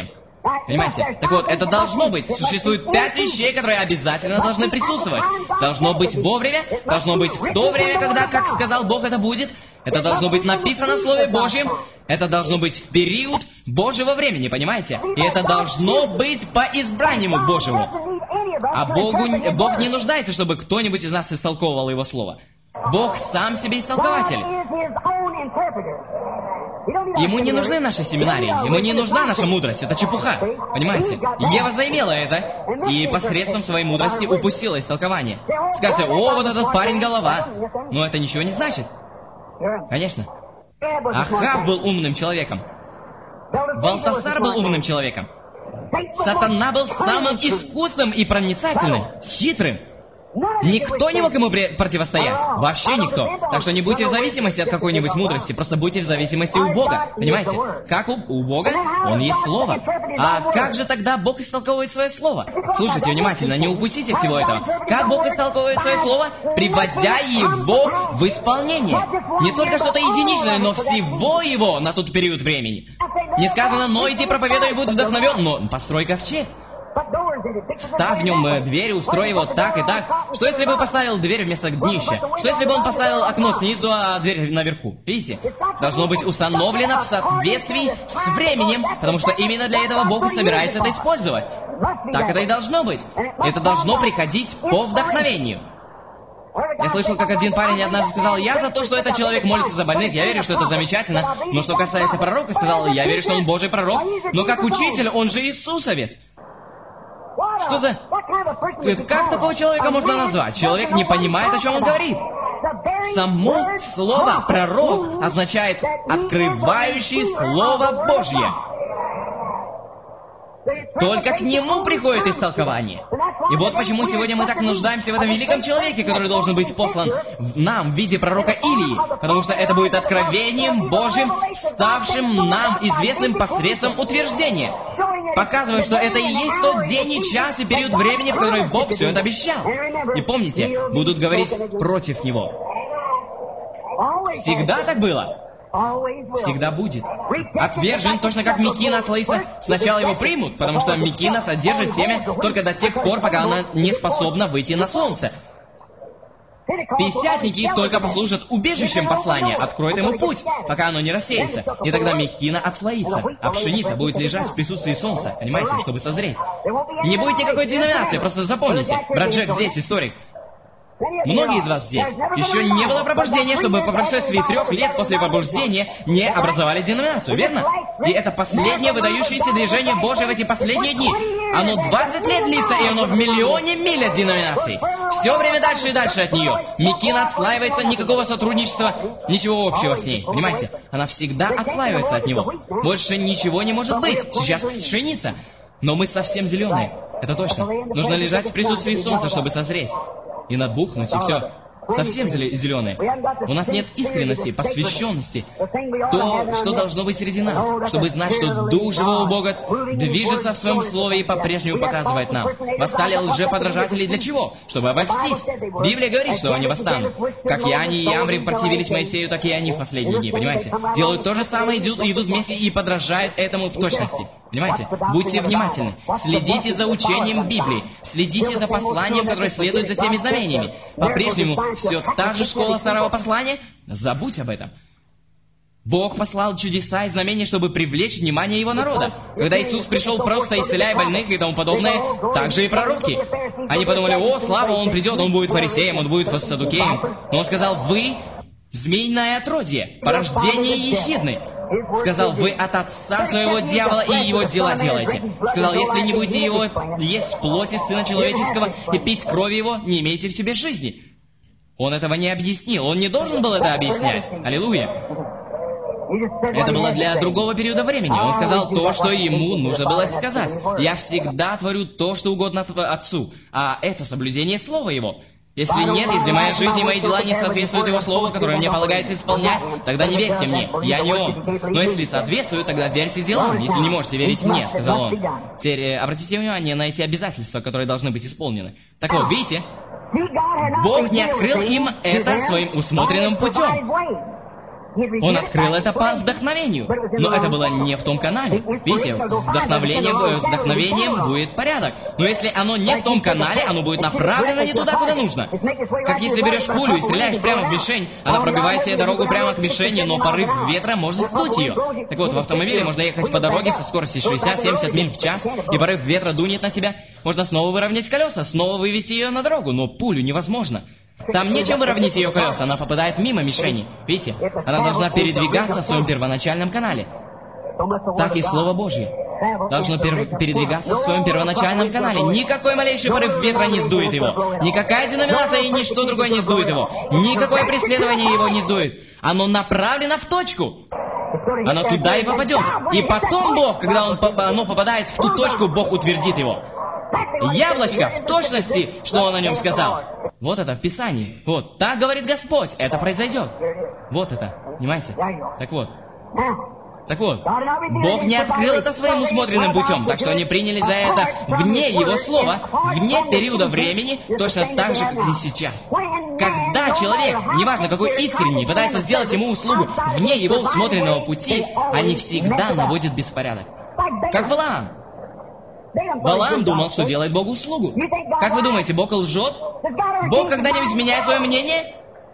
Понимаете? Так вот, это должно быть. Существует пять вещей, которые обязательно должны присутствовать. Должно быть вовремя, должно быть в то время, когда, как сказал Бог, это будет. Это должно быть написано в Слове Божьем. Это должно быть в период Божьего времени, понимаете? И это должно быть по избранию Божьему. А Богу, Бог не нуждается, чтобы кто-нибудь из нас истолковывал Его Слово. Бог сам себе истолкователь. Ему не нужны наши семинарии, ему не нужна наша мудрость, это чепуха, понимаете? Ева заимела это, и посредством своей мудрости упустила истолкование. Скажете, о, вот этот парень голова. Но это ничего не значит. Конечно. Ахав был умным человеком. Валтасар был умным человеком. Сатана был самым искусным и проницательным, хитрым. Никто не мог ему противостоять. Вообще никто. Так что не будьте в зависимости от какой-нибудь мудрости, просто будьте в зависимости у Бога. Понимаете? Как у, у Бога? Он есть Слово. А как же тогда Бог истолковывает свое Слово? Слушайте внимательно, не упустите всего этого. Как Бог истолковывает свое Слово? Приводя его в исполнение. Не только что-то единичное, но всего его на тот период времени. Не сказано, но иди проповедуй и будь вдохновен, но построй ковчег. Вставь в нем дверь, устрой его так и так. Что если бы поставил дверь вместо днища? Что если бы он поставил окно снизу, а дверь наверху? Видите? Должно быть установлено в соответствии с временем, потому что именно для этого Бог и собирается это использовать. Так это и должно быть. Это должно приходить по вдохновению. Я слышал, как один парень однажды сказал, я за то, что этот человек молится за больных, я верю, что это замечательно. Но что касается пророка, сказал, я верю, что он Божий пророк, но как учитель, он же Иисусовец. Что за... Как такого человека можно назвать? Человек не понимает, о чем он говорит. Само слово «пророк» означает «открывающий Слово Божье». Только к нему приходит истолкование. И вот почему сегодня мы так нуждаемся в этом великом человеке, который должен быть послан в нам в виде пророка Илии. Потому что это будет откровением Божьим, ставшим нам известным посредством утверждения. Показывая, что это и есть тот день и час и период времени, в который Бог все это обещал. И помните, будут говорить против него. Всегда так было. Всегда будет. Отвержен, точно как мекина отслоится. Сначала его примут, потому что мекина содержит семя только до тех пор, пока она не способна выйти на солнце. Пятидесятники только послужат убежищем послания, откроют ему путь, пока оно не рассеется. И тогда мекина отслоится, а пшеница будет лежать в присутствии солнца, понимаете, чтобы созреть. Не будет никакой деноминации, просто запомните. Брат Джек здесь, историк. Многие из вас здесь. Еще не было пробуждения, чтобы по прошествии трех лет после пробуждения не образовали деноминацию, верно? И это последнее выдающееся движение Божие в эти последние дни. Оно двадцать лет длится, и оно в миллионе миль от деноминации. Все время дальше и дальше от нее. Мекина отслаивается, никакого сотрудничества, ничего общего с ней. Понимаете? Она всегда отслаивается от него. Больше ничего не может быть. Сейчас пшеница. Но мы совсем зеленые. Это точно. Нужно лежать в присутствии солнца, чтобы созреть. И набухнуть, и все. Совсем зеленые. У нас нет искренности, посвященности. То, что должно быть среди нас, чтобы знать, что Дух живого Бога движется в своем слове и по-прежнему показывает нам. Восстали лжеподражатели для чего? Чтобы обольстить. Библия говорит, что они восстанут. Как Иоанне и Амбре противились Моисею, так и они в последние дни, понимаете? Делают то же самое, идут, идут вместе и подражают этому в точности. Понимаете? Будьте внимательны. Следите за учением Библии. Следите за посланием, которое следует за теми знамениями. По-прежнему все та же школа старого послания. Забудь об этом. Бог послал чудеса и знамения, чтобы привлечь внимание Его народа. Когда Иисус пришел просто исцеляя больных и тому подобное, так же и пророки. Они подумали, о, слава, Он придет, Он будет фарисеем, Он будет саддукеем. Но Он сказал, вы змеиное отродье, порождение ехидны. Сказал, вы от отца своего дьявола и его дела делаете. Сказал, если не будете его есть плоти Сына Человеческого и пить крови его, не имеете в себе жизни. Он этого не объяснил, он не должен был это объяснять. Аллилуйя. Это было для другого периода времени. Он сказал то, что ему нужно было сказать. Я всегда творю то, что угодно Отцу, а это соблюдение Слова Его. Если нет, если моя жизнь и мои дела не соответствуют Его Слову, которое мне полагается исполнять, тогда не верьте мне, я не Он. Но если соответствуют, тогда верьте делам, если не можете верить мне, сказал Он. Теперь обратите внимание на эти обязательства, которые должны быть исполнены. Так вот, видите, Бог не открыл им это своим усмотренным путем. Он открыл это по вдохновению. Но это было не в том канале. Видите, с вдохновением, с вдохновением будет порядок. Но если оно не в том канале, оно будет направлено не туда, куда нужно. Как если берешь пулю и стреляешь прямо в мишень, она пробивает себе дорогу прямо к мишени, но порыв ветра может сдуть ее. Так вот, в автомобиле можно ехать по дороге со скоростью шестьдесят-семьдесят миль в час, и порыв ветра дунет на тебя. Можно снова выровнять колеса, снова вывести ее на дорогу, но пулю невозможно. Там нечем выровнять ее колеса, она попадает мимо мишени. Видите? Она должна передвигаться в своем первоначальном канале. Так и Слово Божье должно пер передвигаться в своем первоначальном канале. Никакой малейший порыв ветра не сдует его. Никакая деноминация и ничто другое не сдует его. Никакое преследование его не сдует. Оно направлено в точку. Оно туда и попадет. И потом Бог, когда он, оно попадает в ту точку, Бог утвердит его. Яблочко в точности, что он о нем сказал. Вот это в Писании. Вот, так говорит Господь, это произойдет. Вот это, понимаете? Так вот. Так вот, Бог не открыл это своим усмотренным путем, так что они приняли за это вне Его Слова, вне периода времени, точно так же, как и сейчас. Когда человек, неважно какой искренний, пытается сделать ему услугу вне его усмотренного пути, они всегда наводят беспорядок. Как Валаам. Валаам думал, что делает Богу услугу. Как вы думаете, Бог лжет? Бог когда-нибудь меняет свое мнение?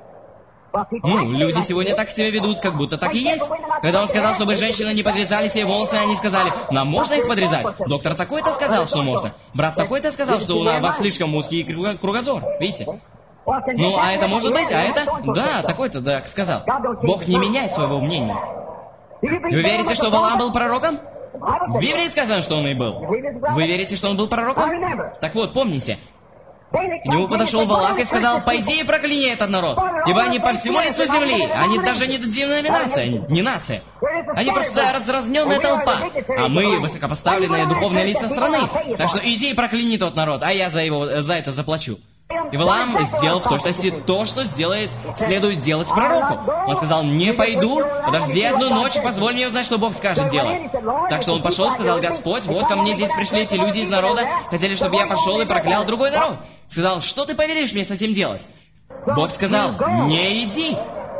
Ну, люди сегодня так себя ведут, как будто так и есть. Когда он сказал, чтобы женщины не подрезали себе волосы, они сказали, нам можно их подрезать? Доктор такой-то сказал, что можно. Брат такой-то сказал, что у вас слишком узкий кругозор. Видите? Ну, а это может быть, а это... Да, такой-то так сказал. Бог не меняет своего мнения. Вы верите, что Валаам был пророком? В Библии сказано, что он и был. Вы верите, что он был пророком? Так вот, помните. К нему подошел Валак и сказал, пойди и прокляни этот народ, ибо они по всему лицу земли, они даже не деноминация, не нация. Они просто разразненная толпа, а мы высокопоставленные духовные лица страны. Так что иди и прокляни тот народ, а я за, его, за это заплачу. И Валаам сделал в точности то, что сделает, следует делать пророку. Он сказал, не пойду, подожди одну ночь, позволь мне узнать, что Бог скажет делать. Так что он пошел, сказал, Господь, вот ко мне здесь пришли эти люди из народа, хотели, чтобы я пошел и проклял другой народ. Сказал, что ты повелишь мне с этим делать? Бог сказал, не иди,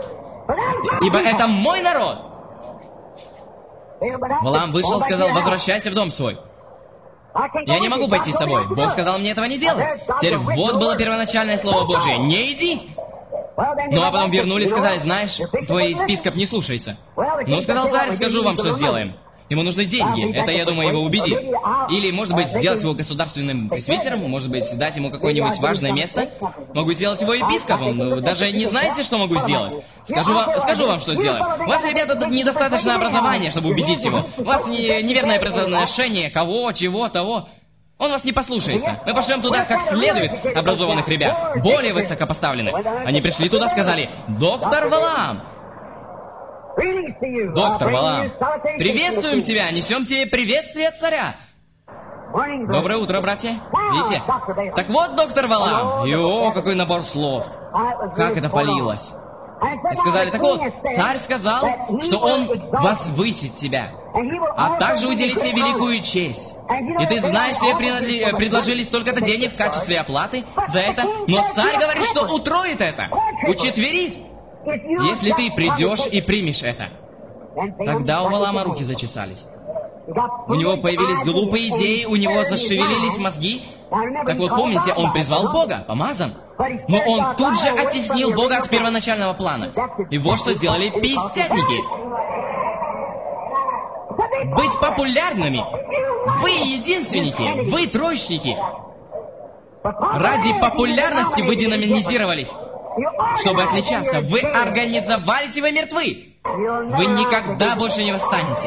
ибо это мой народ. Валаам вышел, сказал, возвращайся в дом свой. Я не могу пойти с тобой. Бог сказал мне этого не делать. Теперь вот было первоначальное Слово Божие. Не иди. Ну а потом вернулись и сказали, знаешь, твой епископ не слушается. Ну, сказал царь, скажу вам, что сделаем. Ему нужны деньги. Это, я думаю, его убедит. Или, может быть, сделать его государственным пресвитером, может быть, дать ему какое-нибудь важное место. Могу сделать его епископом. Вы даже не знаете, что могу сделать. Скажу вам, скажу вам, что сделаем. У вас, ребята, недостаточно образования, чтобы убедить его. У вас не, неверное произношение кого, чего, того. Он вас не послушается. Мы пошлем туда как следует образованных ребят, более высокопоставленных. Они пришли туда, сказали, доктор Валаам. Доктор Валаам, приветствуем тебя, несем тебе привет, свет царя. Доброе утро, братья. Видите? Так вот, доктор Валаам. И о, какой набор слов. Как это полилось. И сказали, так вот, царь сказал, что он возвысит тебя, а также уделит тебе великую честь. И ты знаешь, тебе принадли... предложили столько-то денег в качестве оплаты за это, но царь говорит, что утроит это, учетверит. Если ты придешь и примешь это. Тогда у Валаама руки зачесались. У него появились глупые идеи, у него зашевелились мозги. Так вот, помните, он призвал Бога, помазан. Но он тут же оттеснил Бога от первоначального плана. И вот что сделали пятидесятники. Быть популярными. Вы единственники, вы троечники. Ради популярности вы деноминизировались. Чтобы отличаться, вы организовались и вы мертвы. Вы никогда больше не восстанете.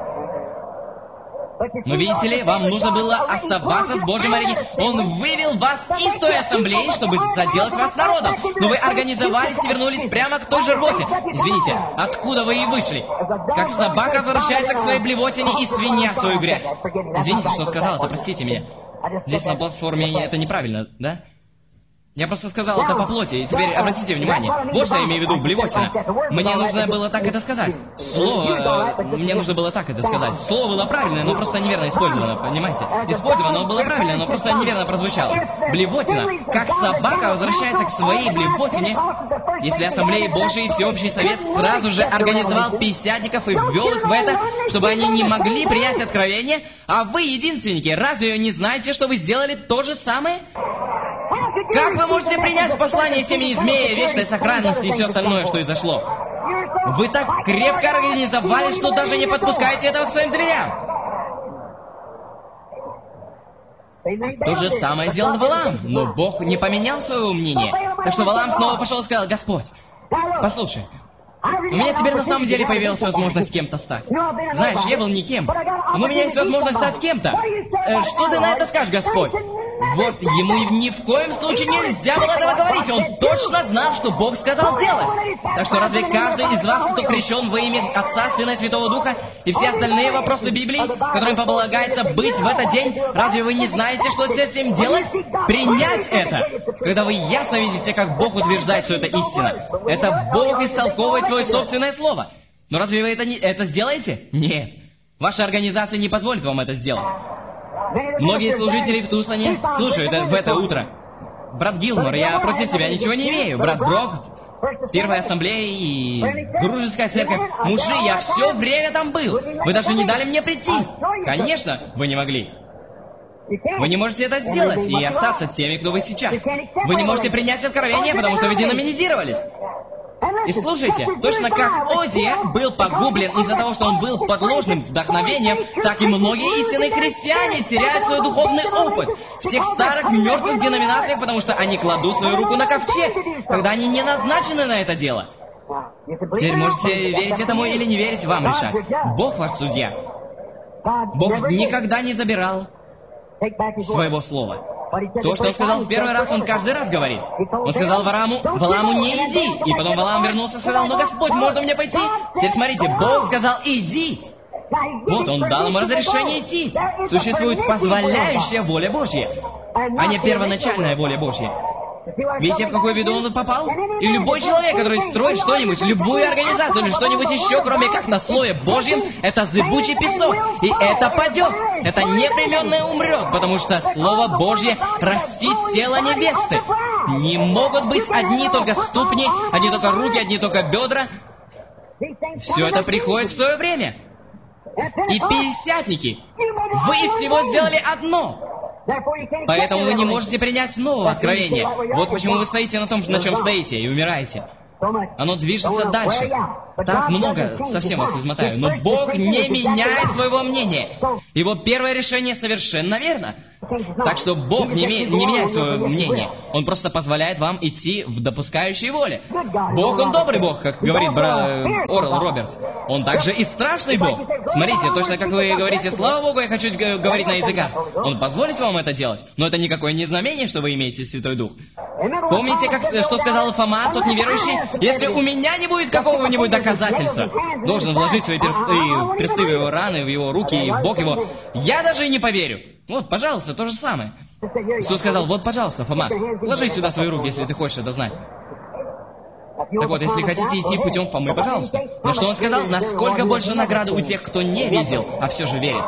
Но видите ли, вам нужно было оставаться с Божьим оригиналом. Он вывел вас из той ассамблеи, чтобы заделать вас народом. Но вы организовались и вернулись прямо к той же рвоте. Извините, откуда вы и вышли? Как собака возвращается к своей блевотине и свинья в свою грязь. Извините, что сказал это, простите меня. Здесь на платформе это неправильно, да? Я просто сказал это по плоти, и теперь обратите внимание. Вот что я имею в виду, блевотина. Мне нужно было так это сказать. Слово... Э, мне нужно было так это сказать. Слово было правильное, но просто неверно использовано, понимаете? Использовано, но было правильно, но просто неверно прозвучало. Блевотина. Как собака возвращается к своей блевотине, если Ассамблея Божия и Всеобщий Совет сразу же организовал пятидесятников и ввел их в это, чтобы они не могли принять откровение, а вы, единственники, разве не знаете, что вы сделали то же самое? Как вы можете принять послание семени змея, вечной сохранности и все остальное, что изошло? Вы так крепко организовали, что даже не подпускаете этого к своим дверям. То же самое сделал Валаам, но Бог не поменял своего мнения. Так что Валаам снова пошел и сказал: Господь, послушай, у меня теперь на самом деле появилась возможность кем-то стать. Знаешь, я был никем, но у меня есть возможность стать кем-то. Э, что ты на это скажешь, Господь? Вот ему ни в коем случае нельзя было этого говорить. Он точно знал, что Бог сказал делать. Так что разве каждый из вас, кто крещен во имя Отца, Сына и Святого Духа, и все остальные вопросы Библии, которым полагается быть в этот день, разве вы не знаете, что с этим делать? Принять это! Когда вы ясно видите, как Бог утверждает, что это истина. Это Бог истолковывает свое собственное слово. Но разве вы это, не, это сделаете? Нет. Ваша организация не позволит вам это сделать. Многие служители в Тусоне слушают в это утро. Брат Гилмор, я против тебя ничего не имею. Брат Брок, Первая Ассамблея и Дружеская Церковь. Мужи, я все время там был. Вы даже не дали мне прийти. Конечно, вы не могли. Вы не можете это сделать и остаться теми, кто вы сейчас. Вы не можете принять откровение, потому что вы деноминизировались. И слушайте, точно как Озия был погублен из-за того, что он был под ложным вдохновением, так и многие истинные христиане теряют свой духовный опыт в тех старых мертвых деноминациях, потому что они кладут свою руку на ковчег, когда они не назначены на это дело. Теперь можете верить этому или не верить, вам решать. Бог ваш судья. Бог никогда не забирал своего слова. То, что он сказал в первый раз, он каждый раз говорит. Он сказал Валааму: Валааму, не иди. И потом Валаам вернулся и сказал: ну, Господь, можно мне пойти? Теперь смотрите, Бог сказал: иди. Вот, он дал ему разрешение идти. Существует позволяющая воля Божья, а не первоначальная воля Божья. Видите, в какую беду он попал? И любой человек, который строит что-нибудь, любую организацию или что-нибудь еще, кроме как на Слове Божьем, это зыбучий песок. И это падет. Это непременно умрет, потому что Слово Божье растит тело невесты. Не могут быть одни только ступни, одни только руки, одни только бедра. Все это приходит в свое время. И пятидесятники, вы из всего сделали одно. Поэтому вы не можете принять нового откровения. Вот почему вы стоите на том, на чем стоите, и умираете. Оно движется дальше. Так много, совсем вас измотаю. Но Бог не меняет своего мнения. Его первое решение совершенно верно. Так что Бог не, ме- не меняет свое мнение. Он просто позволяет вам идти в допускающей воле. Бог, Он добрый Бог, как говорит бра... Орл Робертс. Он также и страшный Бог. Смотрите, точно как вы говорите: слава Богу, я хочу говорить на языках. Он позволит вам это делать, но это никакое не знамение, что вы имеете Святой Дух. Помните, как, что сказал Фома, тот неверующий? Если у меня не будет какого-нибудь доказательства, должен вложить свои персты, персты в его раны, в его руки и в бок его, я даже и не поверю. Вот, пожалуйста, то же самое. Иисус сказал: вот, пожалуйста, Фома, вложи сюда свои руки, если ты хочешь это знать. Так вот, если хотите идти путем Фомы, пожалуйста. Но что он сказал? Насколько больше награды у тех, кто не видел, а все же верит.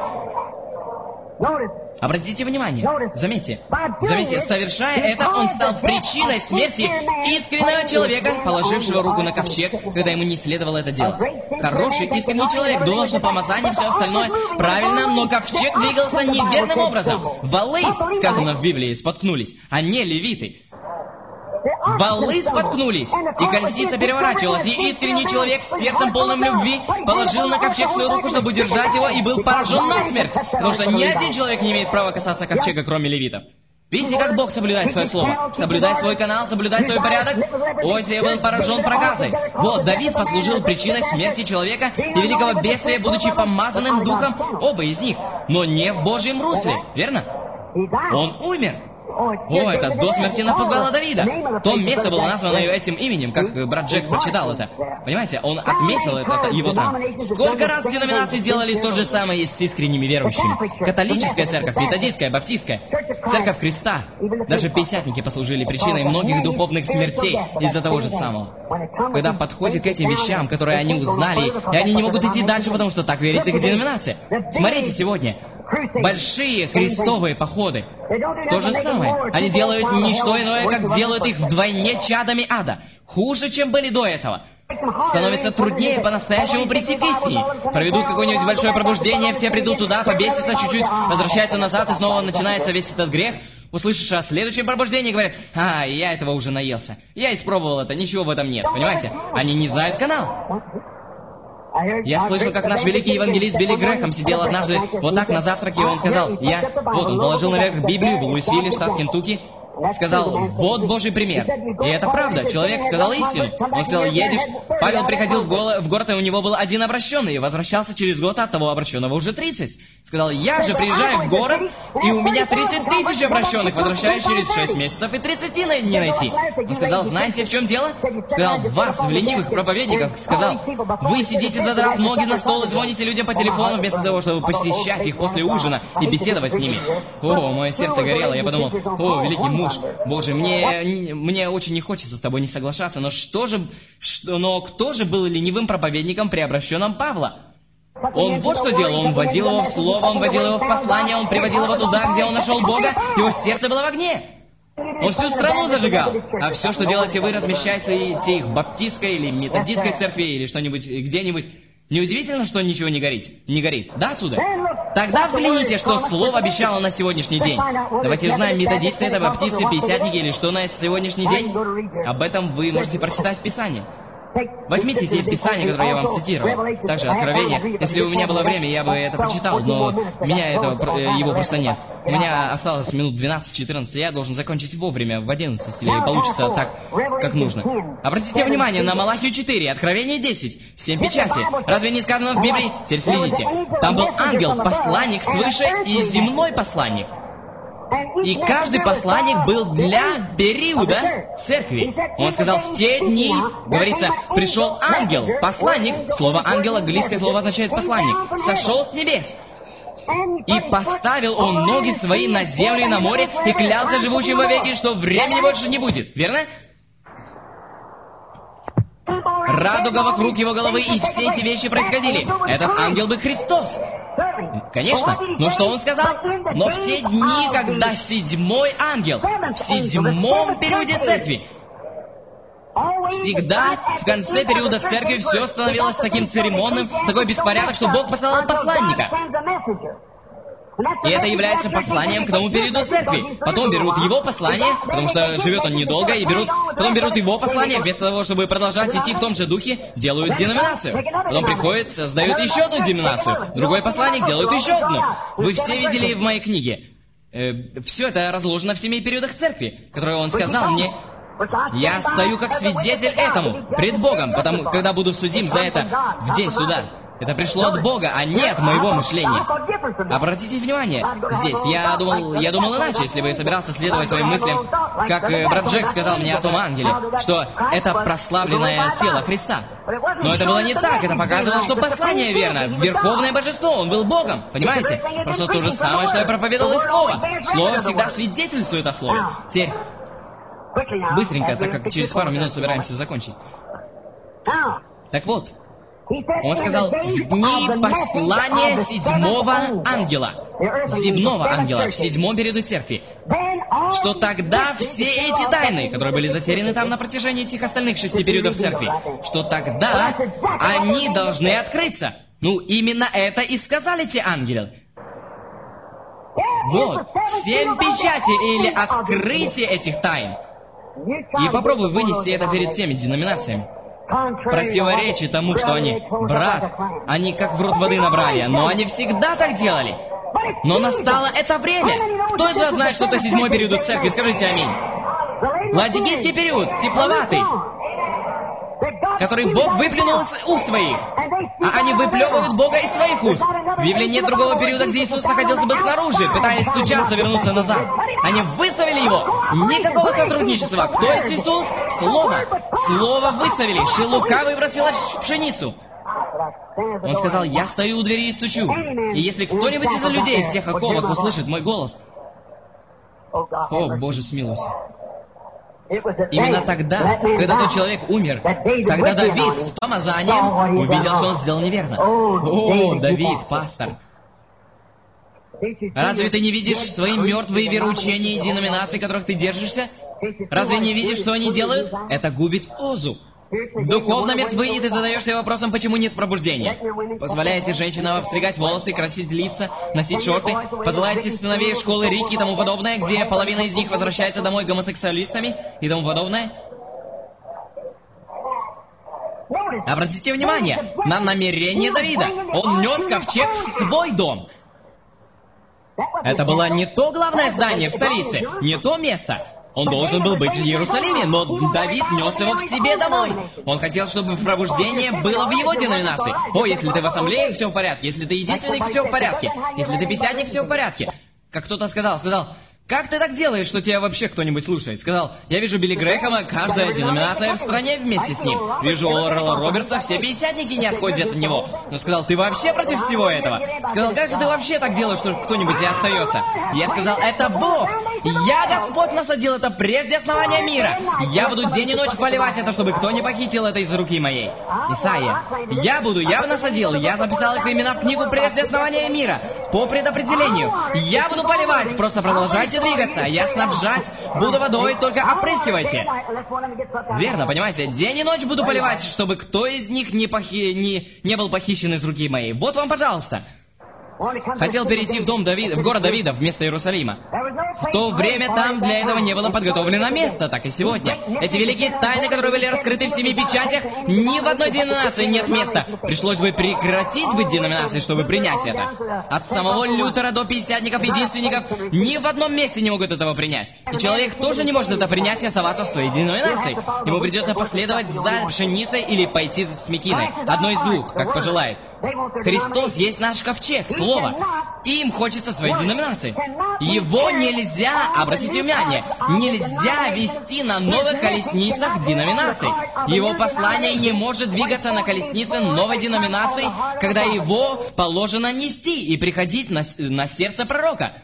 Обратите внимание, заметьте, заметьте, совершая это, он стал причиной смерти искреннего человека, положившего руку на ковчег, когда ему не следовало это делать. Хороший, искренний человек думал, что помазание и все остальное правильно, но ковчег двигался неверным образом. Валы, сказано в Библии, споткнулись, а не левиты. Валы споткнулись, и колесница переворачивалась, и искренний человек с сердцем полным любви положил на ковчег свою руку, чтобы удержать его, и был поражен насмерть, потому что ни один человек не имеет права касаться ковчега, кроме левитов. Видите, как Бог соблюдает свое слово? Соблюдает свой канал, соблюдает свой порядок? Озия был поражен проказой. Вот, Давид послужил причиной смерти человека и великого бедствия, будучи помазанным духом, оба из них, но не в Божьем русле, верно? Он умер. О, это до смерти напугало Давида. То место было названо этим именем, как брат Джек прочитал это. Понимаете, он отметил это, его там. Сколько раз деноминации делали то же самое с искренними верующими? Католическая церковь, методистская, баптистская. Церковь Христа, даже пятидесятники послужили причиной многих духовных смертей из-за того же самого. Когда подходит к этим вещам, которые они узнали, и они не могут идти дальше, потому что так верит их деноминация. Смотрите сегодня. Большие крестовые походы. То же самое. Они делают не что иное, как делают их вдвойне чадами ада. Хуже, чем были до этого. Становится труднее по-настоящему прийти к истине. Проведут какое-нибудь большое пробуждение, все придут туда, побесятся чуть-чуть, возвращаются назад, и снова начинается весь этот грех. Услышишь о следующем пробуждении, говорят: «А, я этого уже наелся. Я испробовал это, ничего в этом нет». Понимаете? Они не знают канал. Я слышал, как наш великий евангелист Билли Грэхэм сидел однажды вот так на завтраке, и он сказал, я... Вот он положил наверх Библию в Луисвилле, штат Кентукки, сказал: «Вот Божий пример». И это правда, человек сказал истину. Он сказал: «Едешь». Павел приходил в, голо... в город, и у него был один обращенный, и возвращался через год, от того обращенного уже тридцать. Сказал: «Я же приезжаю в город, и у меня тридцать тысяч обращенных, возвращаюсь через шесть месяцев, и тридцати не найти». Он сказал: «Знаете, в чем дело?» Сказал: «В вас, в ленивых проповедниках». Сказал: «Вы сидите, задрав ноги на стол, и звоните людям по телефону, вместо того, чтобы посещать их после ужина и беседовать с ними». О, мое сердце горело, я подумал: о, великий муж, Боже, мне, мне очень не хочется с тобой не соглашаться, но что же, что, но кто же был ленивым проповедником при обращенном Павла? Он вот что делал, он вводил его в слово, он вводил его в послание, он приводил его туда, где он нашел Бога, его сердце было в огне. Он всю страну зажигал. А все, что делаете вы, размещаете их в баптистской или методистской церкви или что-нибудь где-нибудь. Неудивительно, что ничего не горит. Не горит, да, сударь? Тогда взгляните, что слово обещало на сегодняшний день. Давайте узнаем, методисты это, баптисты, пятидесятники или что на сегодняшний день. Об этом вы можете прочитать в Писании. Возьмите те писания, которые я вам цитировал. Также Откровение. Если у меня было время, я бы это прочитал, но у меня этого, его просто нет. У меня осталось минут двенадцать-четырнадцать, и я должен закончить вовремя, в одиннадцать, если получится так, как нужно. Обратите внимание на Малахию четыре, Откровение десять, семь печати. Разве не сказано в Библии? Теперь следите. Там был ангел, посланник свыше и земной посланник. И каждый посланник был для периода церкви. Он сказал: в те дни, говорится, пришел ангел, посланник. Слово ангел, английское слово означает посланник. Сошел с небес. И поставил он ноги свои на землю и на море, и клялся живущим вовеки, что времени больше не будет. Верно? Радуга вокруг его головы, и все эти вещи происходили. Этот ангел был Христос. Конечно. Но что он сказал? Но в те дни, когда седьмой ангел, в седьмом периоде церкви, всегда в конце периода церкви все становилось таким церемонным, такой беспорядок, что Бог посылал посланника. И это является посланием к тому периоду церкви. Потом берут его послание, потому что живет он недолго, и берут, потом берут его послание, вместо того, чтобы продолжать идти в том же духе, делают деноминацию. Потом приходят, создают еще одну деноминацию. Другой посланник делают еще одну. Вы все видели в моей книге. Э, все это разложено в семи периодах церкви, которые он сказал мне. Я стою как свидетель этому, пред Богом, потому когда буду судим за это в день суда. Это пришло от Бога, а не от моего мышления. Обратите внимание, здесь я думал, я думал иначе, если бы я собирался следовать своим мыслям, как э, брат Джек сказал мне о том ангеле, что это прославленное тело Христа. Но это было не так, это показывало, что послание верно, верховное божество, он был Богом, понимаете? Просто то же самое, что я проповедовал из слова. Слово всегда свидетельствует о слове. Теперь, быстренько, так как через пару минут собираемся закончить. Так вот, он сказал: в дни послания седьмого ангела, земного ангела, в седьмом периоде церкви, что тогда все эти тайны, которые были затеряны там на протяжении этих остальных шести периодов церкви, что тогда они должны открыться. Ну, именно это и сказали те ангелы. Вот, семь печатей или открытие этих тайн. И попробуй вынести это перед теми деноминациями. Противоречит тому, что они, брат, они как в рот воды набрали, но они всегда так делали. Но настало это время. Кто из вас знает, что это седьмой период церкви? Скажите аминь. Ладикийский период, тепловатый, который Бог выплюнул из уст своих. А они выплевывают Бога из своих уст. В Библии нет другого периода, где Иисус находился бы снаружи, пытаясь стучаться, вернуться назад. Они выставили его. Никакого сотрудничества. Кто есть Иисус? Слово. Слово выставили. Шелуха выбросила пшеницу. Он сказал: я стою у двери и стучу. И если кто-нибудь из людей в тех оковах услышит мой голос О, Боже, смилуйся. Именно тогда, когда тот человек умер, когда Давид с помазанием увидел, что он сделал неверно. О, Давид, пастор. Разве ты не видишь свои мертвые вероучения и деноминации, которых ты держишься? Разве не видишь, что они делают? Это губит Озу. Духовно мертвы, и ты задаешься вопросом, почему нет пробуждения. Позволяете женщинам обстригать волосы, красить лица, носить шорты, посылаете сыновей в школы Рики и тому подобное, где половина из них возвращается домой гомосексуалистами и тому подобное. Обратите внимание на намерение Давида. Он нес ковчег в свой дом. Это было не то главное здание в столице, не то место. Он должен был быть в Иерусалиме, но Давид нес его к себе домой. Он хотел, чтобы пробуждение было в его деноминации. О, если ты в ассамблее, все в порядке. Если ты единственный, все в порядке. Если ты пятидесятник, все в порядке. Как кто-то сказал, сказал... Как ты так делаешь, что тебя вообще кто-нибудь слушает? Сказал, я вижу Билли Грэхэма, каждая деноминация в стране вместе с ним. Вижу Орла Робертса, все пятидесятники не отходят от него. Но сказал, ты вообще против всего этого? Сказал, как же ты вообще так делаешь, что кто-нибудь и остается? Я сказал, это Бог. Я, Господь, насадил это прежде основания мира. Я буду день и ночь поливать это, чтобы кто не похитил это из руки моей. Исайя, я буду, я насадил, я записал их имена в книгу прежде основания мира. По предопределению. Я буду поливать, просто продолжайте двигаться, я снабжать буду водой, только опрыскивайте. Верно, понимаете? День и ночь буду поливать, чтобы кто из них не, похи... не... не был похищен из руки моей. Вот вам, пожалуйста. Хотел перейти в дом Давида, в город Давида вместо Иерусалима. В то время там для этого не было подготовлено место, так и сегодня. Эти великие тайны, которые были раскрыты в семи печатях, ни в одной деноминации нет места. Пришлось бы прекратить быть деноминацией, чтобы принять это. От самого Лютера до пятидесятников, единственников, ни в одном месте не могут этого принять. И человек тоже не может это принять и оставаться в своей деноминации. Ему придется последовать за пшеницей или пойти с мекиной. Одно из двух, как пожелает. Христос есть наш ковчег, Слово. Им хочется своей деноминации. Его нельзя, обратите внимание, нельзя вести на новых колесницах деноминаций. Его послание не может двигаться на колеснице новой деноминации, когда его положено нести и приходить на, на сердце пророка.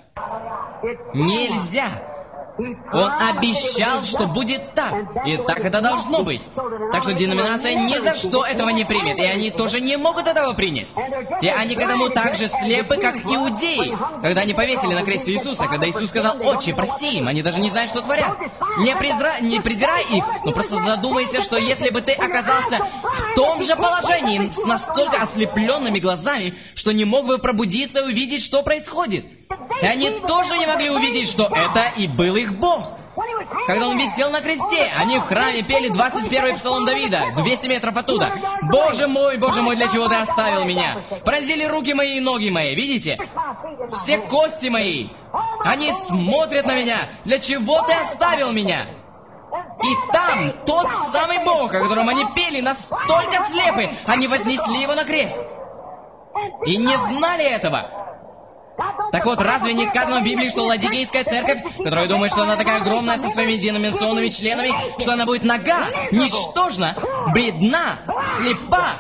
Нельзя. Он обещал, что будет так. И так это должно быть. Так что деноминация ни за что этого не примет. И они тоже не могут этого принять. И они к этому так же слепы, как иудеи. Когда они повесили на кресте Иисуса, когда Иисус сказал, «Отче, прости им», они даже не знают, что творят. Не, презра... не презирай их, но просто задумайся, что если бы ты оказался в том же положении, с настолько ослепленными глазами, что не мог бы пробудиться и увидеть, что происходит. И они тоже не могли увидеть, что это и был их Бог. Когда он висел на кресте, они в храме пели двадцать первый псалом Давида, двести метров оттуда. «Боже мой, Боже мой, для чего ты оставил меня? Поразили руки мои и ноги мои, видите? Все кости мои. Они смотрят на меня. Для чего ты оставил меня?» И там тот самый Бог, о котором они пели, настолько слепы, они вознесли его на крест. И не знали этого. Так вот, разве не сказано в Библии, что Ладикейская церковь, которая думает, что она такая огромная со своими деноминационными членами, что она будет нага, ничтожна, бедна, слепа,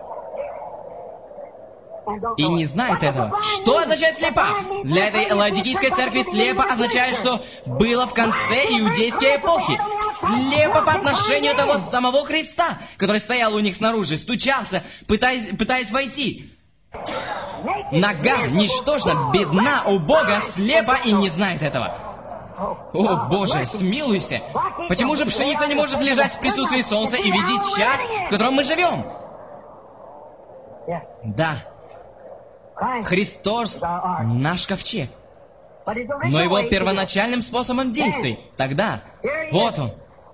и не знает этого? Что означает слепа? Для этой Ладикийской церкви слепо означает, что было в конце иудейской эпохи. Слепо по отношению того самого Христа, который стоял у них снаружи, стучался, пытаясь, пытаясь войти. Нога, ничтожна, бедна, убога, слепа и не знает этого. О, Боже, смилуйся! Почему же пшеница не может лежать в присутствии солнца и видеть час, в котором мы живем? Да. Христос — наш ковчег. Но его первоначальным способом действий тогда, вот он.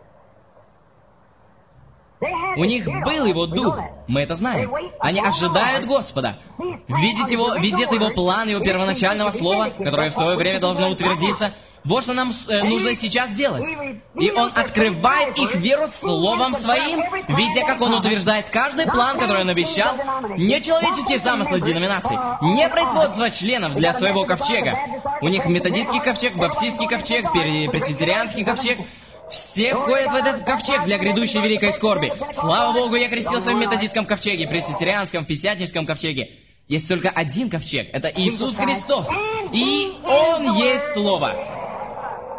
У них был его дух, мы это знаем. Они ожидают Господа. Видеть его, видят его план, его первоначального слова, которое в свое время должно утвердиться. Вот что нам э, нужно сейчас делать. И он открывает их веру словом своим, видя, как он утверждает каждый план, который он обещал. Не человеческие замыслы деноминаций, не производство членов для своего ковчега. У них методистский ковчег, баптистский ковчег, пресвитерианский ковчег. Все входят в этот ковчег для грядущей великой скорби. Слава Богу, я крестился в методистском ковчеге, пресвитерианском, в пятидесятническом ковчеге. Есть только один ковчег. Это Иисус Христос. И Он есть Слово.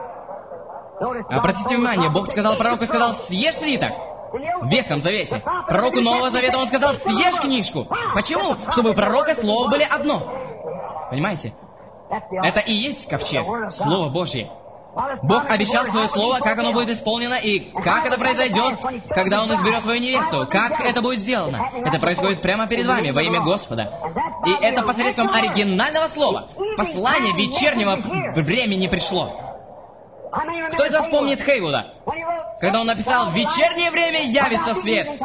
Обратите внимание, Бог сказал пророку, сказал, съешь свиток. В Ветхом Завете. Пророку Нового Завета он сказал, съешь книжку. Почему? Чтобы у пророка слова были одно. Понимаете? Это и есть ковчег, Слово Божье. Бог обещал свое слово, как оно будет исполнено, и как это произойдет, когда Он изберет свою невесту, как это будет сделано. Это происходит прямо перед вами, во имя Господа. И это посредством оригинального слова. Послание вечернего времени пришло. Кто из вас помнит Хейвуда? Когда он написал, «В вечернее время явится свет».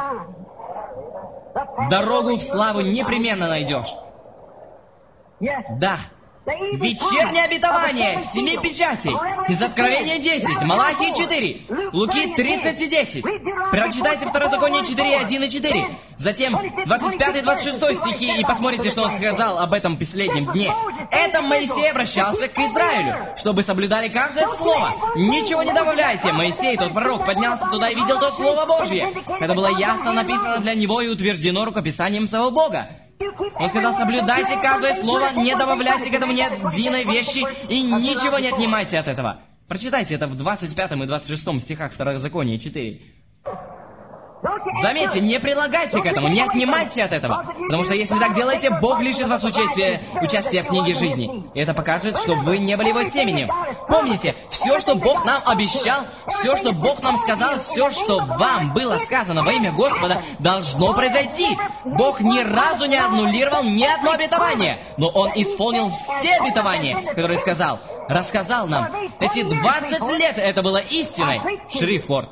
Дорогу в славу непременно найдешь. Да. Вечернее обетование семи печатей из Откровения десять, Малахии четыре, Луки тридцать и десять. Прочитайте Второзаконие четыре, один и четыре. Затем двадцать пятый, двадцать шестой стихи и посмотрите, что он сказал об этом последнем дне. Это Моисей обращался к Израилю, чтобы соблюдали каждое слово. Ничего не добавляйте. Моисей, тот пророк, поднялся туда и видел то Слово Божье. Это было ясно написано для него и утверждено рукописанием самого Бога. Он сказал, соблюдайте каждое слово, не добавляйте к этому ни единой вещи и ничего не отнимайте от этого. Прочитайте это в двадцать пятом и двадцать шестом стихах Второзакония четыре. Заметьте, не прилагайте к этому, не отнимайте от этого. Потому что если так делаете, Бог лишит вас участия, участия в книге жизни. И это покажет, что вы не были его семенем. Помните, все, что Бог нам обещал, все, что Бог нам сказал, все, что вам было сказано во имя Господа, должно произойти. Бог ни разу не аннулировал ни одно обетование, но Он исполнил все обетования, которые сказал, рассказал нам. Эти двадцать лет это было истиной. Шрифорд.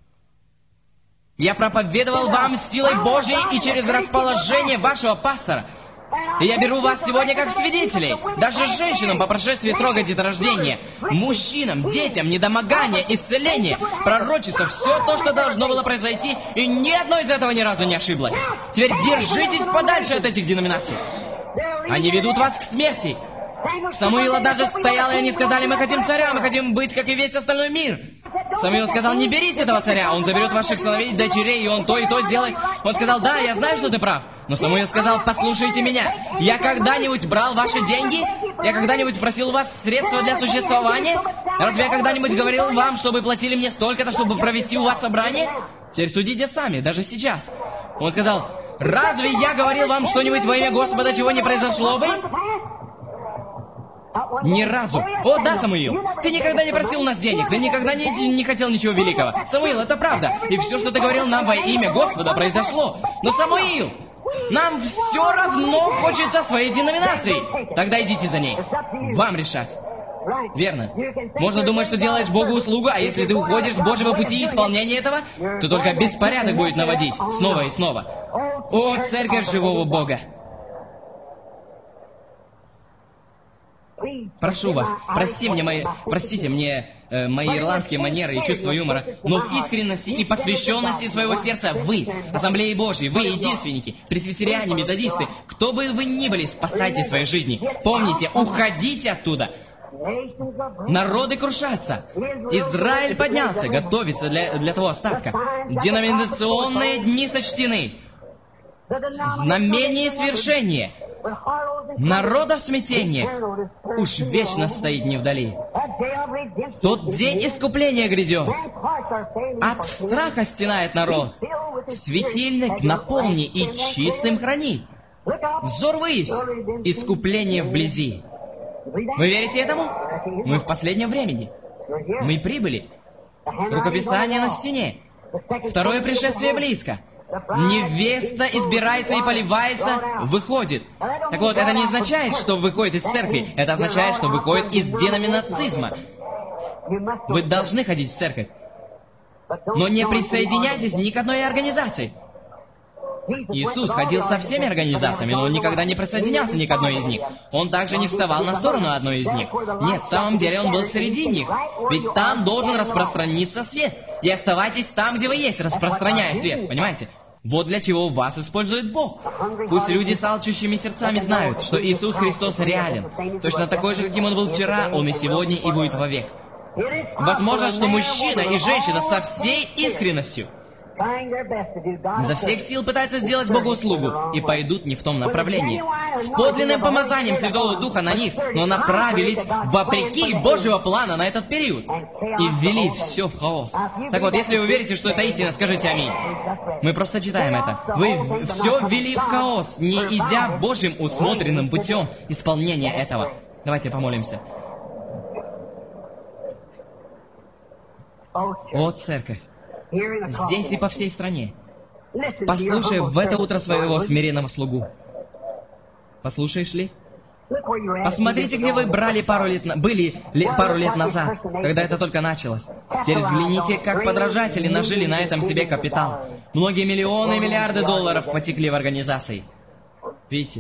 Я проповедовал вам силой Божьей и через расположение вашего пастора. И я беру вас сегодня как свидетелей, даже женщинам по прошествии срока деторождения, мужчинам, детям, недомогание, исцеление, пророчество, все то, что должно было произойти, и ни одно из этого ни разу не ошиблось. Теперь держитесь подальше от этих деноминаций. Они ведут вас к смерти. Самуил однажды стоял, и они сказали, мы хотим царя, мы хотим быть, как и весь остальной мир. Самуил сказал, не берите этого царя, он заберет ваших сыновей, дочерей, и он то и то сделает. Он сказал, да, я знаю, что ты прав. Но Самуил сказал, послушайте меня, я когда-нибудь брал ваши деньги? Я когда-нибудь просил у вас средства для существования? Разве я когда-нибудь говорил вам, чтобы платили мне столько-то, чтобы провести у вас собрание? Теперь судите сами, даже сейчас. Он сказал, разве я говорил вам что-нибудь во имя Господа, чего не произошло бы? Ни разу. О, да, Самуил, ты никогда не просил у нас денег, ты никогда не, не хотел ничего великого. Самуил, это правда. И все, что ты говорил нам во имя Господа, произошло. Но, Самуил, нам все равно хочется своей деноминации. Тогда идите за ней. Вам решать. Верно. Можно думать, что делаешь Богу услугу, а если ты уходишь с Божьего пути и исполнения этого, то только беспорядок будет наводить снова и снова. О, церковь живого Бога! Прошу вас, прости мне мои, простите мне э, мои ирландские манеры и чувство юмора, но в искренности и посвященности своего сердца вы, Ассамблеи Божьей, вы, единственники, пресвитериане, методисты, кто бы вы ни были, спасайте свои жизни. Помните, уходите оттуда. Народы крушатся. Израиль поднялся, готовится для, для того остатка. Деноминационные дни сочтены. Знамение свершения. Народов смятение уж вечно стоит не вдали. Тот день искупления грядет. От страха стенает народ. Светильник наполни и чистым храни. Взор ввысь, искупление вблизи. Вы верите этому? Мы в последнем времени. Мы прибыли. Рукописание на стене. Второе пришествие близко. Невеста избирается и поливается, выходит. Так вот, это не означает, что выходит из церкви. Это означает, что выходит из деноминацизма. Вы должны ходить в церковь. Но не присоединяйтесь ни к одной организации. Иисус ходил со всеми организациями, но он никогда не присоединялся ни к одной из них. Он также не вставал на сторону одной из них. Нет, в самом деле он был среди них. Ведь там должен распространиться свет. И оставайтесь там, где вы есть, распространяя свет. Понимаете? Вот для чего вас использует Бог. Пусть люди с алчущими сердцами знают, что Иисус Христос реален. Точно такой же, каким Он был вчера, Он и сегодня, и будет вовек. Возможно, что мужчина и женщина со всей искренностью изо всех сил пытаются сделать Богу услугу и пойдут не в том направлении. С подлинным помазанием Святого Духа на них, но направились вопреки Божьего плана на этот период и ввели все в хаос. Так вот, если вы верите, что это истина, скажите аминь. Мы просто читаем это. Вы все ввели в хаос, не идя Божьим усмотренным путем исполнения этого. Давайте помолимся. О, церковь, здесь и по всей стране, послушай в это утро своего смиренного слугу. Послушаешь ли? Посмотрите, где вы брали пару лет, на... были ли... пару лет назад, когда это только началось. Теперь взгляните, как подражатели нажили на этом себе капитал. Многие миллионы и миллиарды долларов потекли в организации. Видите?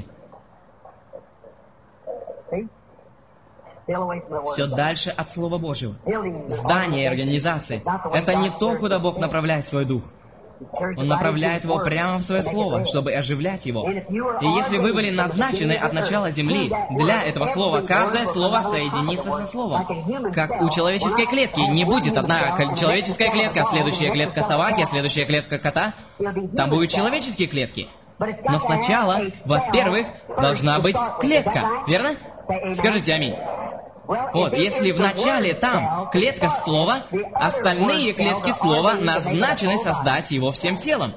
Все дальше от Слова Божьего. Здания и организации — это не то, куда Бог направляет свой дух. Он направляет его прямо в свое слово, чтобы оживлять его. И если вы были назначены от начала земли для этого слова, каждое слово соединится со словом. Как у человеческой клетки. Не будет одна человеческая клетка, следующая клетка собаки, а следующая клетка кота. Там будут человеческие клетки. Но сначала, во-первых, должна быть клетка. Верно? Скажите аминь. Вот, если в начале там клетка слова, остальные клетки слова назначены создать его всем телом.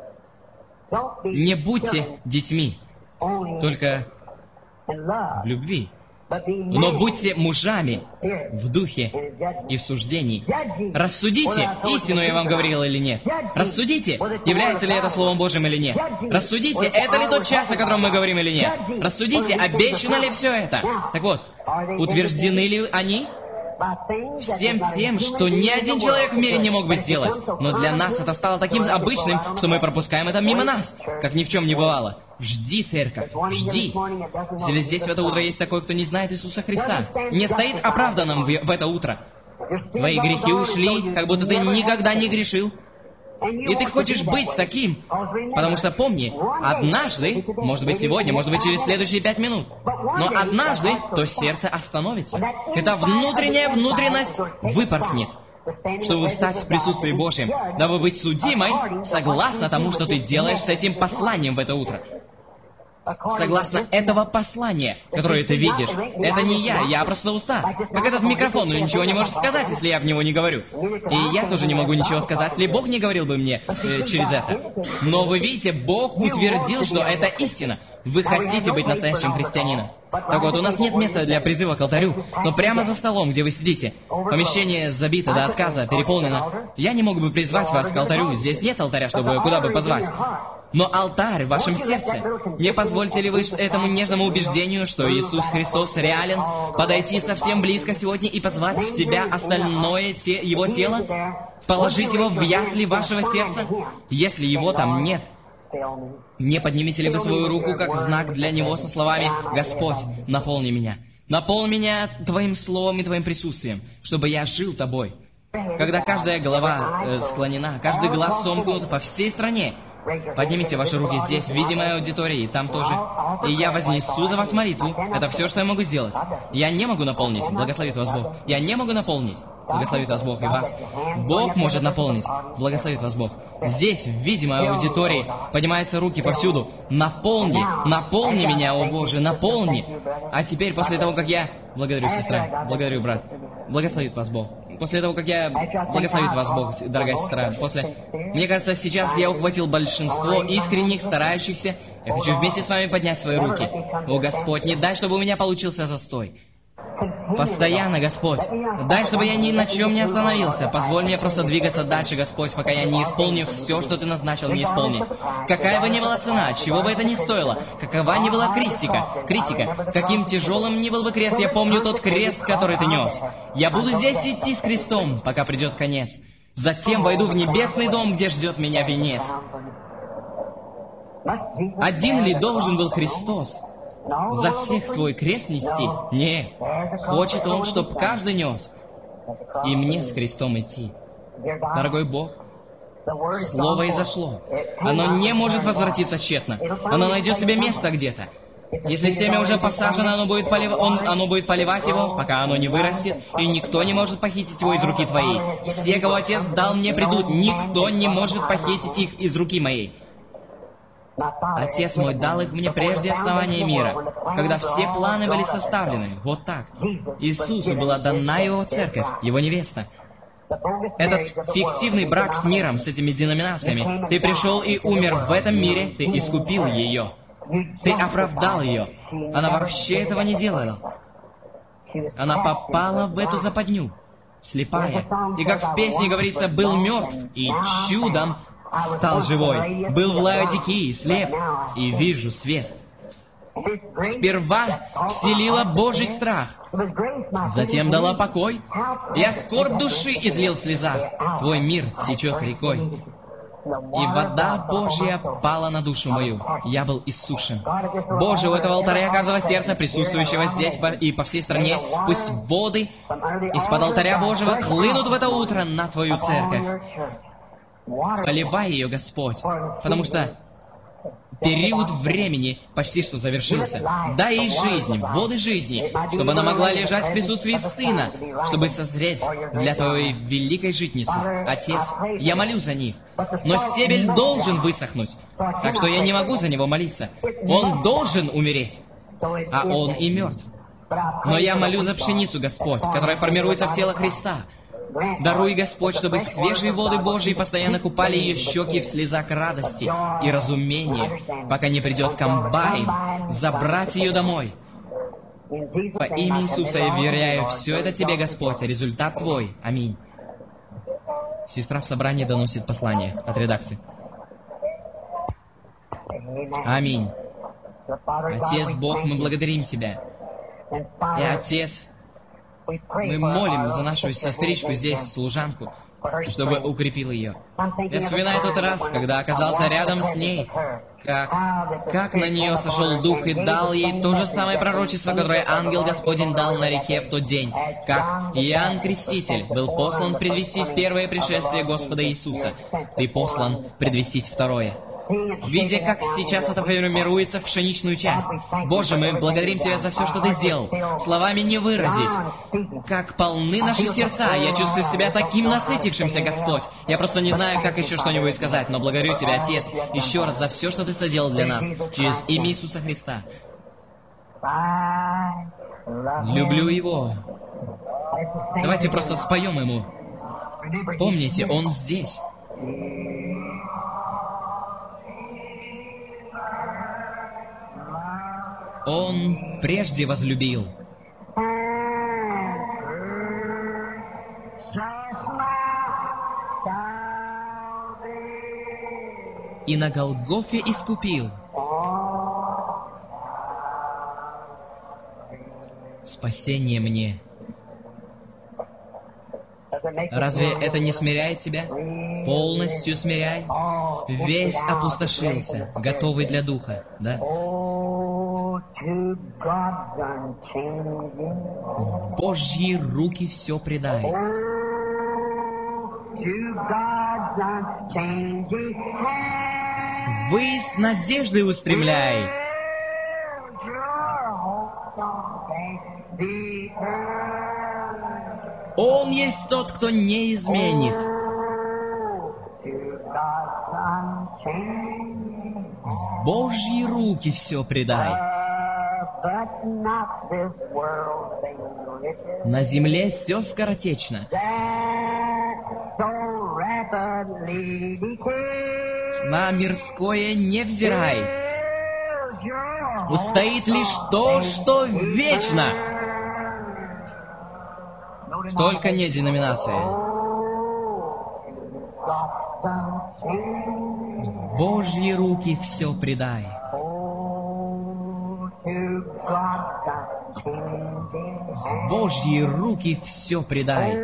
Не будьте детьми, только в любви. Но будьте мужами в духе и в суждении. Рассудите, истину я вам говорил или нет. Рассудите, является ли это Словом Божьим или нет. Рассудите, это ли тот час, о котором мы говорим или нет. Рассудите, обещано ли все это. Так вот, утверждены ли они? Всем тем, что ни один человек в мире не мог бы сделать. Но для нас это стало таким обычным, что мы пропускаем это мимо нас, как ни в чем не бывало. Жди, церковь, жди. Если здесь в это утро есть такой, кто не знает Иисуса Христа, не стоит оправданным в, в это утро. Твои грехи ушли, как будто ты никогда не грешил. И ты хочешь быть таким, потому что помни, однажды, может быть сегодня, может быть через следующие пять минут, но однажды то сердце остановится. Эта внутренняя внутренность выпорхнет, чтобы встать в присутствии Божьем, дабы быть судимой согласно тому, что ты делаешь с этим посланием в это утро. Согласно этого послания, которое ты видишь. Это не я, я просто уста. Как этот микрофон, ну ничего не можешь сказать, если я в него не говорю. И я тоже не могу ничего сказать, если Бог не говорил бы мне э, через это. Но вы видите, Бог утвердил, что это истина. Вы хотите быть настоящим христианином. Так вот, у нас нет места для призыва к алтарю, но прямо за столом, где вы сидите, помещение забито до отказа, переполнено. Я не мог бы призвать вас к алтарю, здесь нет алтаря, чтобы куда бы позвать. Но алтарь в вашем сердце. Не позвольте ли вы этому нежному убеждению, что Иисус Христос реален, подойти совсем близко сегодня и позвать в себя остальное те, Его тело? Положить его в ясли вашего сердца? Если Его там нет, не поднимите ли вы свою руку как знак для Него со словами «Господь, наполни меня». Наполни меня Твоим Словом и Твоим присутствием, чтобы я жил Тобой. Когда каждая голова э, склонена, каждый глаз сомкнут по всей стране, поднимите ваши руки здесь, в видимой аудитории, и там тоже. И я вознесу за вас молитву. Это все, что я могу сделать. Я не могу наполнить. Благословит вас Бог. Я не могу наполнить. Благословит вас Бог и вас. Бог может наполнить. Благословит вас Бог. Здесь, в видимой аудитории, поднимаются руки повсюду. Наполни, наполни меня, о Боже, наполни. А теперь, после того, как я... Благодарю, сестра. Благодарю, брат. Благословит вас Бог. После того, как я... Благословит вас Бог, дорогая сестра. После... Мне кажется, сейчас я ухватил большинство искренних, старающихся. Я хочу вместе с вами поднять свои руки. О, Господь, не дай, чтобы у меня получился застой. Постоянно, Господь. Дай, чтобы я ни на чем не остановился. Позволь мне просто двигаться дальше, Господь, пока я не исполню все, что Ты назначил мне исполнить. Какая бы ни была цена, чего бы это ни стоило, какова ни была критика, критика, каким тяжелым ни был бы крест, я помню тот крест, который Ты нес. Я буду здесь идти с крестом, пока придет конец. Затем войду в небесный дом, где ждет меня венец. Один ли должен был Христос за всех свой крест нести? Нет. Хочет Он, чтоб каждый нес. И мне с крестом идти. Дорогой Бог, Слово изошло. Оно не может возвратиться тщетно. Оно найдет себе место где-то. Если семя уже посажено, оно будет, полив... Он... оно будет поливать его, пока оно не вырастет, и никто не может похитить его из руки твоей. Все, кого Отец дал мне, придут, никто не может похитить их из руки моей. Отец мой дал их мне прежде основания мира, когда все планы были составлены. Вот так. Иисусу была дана его церковь, его невеста. Этот фиктивный брак с миром, с этими деноминациями, ты пришел и умер в этом мире, ты искупил ее. Ты оправдал ее. Она вообще этого не делала. Она попала в эту западню, слепая. И как в песне говорится, был мертв и чудом стал живой. Был в Лаодикии, слеп, и вижу свет. Сперва вселила Божий страх, затем дала покой. Я скорбь души излил в слезах, твой мир течет рекой. И вода Божья пала на душу мою. Я был иссушен. Боже, у этого алтаря каждого сердца, присутствующего здесь и по всей стране, пусть воды из-под алтаря Божьего хлынут в это утро на Твою церковь. Поливай ее, Господь, потому что период времени почти что завершился. Дай ей жизнь, воды жизни, чтобы она могла лежать в присутствии Сына, чтобы созреть для Твоей великой житницы. Отец, я молюсь за них, но стебель должен высохнуть, так что я не могу за него молиться. Он должен умереть, а он и мертв. Но я молю за пшеницу, Господь, которая формируется в тело Христа. Даруй, Господь, чтобы свежие воды Божьи постоянно купали ее щеки в слезах радости и разумения, пока не придет комбайн забрать ее домой. Во имя Иисуса я веряю все это Тебе, Господь, результат Твой. Аминь. Сестра в собрании доносит послание от редакции. Аминь. Отец Бог, мы благодарим Тебя. И Отец, мы молим за нашу сестричку здесь, служанку, чтобы укрепил ее. Я вспоминаю тот раз, когда оказался рядом с ней, как, как на нее сошел Дух и дал ей то же самое пророчество, которое ангел Господень дал на реке в тот день, как Иоанн Креститель был послан предвестить первое пришествие Господа Иисуса. Ты послан предвестить второе. Видя, как сейчас это формируется в пшеничную часть. Боже, мы благодарим Тебя за все, что Ты сделал. Словами не выразить. Как полны наши сердца. Я чувствую себя таким насытившимся, Господь. Я просто не знаю, как еще что-нибудь сказать, но благодарю Тебя, Отец, еще раз за все, что Ты соделал для нас. Через имя Иисуса Христа. Люблю Его. Давайте просто споем Ему. Помните, Он здесь. Он прежде возлюбил. И на Голгофе искупил. Спасение мне. Разве это не смиряет тебя? Полностью смиряй. Весь опустошился, готовый для духа, да? В Божьи руки все предай. Вы с надеждой устремляй. Он есть тот, кто не изменит. В Божьи руки все предай. На земле все скоротечно. На мирское не взирай. Устоит лишь то, что вечно. Только не деноминация. В Божьи руки все предай. В Божьи руки все предай.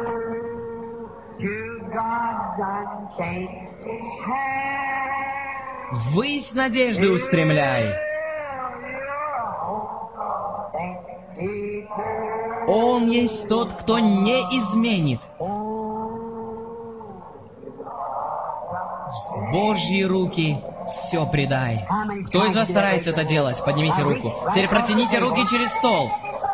Ввысь надежды устремляй. Он есть тот, кто не изменит. В Божьи руки все предай. Кто из вас старается это делать? Поднимите руку. Теперь протяните руки через стол.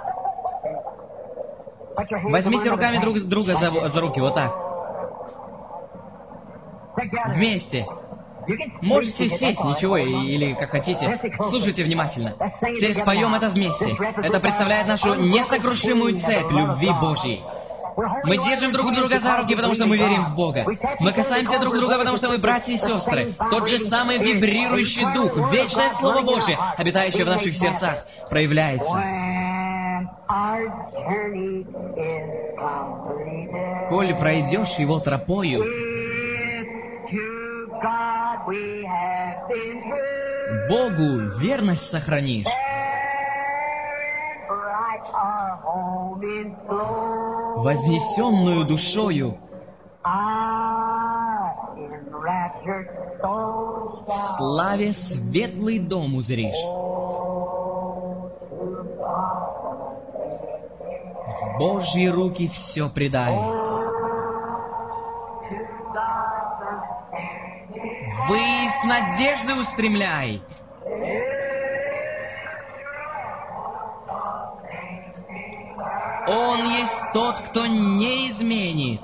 Возьмите руками друг друга за, за руки, вот так. Вместе. Можете сесть, ничего, или как хотите. Слушайте внимательно. Теперь споем это вместе. Это представляет нашу несокрушимую цепь любви Божьей. Мы держим друг друга за руки, потому что мы верим в Бога. Мы касаемся друг друга, потому что мы братья и сестры. Тот же самый вибрирующий дух, вечное Слово Божье, обитающее в наших сердцах, проявляется. Коль пройдешь его тропою, Богу верность сохранишь. Вознесенную душою в славе светлый дом узришь. В Божьи руки все предай. Ввысь надежды устремляй. Он есть тот, кто не изменит.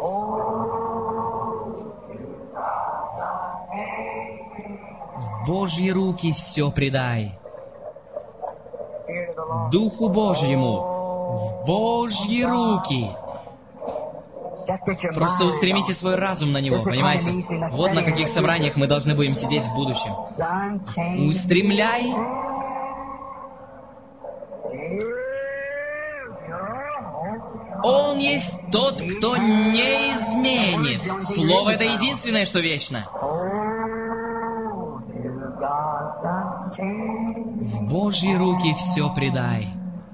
В Божьи руки все предай. Духу Божьему в Божьи руки. Просто устремите свой разум на него, понимаете? Вот на каких собраниях мы должны будем сидеть в будущем. Устремляй. Он есть тот, кто не изменит. Слово — это единственное, что вечно. В Божьи руки все предай.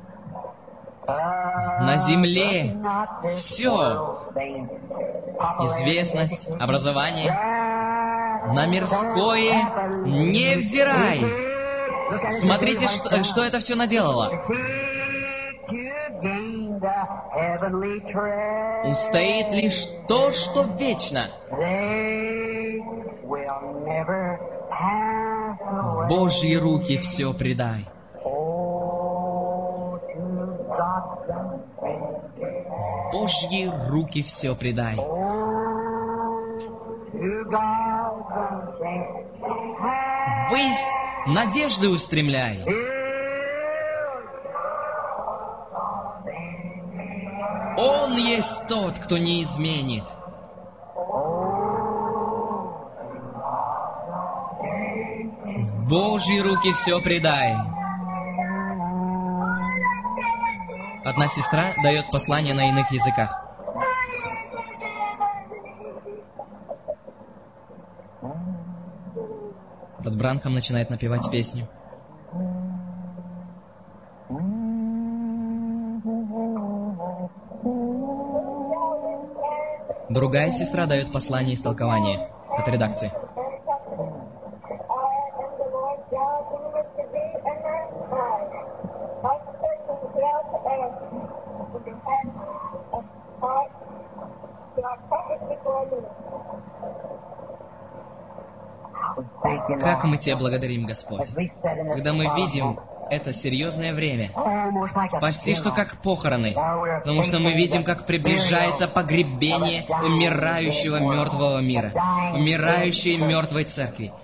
На земле все. Известность, образование. На мирское не взирай. Смотрите, что, что это все наделало. Устоит лишь то, что вечно. В Божьи руки все предай. В Божьи руки все предай. Ввысь надежды устремляй. Он есть тот, кто не изменит. В Божьи руки все предай. Одна сестра дает послание на иных языках. Брат Бранхам начинает напевать песню. Другая сестра дает послание из толкования от редакции. Как мы Тебя благодарим, Господь, когда мы видим это серьезное время, почти что как похороны, потому что мы видим, как приближается погребение умирающего мертвого мира, умирающей мертвой церкви.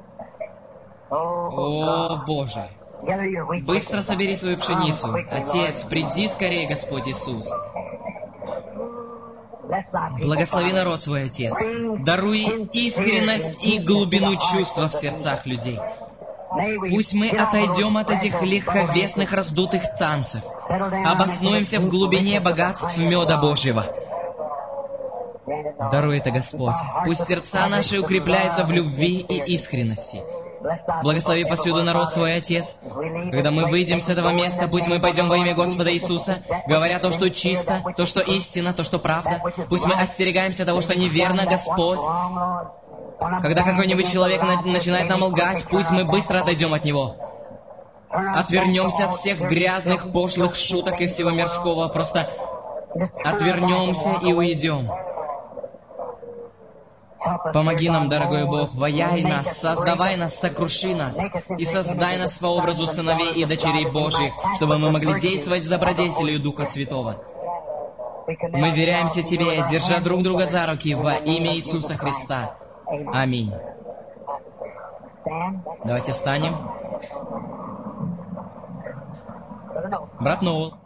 О, Боже! Быстро собери свою пшеницу. Отец, приди скорее, Господь Иисус. Благослови народ свой, Отец. Даруй искренность и глубину чувства в сердцах людей. Пусть мы отойдем от этих легковесных раздутых танцев, обоснуемся в глубине богатств меда Божьего. Даруй это, Господь. Пусть сердца наши укрепляются в любви и искренности. Благослови повсюду народ свой, Отец. Когда мы выйдем с этого места, пусть мы пойдем во имя Господа Иисуса, говоря то, что чисто, то, что истина, то, что правда. Пусть мы остерегаемся того, что неверно, Господь. Когда какой-нибудь человек начинает нам лгать, пусть мы быстро отойдем от него. Отвернемся от всех грязных, пошлых шуток и всего мирского. Просто отвернемся и уйдем. Помоги нам, дорогой Бог, ваяй нас, создавай нас, сокруши нас, и создай нас по образу сыновей и дочерей Божьих, чтобы мы могли действовать с добродетелью Духа Святого. Мы веряемся Тебе, держа друг друга за руки во имя Иисуса Христа. Аминь. Давайте встанем. Брат Ноул.